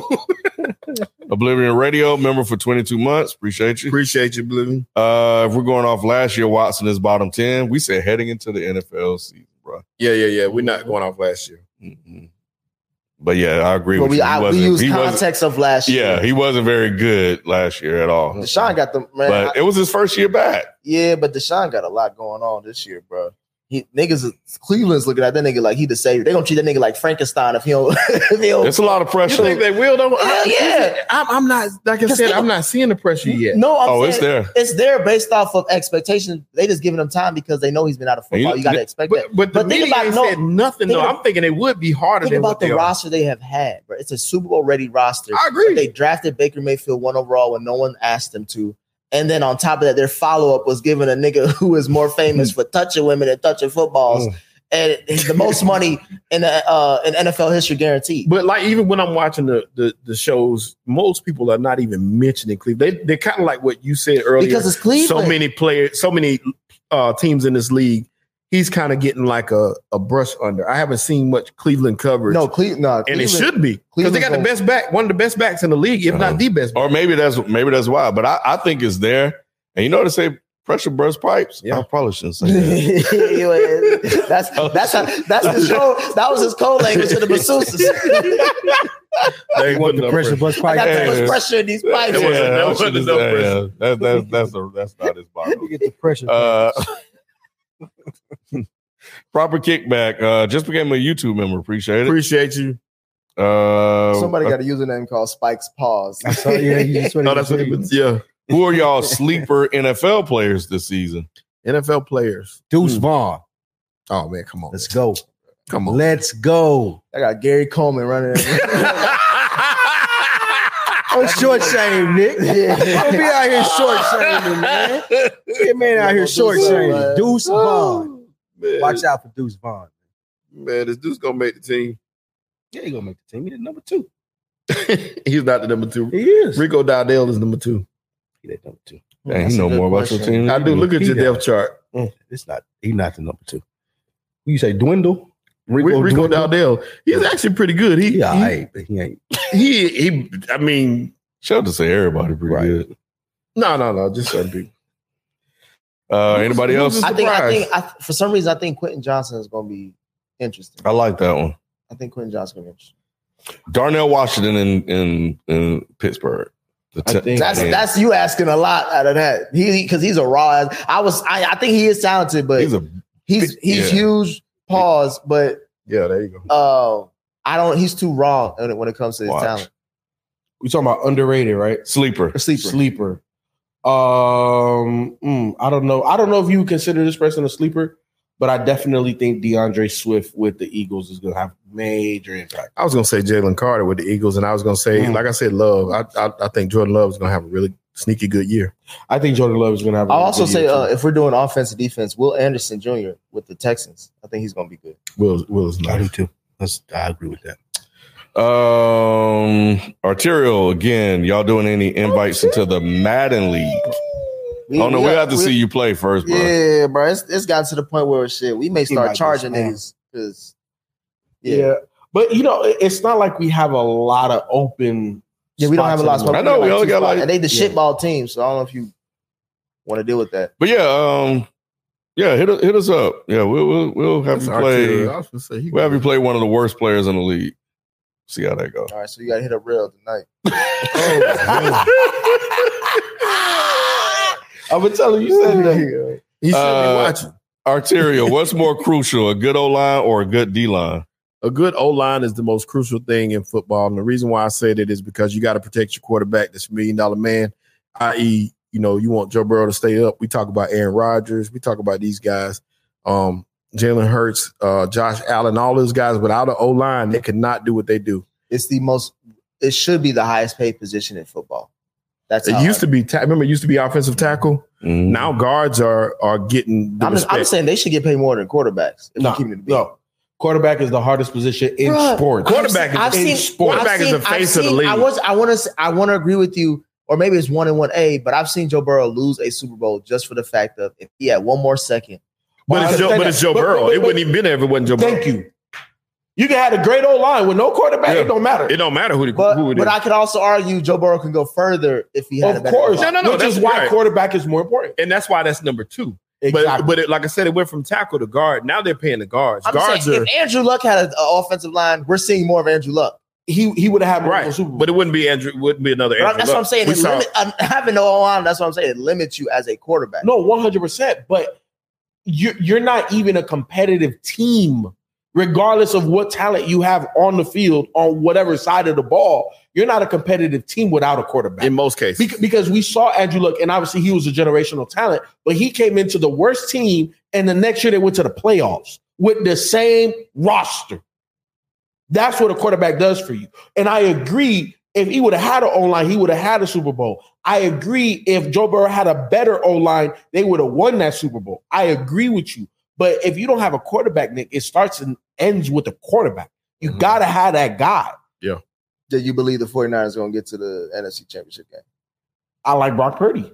Oblivion Radio, member for twenty-two months. Appreciate you. Appreciate you, Blue. Uh, if we're going off last year, Watson is bottom ten. We said heading into the N F L season, bro. Yeah, yeah, yeah. We're not going off last year. Mm-hmm. But yeah, I agree But with we, you. I, He we wasn't- use he wasn't- context of last year. Yeah, he wasn't very good last year at all. Deshaun got the man. But I- it was his first year back. yeah, but Deshaun got a lot going on this year, bro. He niggas, Cleveland's looking at that nigga like he the savior. They gonna treat that nigga like Frankenstein if he don't. If he don't It's a lot of You pressure. think they will though? Hell yeah. I'm, I'm not. Like I Because said, they- I'm not seeing the pressure yet. No, I'm Oh, saying it's there. It's there based off of expectations. They just giving him time because they know he's been out of football. And You, you- got to expect that. But but the But think media about- ain't no, said nothing think though. about- I'm thinking it would be harder Think than about what the they are. roster they have had, bro. It's a Super Bowl ready roster. I agree. But they drafted Baker Mayfield one overall when no one asked them to. And then on top of that, their follow up was given a nigga who is more famous for touching women and touching footballs. Mm. And it's the most money in the, uh, in N F L history guaranteed. But like even when I'm watching the, the the shows, most people are not even mentioning Cleveland. They they're kind of like what you said earlier. Because it's Cleveland. So many players, so many uh, teams in this league. He's kind of getting like a, a brush under. I haven't seen much Cleveland coverage. No, Cle- no, and it Cleveland- should be because they got the Cleveland's best back, one of the best backs in the league, if Uh-huh. not the best. Back. Or maybe that's maybe that's why. But I, I think it's there. And you know what they say, pressure burst pipes? Yeah. I probably shouldn't say that. that's that's how, that's his code. That was his code language to the masseuses. They You want put the no pressure bust I pipe? got too Yeah. much pressure in these pipes. That wasn't- Yeah, that I wasn't shouldn't no say- pressure. yeah. That, that, that's, a, that's not his bottom. You get the pressure. Uh, proper kickback. Uh, just became a YouTube member. Appreciate it. Appreciate you. Uh, Somebody got a username called Spike's Paws. I saw, yeah, you just Oh, that's what it was. Yeah, who are y'all sleeper N F L players this season? N F L players. Deuce Vaughn. Oh man, come on, Let's go. come on. Let's go. I got Gary Coleman running. Don't short shame, Nick. Yeah. Don't be out here short shaming, man. Get man out here short shaming. Deuce Vaughn. Man, Watch out for Deuce Vaughn. man. This dude's gonna make the team. Yeah, he gonna make the team. He the number two. He's not the number two. He is. Rico Dowdell is number two. He that number two. Dang, That's you a know good more about your question. team. I do. Look at He your does. depth chart. It's not. He's not the number two. Who you say Dwindle? Rico, Rico Dwindle? Dowdell. He's actually pretty good. He, Yeah, he, I ain't, but he ain't. he, he, I mean, Shout out to say everybody pretty Right. good. no, no, no, just certain people. Uh, anybody else? I think I Surprise. think I, for some reason I think Quentin Johnson is going to be interesting. I like that one. I think Quentin Johnson will be interesting. Darnell Washington in in, in Pittsburgh. The I think That's man. that's you asking a lot out of that. He because he's a raw. I was I, I think he is talented, but he's a he's he's yeah. huge. Pause, but Yeah, there you go. uh, I don't. He's too raw when it, when it comes to his Watch. talent. We talking about underrated, right? sleeper. A sleeper. Sleeper. Um, mm, I don't know. I don't know if you would consider this person a sleeper, but I definitely think DeAndre Swift with the Eagles is going to have major impact. I was gonna say Jalen Carter with the Eagles, and I was gonna say, Mm. like I said, Love. I, I I think Jordan Love is gonna have a really sneaky good year. I think Jordan Love is going to have. A I'll really also good say year, uh, too. if we're doing offense and defense, Will Anderson Junior with the Texans, I think he's going to be good. Will Will is I do nice. too. That's, I agree with that. Um, Arterial again. Y'all doing any invites into the Madden League? We, Oh no, we got- have to see you play first, bro. Yeah, bro. It's, it's gotten to the point where shit. We may He might start be charging spam. niggas because yeah. yeah. But you know, it- it's not like we have a lot of open. Yeah, we don't have a lot of spots smoke. I know, we only two got spots, like- and they the Yeah. shitball team, so I don't know if you want to deal with that. But yeah, um, yeah, hit hit us up. Yeah, we'll we'll, we'll have That's you play. Arterial. I was gonna say he We'll have you play one of the worst players in the league. See how that goes. All right, so you got to hit up real tonight. I've been telling you, you said that. He should Uh, be watching. Arterial, what's more crucial, a good O line or a good D line? A good O line is the most crucial thing in football, and the reason why I say that is because you got to protect your quarterback, this million dollar man. that is, you know, you want Joe Burrow to stay up. We talk about Aaron Rodgers. We talk about these guys, um, Jalen Hurts, uh, Josh Allen, all those guys. Without an O line, they cannot do what they do. It's the most. It should be the highest paid position in football. That's It how used to be. Ta- remember, it used to be offensive tackle. Mhm. Now guards are are getting the I'm just, I'm respect. saying they should get paid more than quarterbacks. If No, we're keeping it a beat. no. Quarterback is the hardest position in Bruh, sports. Quarterback is- I've in seen, sports. Quarterback I've is seen, the face I've of the seen- league. I was, I want to, I want to agree with you, or maybe it's one and one A. But I've seen Joe Burrow lose a Super Bowl just for the fact of if he had one more second. but I it's Joe, understand but it's that. Joe But- Burrow. but- it but- wouldn't even been there if it wasn't Joe Burrow. Thank you. You can have a great old line with no quarterback. Yeah. It don't matter. It don't matter who, the, But who it but is. I could also argue Joe Burrow can go further if he had a Of better course. line. No, no, no, Which that's is why right. quarterback is more important. and that's why that's number two. Exactly. But but it, like I said, it went from tackle to guard. Now they're paying the guards. I'm guards saying are if Andrew Luck had an offensive line, we're seeing more of Andrew Luck. he he would have had more right, Super Bowl. but it wouldn't be Andrew. Wouldn't be another. But Andrew that's what Luck. I'm saying. We It saw- limit, uh, having no line, that's what I'm saying. It limits you as a quarterback. No, one hundred percent. But you're, you're not even a competitive team, regardless of what talent you have on the field, on whatever side of the ball. You're not a competitive team without a quarterback. in most cases. Bec- because we saw Andrew Luck, and obviously he was a generational talent, but he came into the worst team, and the next year they went to the playoffs with the same roster. That's what a quarterback does for you. And I agree, if he would have had an O-line, he would have had a Super Bowl. I agree, if Joe Burrow had a better O-line, they would have won that Super Bowl. I agree with you. But if you don't have a quarterback, Nick, it starts and ends with the quarterback. You Mhm. got to have that guy. Do you believe the 49ers are going to get to the N F C Championship game? I like Brock Purdy.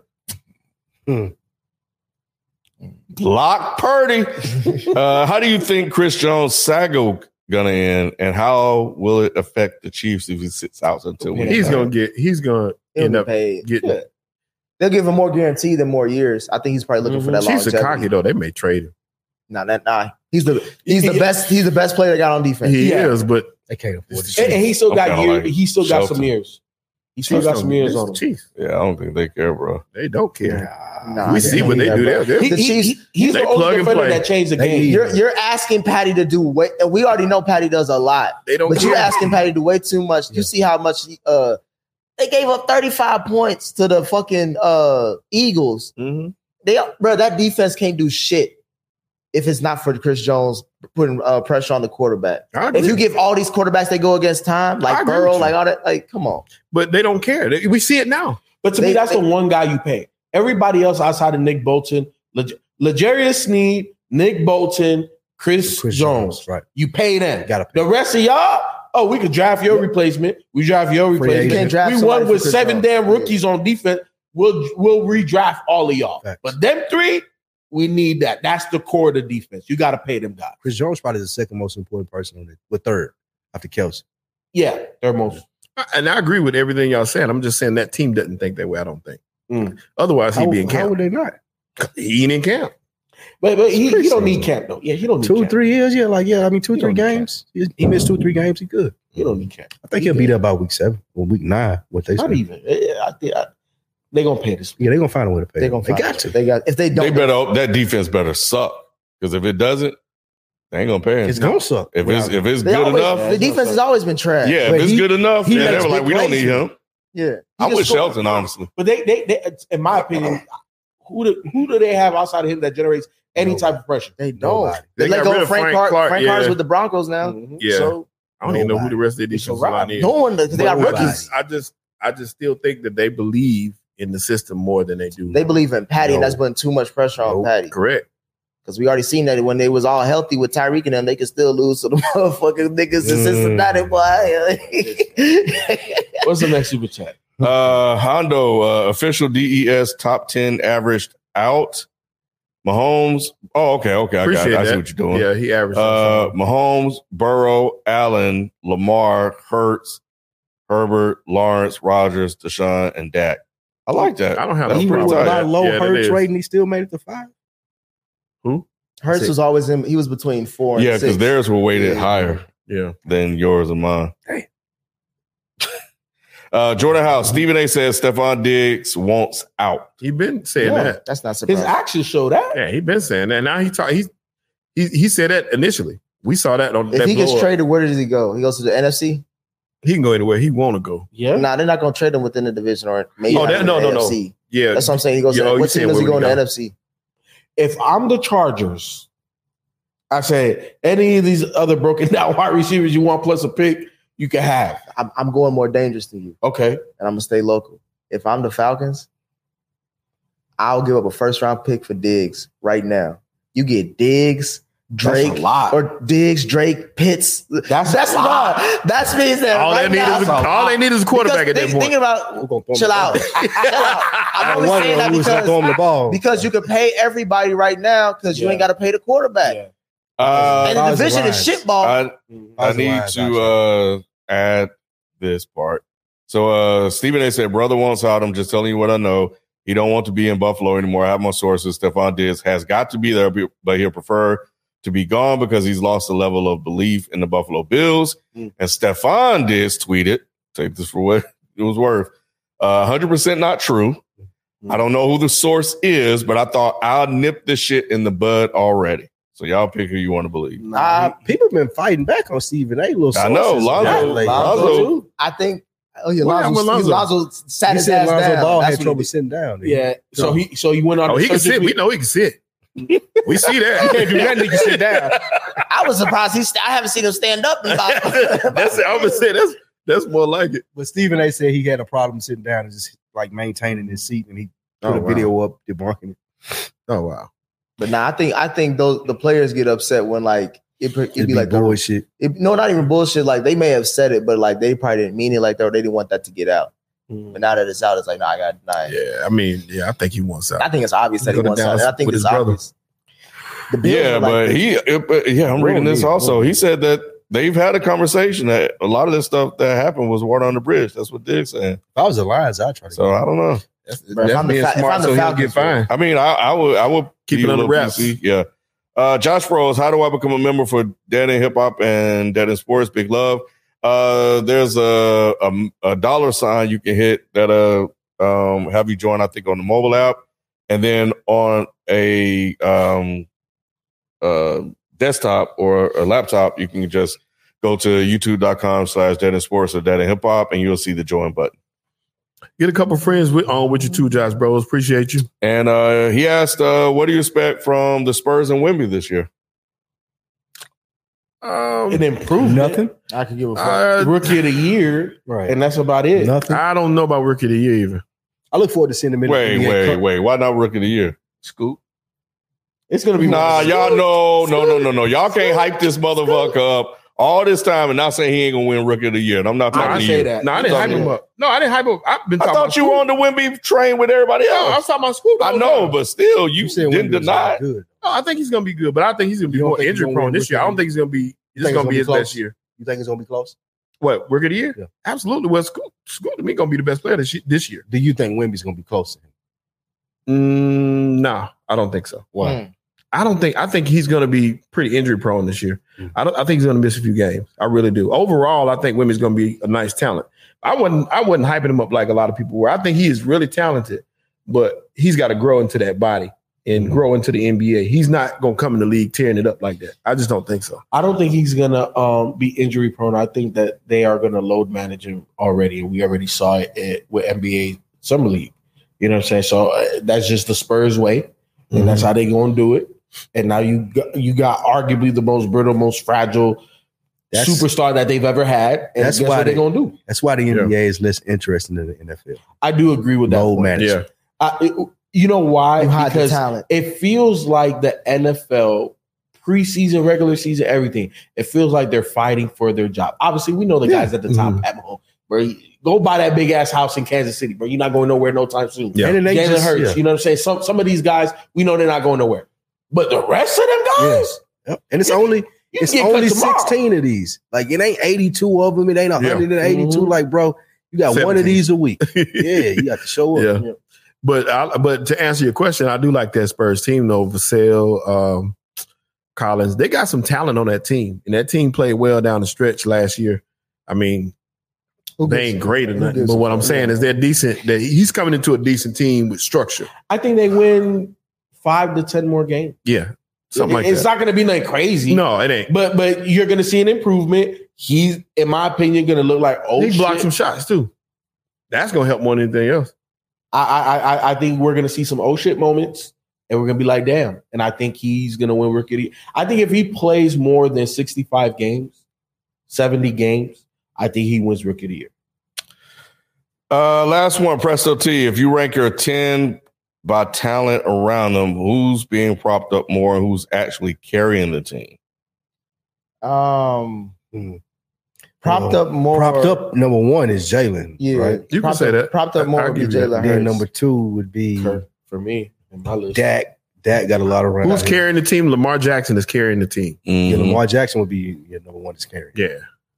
Lock Purdy. uh, how do you think Chris Jones' saga gonna end, and how will it affect the Chiefs if he sits out until we? he's gonna get. He's gonna He'll end be up paid. getting. Yeah. They'll give him more guarantee than more years. I think he's probably looking for that Chiefs are longevity. cocky though. They may trade him. Nah, that nah. He's the he's the Yeah. best. He's the best player they got on defense. He Yeah. is, but They can't afford And, to. and he still got Okay, years. like He still got some Shelton. years. He still got some years on him. Chiefs. Yeah, I don't think they care, bro. They don't care. Nah, we they see don't what they need do. that, They're, bro. they're, He- he- The he- Chiefs- he's they the only plug and defender play. that changed the They game. need- You're you're asking Patty to do way. And we already know Patty does a lot, they don't but care. you're asking Patty to do way too much. You Yeah. see how much he, uh they gave up thirty-five points to the fucking uh Eagles. Mhm. They bro, that defense can't do shit if it's not for Chris Jones putting uh, pressure on the quarterback. I agree. If you give all these quarterbacks they go against time, I like agree Burrow, with you. like all that, like come on. but they don't care. They- we see it now. But to They- me, that's they- the one guy you pay. Everybody else outside of Nick Bolton, Leg- Legarius Sneed, Nick Bolton, Chris, Chris Jones, Jones, right? you pay them. Gotta pay. The rest of y'all, oh, we could draft your replacement. We draft your Free replacement. agent. Can't draft We somebody won for with Chris seven Jones. damn rookies on defense. We'll we'll redraft all of y'all. Facts. But them three, we need that. That's the core of the defense. You got to pay them guys. Chris Jones probably the second most important person on it, with third after Kelsey. Yeah, they're most. And I agree with everything y'all saying. I'm just saying that team doesn't think that way. I don't think. Mm. Otherwise, he'd How, be in how camp. would they not? He ain't in camp. But but he, he don't Preseason. need camp though. Yeah, he don't need Two, camp. three years, yeah, like yeah. I mean, two, He three don't need games. He, he missed two, three games. He good. He don't need camp. I think he'll be there by week seven or week nine. What they Not say. even. Eh, I, think I, they gonna pay this. Yeah, they're gonna find a way to pay. They him. gonna They find got it. to. They got if they don't. They better that defense better suck because if it doesn't, they ain't gonna pay him. It's gonna suck. If it's if it's they good always, enough, the defense has always been trash. yeah. But If it's he- good enough, he then they makes were like, big we don't plays. need him. yeah. He I'm just with scored- Shelton, honestly. But they, they, they, in my opinion, who do, who do they have outside of him that generates any type of pressure? They don't. Nobody. They, They let got go rid of of Frank, Frank Clark. Clark, Frank yeah. Clark's with the Broncos now. Mhm. Yeah. So I don't even know who the rest of the It's a defensive wrap. line is. no one. They got But I rookies. just, I just, I just still think that they believe in the system more than they do. They believe in Patty, and No. that's putting too much pressure on Nope. Patty. correct. Because we already seen that when they was all healthy with Tyreek and them, they could still lose to the motherfucking niggas in Mm. Cincinnati, boy. What's the next super chat? Uh, Hondo, uh, official D E S top ten averaged out. Mahomes. Oh, okay, okay. I got Appreciate it. I see that. what you're doing. Yeah, he averaged. Uh, Mahomes, Burrow, Allen, Lamar, Hurts, Herbert, Lawrence, Rogers, Deshaun, and Dak. I like that. I don't have That's no pretty problem with tight. that. low Yeah, that Hurts is. rating, he still made it to five. Hurts was always in. He was between four and Yeah, six. because theirs were weighted Yeah. higher Yeah. than yours and mine. Hey. uh, Jordan House, Stephen A. says Stephon Diggs wants out. He been saying Yeah. that. That's not His surprising. actions show that. Yeah, he been saying that. Now he talk. He he he said that initially. We saw that on If that he gets blow up. traded, where does he go? He goes to the N F C. He can go anywhere he want to go. Yeah. Nah, they're not going to trade him within the division or maybe Oh, not that- in no, the no, no. N F C. Yeah, That's what I'm saying. He goes. Yeah, to, oh, you what saying team does he where go in we the go? N F C? If I'm the Chargers, I say any of these other broken down wide receivers you want plus a pick, you can have. I'm, I'm going more dangerous than you, Okay. and I'm gonna stay local. If I'm the Falcons, I'll give up a first round pick for Diggs right now. You get Diggs, Drake, That's a lot. or Diggs, Drake, Pitts. That's, That's a lot. not. That means that all right they need now, is a, all they need is a quarterback because at that think, point. thinking about We're gonna throw him chill the out, ball. chill out. I'm I only wonder saying that who's gonna throw him the because ball. because you can pay everybody right now because you Yeah. ain't got to pay the quarterback. Yeah. Uh, And the Lions division and is Lions. shitball. I, I Lions and need Lions, to actually. uh, add this part. So uh, Stephen A. said, brother wants out. I'm just telling you what I know. He don't want to be in Buffalo anymore. I have my sources. Stephon Diggs has got to be there, but he'll prefer to be gone because he's lost the level of belief in the Buffalo Bills. Mm. And Stephon Diggs tweeted, take this for what it was worth, uh, one hundred percent not true. Mm. I don't know who the source is, but I thought I'll nip this shit in the bud already. So y'all pick who you want to believe. Nah, People been fighting back on Stephen A. Little I know, sources. Lonzo- Yeah, like, Lonzo, Lonzo- I think. Oh yeah, What Lonzo, happened with Lonzo. Lonzo? Lonzo sat He his said ass Lonzo down. Ball That's had what trouble he sitting down. Yeah. So he so he went on. Oh, the he can search sit. this We know he can sit. We see that. He can't do nothing. He can sit down. did. I was surprised. He. St- I haven't seen him stand up in about. That's it. I would say that's that's more like it. But Stephen A. said he had a problem sitting down and just like maintaining his seat, and he put Oh, a wow. video up debunking it. Oh wow. But nah, I think I think those the players get upset when like it it'd It'd be like the, bullshit. it, no, not even bullshit. Like they may have said it, but like they probably didn't mean it like that, or they didn't want that to get out. But now that it's out, it's like, nah, I got denied. Yeah, I mean, yeah, I think he wants out. I think it's obvious that he Go to wants out. Dallas And I think with it's his brother. obvious. The Bills Yeah, are like but this. he, it, but yeah, I'm Real reading this deal, also. real He deal. said that they've had a conversation that a lot of this stuff that happened was water on the bridge. That's what Diggs saying. If I was the Lions, I'd try to. So I don't know. That's, Bro, if that's I'm the being Fa- if smart I'm the so he'll Falcons, get fined. I mean, I, I would, I would Keep be it a under little wraps. P C. Yeah. Uh, Josh Rose, how do I become a member for Dead in Hip Hop and Dead in Sports? Big love. Uh, there's a, a a dollar sign you can hit that uh um have you join. I think on the mobile app, and then on a um uh desktop or a laptop, you can just go to youtube.com slash Dead in Sports or Dead in Hip Hop, and you'll see the join button. Get a couple friends with on with you too, Josh Bros. Appreciate you. And uh, he asked, uh, what do you expect from the Spurs and Wemby this year? Um, An improvement. Nothing. I could give a fuck. uh, Rookie of the year, Right. and that's about it. Nothing. I, I don't know about rookie of the year even. look forward to seeing him in Wait, the N B A wait, Cup. wait. Why not Rookie of the Year? Scoop. It's gonna be Nah, y'all know, no, no, no, no. Y'all can't hype this motherfucker up all this time and not say he ain't gonna win Rookie of the Year. And I'm not I talking didn't to say you. that. No, I didn't hype him up. No, I didn't hype him up. I've been I talking thought about you were on the Wemby train with everybody No, I was else. talking about Scoop. the I whole know, time. but still, you, You said didn't Wemby was deny. good. No, I think he's gonna be good, but I think he's gonna be You don't more think he's injury gonna prone win this year. I rookie don't think he's gonna be. This is think gonna it's be his gonna be best close? year. You think it's gonna be close? What rookie of the year? Yeah. Absolutely. Well, Scoop, Scoop to me gonna be the best player this, ye- this year. Do you think Wemby's gonna be close to him? Mm, no, I don't think so. Why? Mm. I don't think I think he's going to be pretty injury prone this year. Mm-hmm. I don't. I think he's going to miss a few games. I really do. Overall, I think Wemby's going to be a nice talent. I wasn't. I wasn't hyping him up like a lot of people were. I think he is really talented, but he's got to grow into that body and mm-hmm. grow into the N B A. He's not going to come in the league tearing it up like that. I just don't think so. I don't think he's going to um, be injury prone. I think that they are going to load manage him already, and we already saw it at, with N B A Summer League. You know what I'm saying? So uh, that's just the Spurs way, and mm-hmm. that's how they're going to do it. And now you got, you got arguably the most brittle, most fragile that's, superstar that they've ever had. And that's guess why what they, they're going to do. That's why the N B A yeah. is less interesting than the N F L. I do agree with that. Load management. Yeah. I, it, you know why? You hide because the talent. It feels like the N F L preseason, regular season, everything. It feels like they're fighting for their job. Obviously, we know the yeah. guys at the top. Mm-hmm. Pat Mahomes, bro. Go buy that big ass house in Kansas City, bro. You're not going nowhere no time soon. Yeah. Jalen Hurts. Yeah. You know what I'm saying? Some some of these guys, we know they're not going nowhere. But the rest of them guys, yes. yep. and it's yeah. only it's only sixteen of these. Like it ain't eighty-two of them. It ain't one hundred eighty-two. Yeah. Mm-hmm. Like, bro, you got seventeen. One of these a week. Yeah, you got to show up. Yeah. yeah. But I, but to answer your question, I do like that Spurs team though. Vassell, um, Collins, they got some talent on that team, and that team played well down the stretch last year. I mean, Who they ain't great or nothing, but what I'm saying is they're decent. They, he's coming into a decent team with structure. I think they win five to ten more games. Yeah, something it, like it's that. It's not going to be nothing crazy. No, it ain't. But but you're going to see an improvement. He's, in my opinion, going to look like oh he blocked shit. some shots too. That's going to help more than anything else. I I I think we're going to see some oh shit moments, and we're going to be like, damn. And I think he's going to win Rookie of the Year. I think if he plays more than sixty-five games, seventy games, I think he wins Rookie of the Year. Uh, last one, Presto T. If you rank your ten by talent around them, who's being propped up more and who's actually carrying the team? Um, hmm. propped uh, up more. Propped up number one is Jalen. Yeah, right? You propped can say up, that. Propped up more would be Jalen. Then number two would be for, for me in my list. Dak. Dak got a lot of run. Who's carrying the team? Lamar Jackson is carrying the team. Mm-hmm. Yeah, Lamar Jackson would be yeah, number one is carrying. Yeah.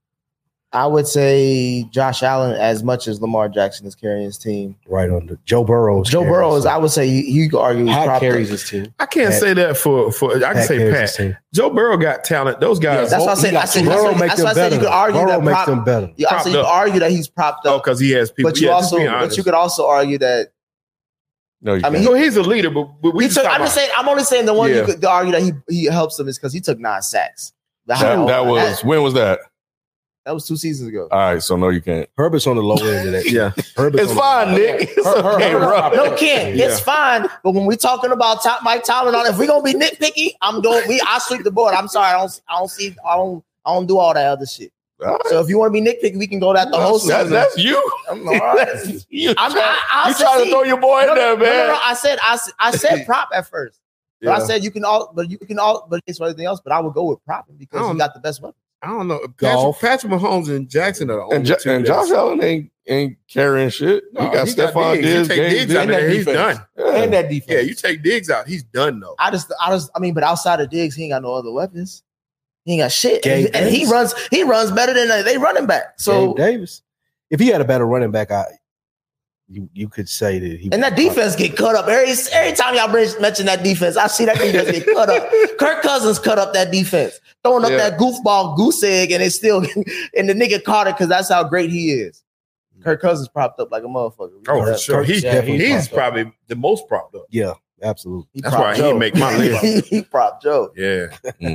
I would say Josh Allen as much as Lamar Jackson is carrying his team. Right on the Joe Burrow. Joe Burrow is, I would say, you could argue Pat carries his team. I can't Pat, say that for, for I can Pat say Pat. Joe Burrow got talent. Those guys. Yeah, that's what I said. I said Burrow that's what I said. You could argue Burrow that makes prop, them better. Yeah, I said you could argue that he's propped up. Oh, because he has people. But you yeah, also, but you could also argue that. No, you I mean, he, no, he's a leader, but, but we. He took, I'm just saying. I'm only saying the one yeah. you could argue that he he helps them is because he took nine sacks. That, that was that, when was that? That was two seasons ago. All right, so no, you can't. Herbert's on the low end of that. Yeah, Herbert's it's fine, Nick. It's Her, okay, her, her, no, Ken, yeah. it's fine. But when we're talking about top Mike Tomlin, on if we're gonna be nitpicky, I'm going. We I sweep the board. I'm sorry, I don't. I don't see. I don't. I don't do all that other shit. Right. So if you want to be nitpicky, we can go that the whole season. That's, that's you. I'm all right. you I'm, try, I, I you trying to throw your boy no, in there, no, man. No, no, no. I said. I, I said prop at first. But yeah. I said you can all. But you can all. But it's for everything else. But I would go with propping because he got the best weapon. I don't know. Patrick, Patrick Mahomes and Jackson are the only and, jo- two. And Josh Allen ain't ain't carrying shit. No, he got Stephon Diggs. You take Diggs out there, he's done. Yeah. And that defense. Yeah, you take Diggs out, he's done though. I just, I just, I mean, but outside of Diggs, he ain't got no other weapons. He ain't got shit, Gabe and, and he runs, he runs better than a, they running back. So Gabe Davis, if he had a better running back, I you you could say that he and that defense get cut up every every time y'all mention that defense. I see that defense get cut up. Kirk Cousins cut up that defense, throwing up yeah. that goofball goose egg, and it's still and the nigga caught it because that's how great he is. Kirk Cousins propped up like a motherfucker. Oh, for sure. He's, yeah, he's, he's probably up. the most propped up. Yeah, absolutely. He that's why Joe. he make my list. he, he propped Joe. Yeah.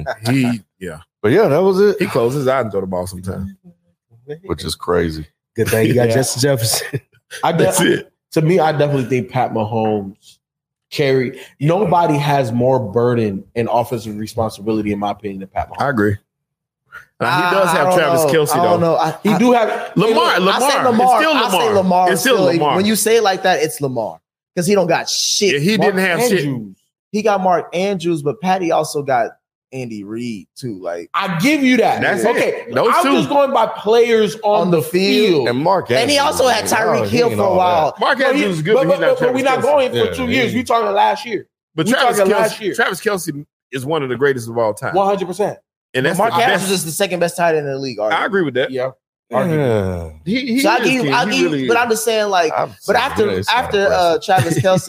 he, yeah. But yeah, that was it. He closed his eyes and throw the ball sometimes. Which is crazy. Good thing you got yeah. Justin Jefferson. I That's def- it. To me, I definitely think Pat Mahomes carry. Nobody has more burden and offensive responsibility, in my opinion, than Pat Mahomes. I agree. Now, he does I, have I Travis know. Kelce, though. I don't know. I, he I, do have Lamar. Lamar. I say Lamar. It's still Lamar. I say Lamar. It's still still, Lamar. When you say it like that, it's Lamar because he don't got shit. Yeah, he Mark didn't have Andrews. shit. He got Mark Andrews, but Patty also got Andy Reid too. Like I give you that. That's okay. it. Those I'm two. just going by players on, on the field. field. And Mark Andrews. And he also had Tyreek Hill for a while. That. Mark no, Andrews he, is good, but, but, but, but, but we're not Kelce. going for yeah, two yeah. years. We talking last year. But we Travis talking Kelce, last year. Travis Kelce is one of the greatest of all time. One hundred percent. And that's Mark the Andrews best. is the second best tight end in the league. Arguably. I agree with that. Yeah. Yeah. He, he so I is, give, King. I He give, really but is. I'm just saying, like, I'm but after yeah, after uh, Travis Kelce,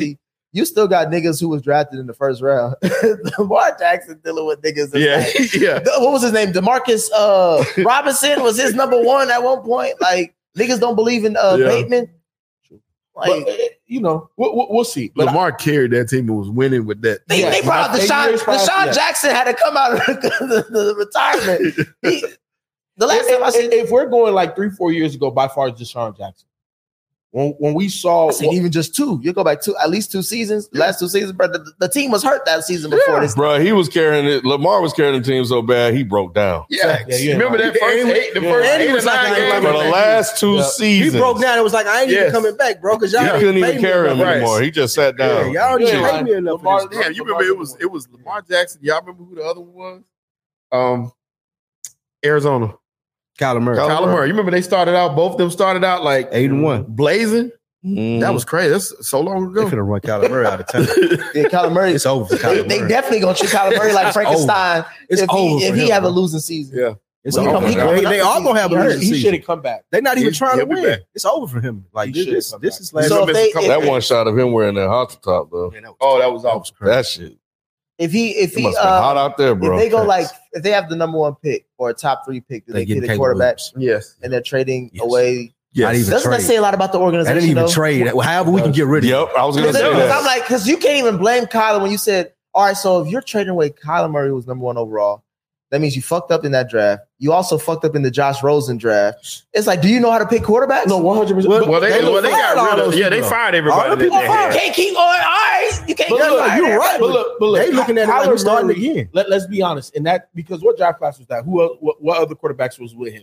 you still got niggas who was drafted in the first round. Lamar Jackson dealing with niggas. Yeah, like, yeah. What was his name? DeMarcus uh, Robinson was his number one at one point. Like niggas don't believe in uh, Yeah. Bateman. Like But, you know, we'll, we'll, we'll see. But Lamar carried that team and was winning with that. they, Yeah, they brought out eight Deshaun. years past, Deshaun yeah. Jackson had to come out of the, the, the retirement. He, the last if, time I if- seen, if we're going like three, four years ago, by far it's Deshaun Jackson. When when we saw, I seen even just two. You go back two, at least two seasons. Last two seasons, but the, the team was hurt that season before this. Bro, he was carrying it. Lamar was carrying the team so bad he broke down. Yeah, Yeah, you remember know. that first And- eight, the yeah. first And he eight was or like, nine I ain't games. For like the last two Yeah. seasons, He broke down. It was like, I ain't Yes. even coming back, bro, because y'all He didn't couldn't pay even me carry him enough. Right. anymore. He just sat Yeah, down. y'all didn't Yeah, pay me enough for Lamar- this. Damn, you remember it was it was Lamar Jackson. Y'all remember who the other one was? Um, Arizona. Kyler Murray. Kyler Murray. You remember they started out, both of them started out like Eight and one. blazing? Mhm. That was crazy. That's so long They ago. could have run Kyler Murray out of town. Yeah, Kyler Murray. It's over for They, Kyler they Murray. definitely gonna treat Kyler Murray like Frankenstein It's if over he, if for he him, have a bro. losing season. Yeah. It's When he over. come- he They- coming up they the all season, gonna have a he hurt. losing he should season. have come back. They're not even He- trying he'll to be win. back. It's over for him. Like He this, should this, come this back. is last. So if they, couple- That if, one shot of him wearing that hot top though. Man, that was Oh, that was that awesome. was crazy. That shit. if he if It he must have been hot uh, out there, bro. if they go like if they have the number one pick or a top three pick, do They they get get a Caleb quarterback Williams. Yes. and they're trading Yes. away? Not even Doesn't that trade. say a lot about the They organization? didn't even though? trade. However, we can get rid of. Yep, I was gonna Because say I'm that. like, because you can't even blame Kyler when you said, all right, so if you're trading away Kyler Murray, who was number one overall, that means you fucked up in that draft. You also fucked up in the Josh Rosen draft. It's like, do you know how to pick quarterbacks? No, one hundred percent. Well, they, well, they fired all got rid of. those Yeah, they people. fired All everybody. the that people they You had. can't keep going. All right, you can't. But get look, fired. you're right. But look, but look, They looking at it like Kyler we starting Murray- again. Let, let's be honest. And that because what draft class was that? Who el- what, what other quarterbacks was with him?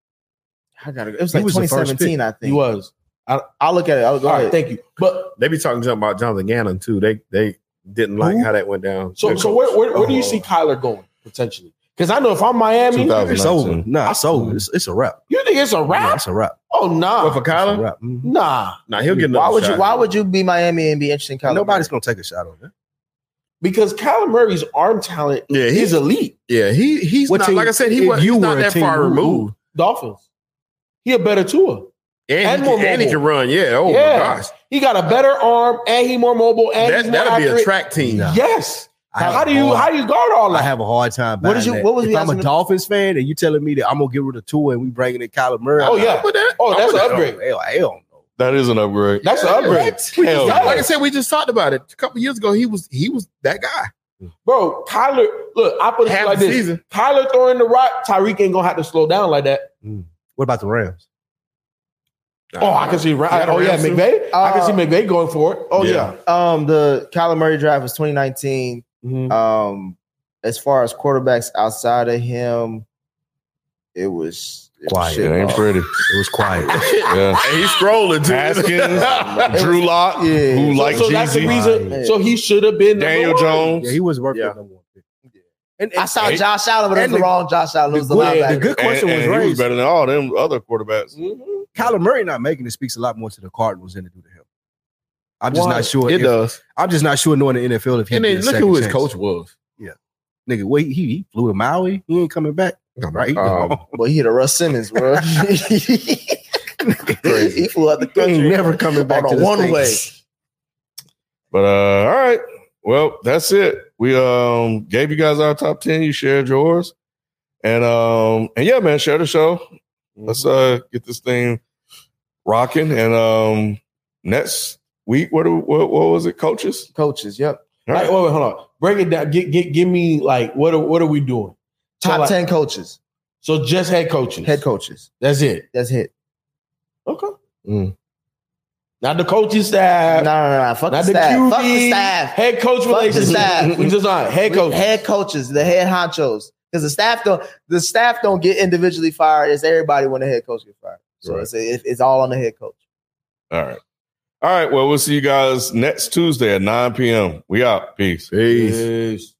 I gotta. It was He like was the twenty first seventeen, I He think. was. I'll look at it. I'll go All right, ahead. thank you. But They be talking something about Jonathan Gannon too. They they didn't like Who? how that went down. so Their so coach. where where, where do you Oh. see Kyler going potentially? Because I know if I'm Miami, two thousand It's over. Nah, it's over. It's, it's a wrap. you think it's a Yeah, wrap? it's a wrap. Oh nah, What, for It's a Kyler? wrap. Mhm. nah. Nah, he'll get another Why would you? shot. Why would you be Miami and be interested in Kyler? Nobody's Murray? gonna take a shot on that. Because Kyler Murray's arm talent Yeah, is he's elite. yeah he he's What not team- like I said he if was you he's not were a that team, far who- who- removed. Dolphins. He a better Tua. And, And he more can, and he mobile. can run. Yeah. Oh Yeah. my gosh. He got a better arm and he more mobile and That he's more that'll be accurate. a track team. Nah. Yes. I have How a do you hard- how do you guard all I that? have a hard time. What What did you- That. what was if you I'm a asking- Dolphins fan and you telling me that I'm gonna get rid of Tua and we bringing in Kyler Murray? Oh, I'm yeah. like, Put that- Oh, that's put an that upgrade. on. hell, hell no. That is an upgrade. That's an upgrade. Hell Yeah. yeah. Like I said, we just talked about it a couple years ago. He was he was that guy. Bro, Kyler, look, I put it Half like the this. season. Kyler throwing the rock, Tyreek ain't gonna have to slow down like that. What about the Rams? Oh, I can see. Ra- Yeah, the oh yeah, Rams too. McVay. I can Uh, see McVay going for it. Oh yeah. Yeah. Um, the Kyler Murray draft was twenty nineteen. Mhm. Um, as far as quarterbacks outside of him, it was it was Quiet. shit It ain't ball. pretty. It was quiet. Yeah. And he's scrolling too. Haskins, Drew Lock, Yeah. who So- like so that's the Jeezy, reason. Yeah. So he should have been number Daniel one. Jones. Yeah, he was working Yeah. with number one pick. And, I saw Hey. Josh Allen, but it was And the the- wrong Josh Allen. It the was the good- linebacker. the good question and, was and he was raised. better than all them other quarterbacks. Mhm. Kyler Murray not making it speaks a lot more to the Cardinals than it do to him. I'm just Why? not sure. It if, does. I'm just not sure knowing the N F L if he And get then a look at second who his chance. coach was. Nigga, wait, he, he flew to Maui. He ain't coming back. Right? Um, Boy, he hit a Russ Simmons, bro. Crazy. He flew out the He ain't country. never coming back on to a the one way. States. But uh, all right. Well, that's it. We um gave you guys our top ten. You shared yours. And um and yeah, man, share the show. Let's uh get this thing rocking. And um next week, what do- what, what was it, coaches? Coaches, yep. All Like, right. wait, wait, hold on. Break it down. Get, get, give me like what are what are we doing? So, Top like- ten coaches, So just head coaches. head coaches. That's it. That's it. Okay. Mm. Not the coaching No, staff. no, no, no. Fuck Not the the staff. Q B. Fuck the staff. Head coach Fuck the relationship. staff. We just on head coach. Head coaches, the head honchos. Because the staff don't the staff don't get individually fired. It's everybody when the head coach gets fired. So Right. it's, it's it's all on the head coach. All right. All right. Well, we'll see you guys next Tuesday at nine p.m. We out. Peace. Peace. Peace.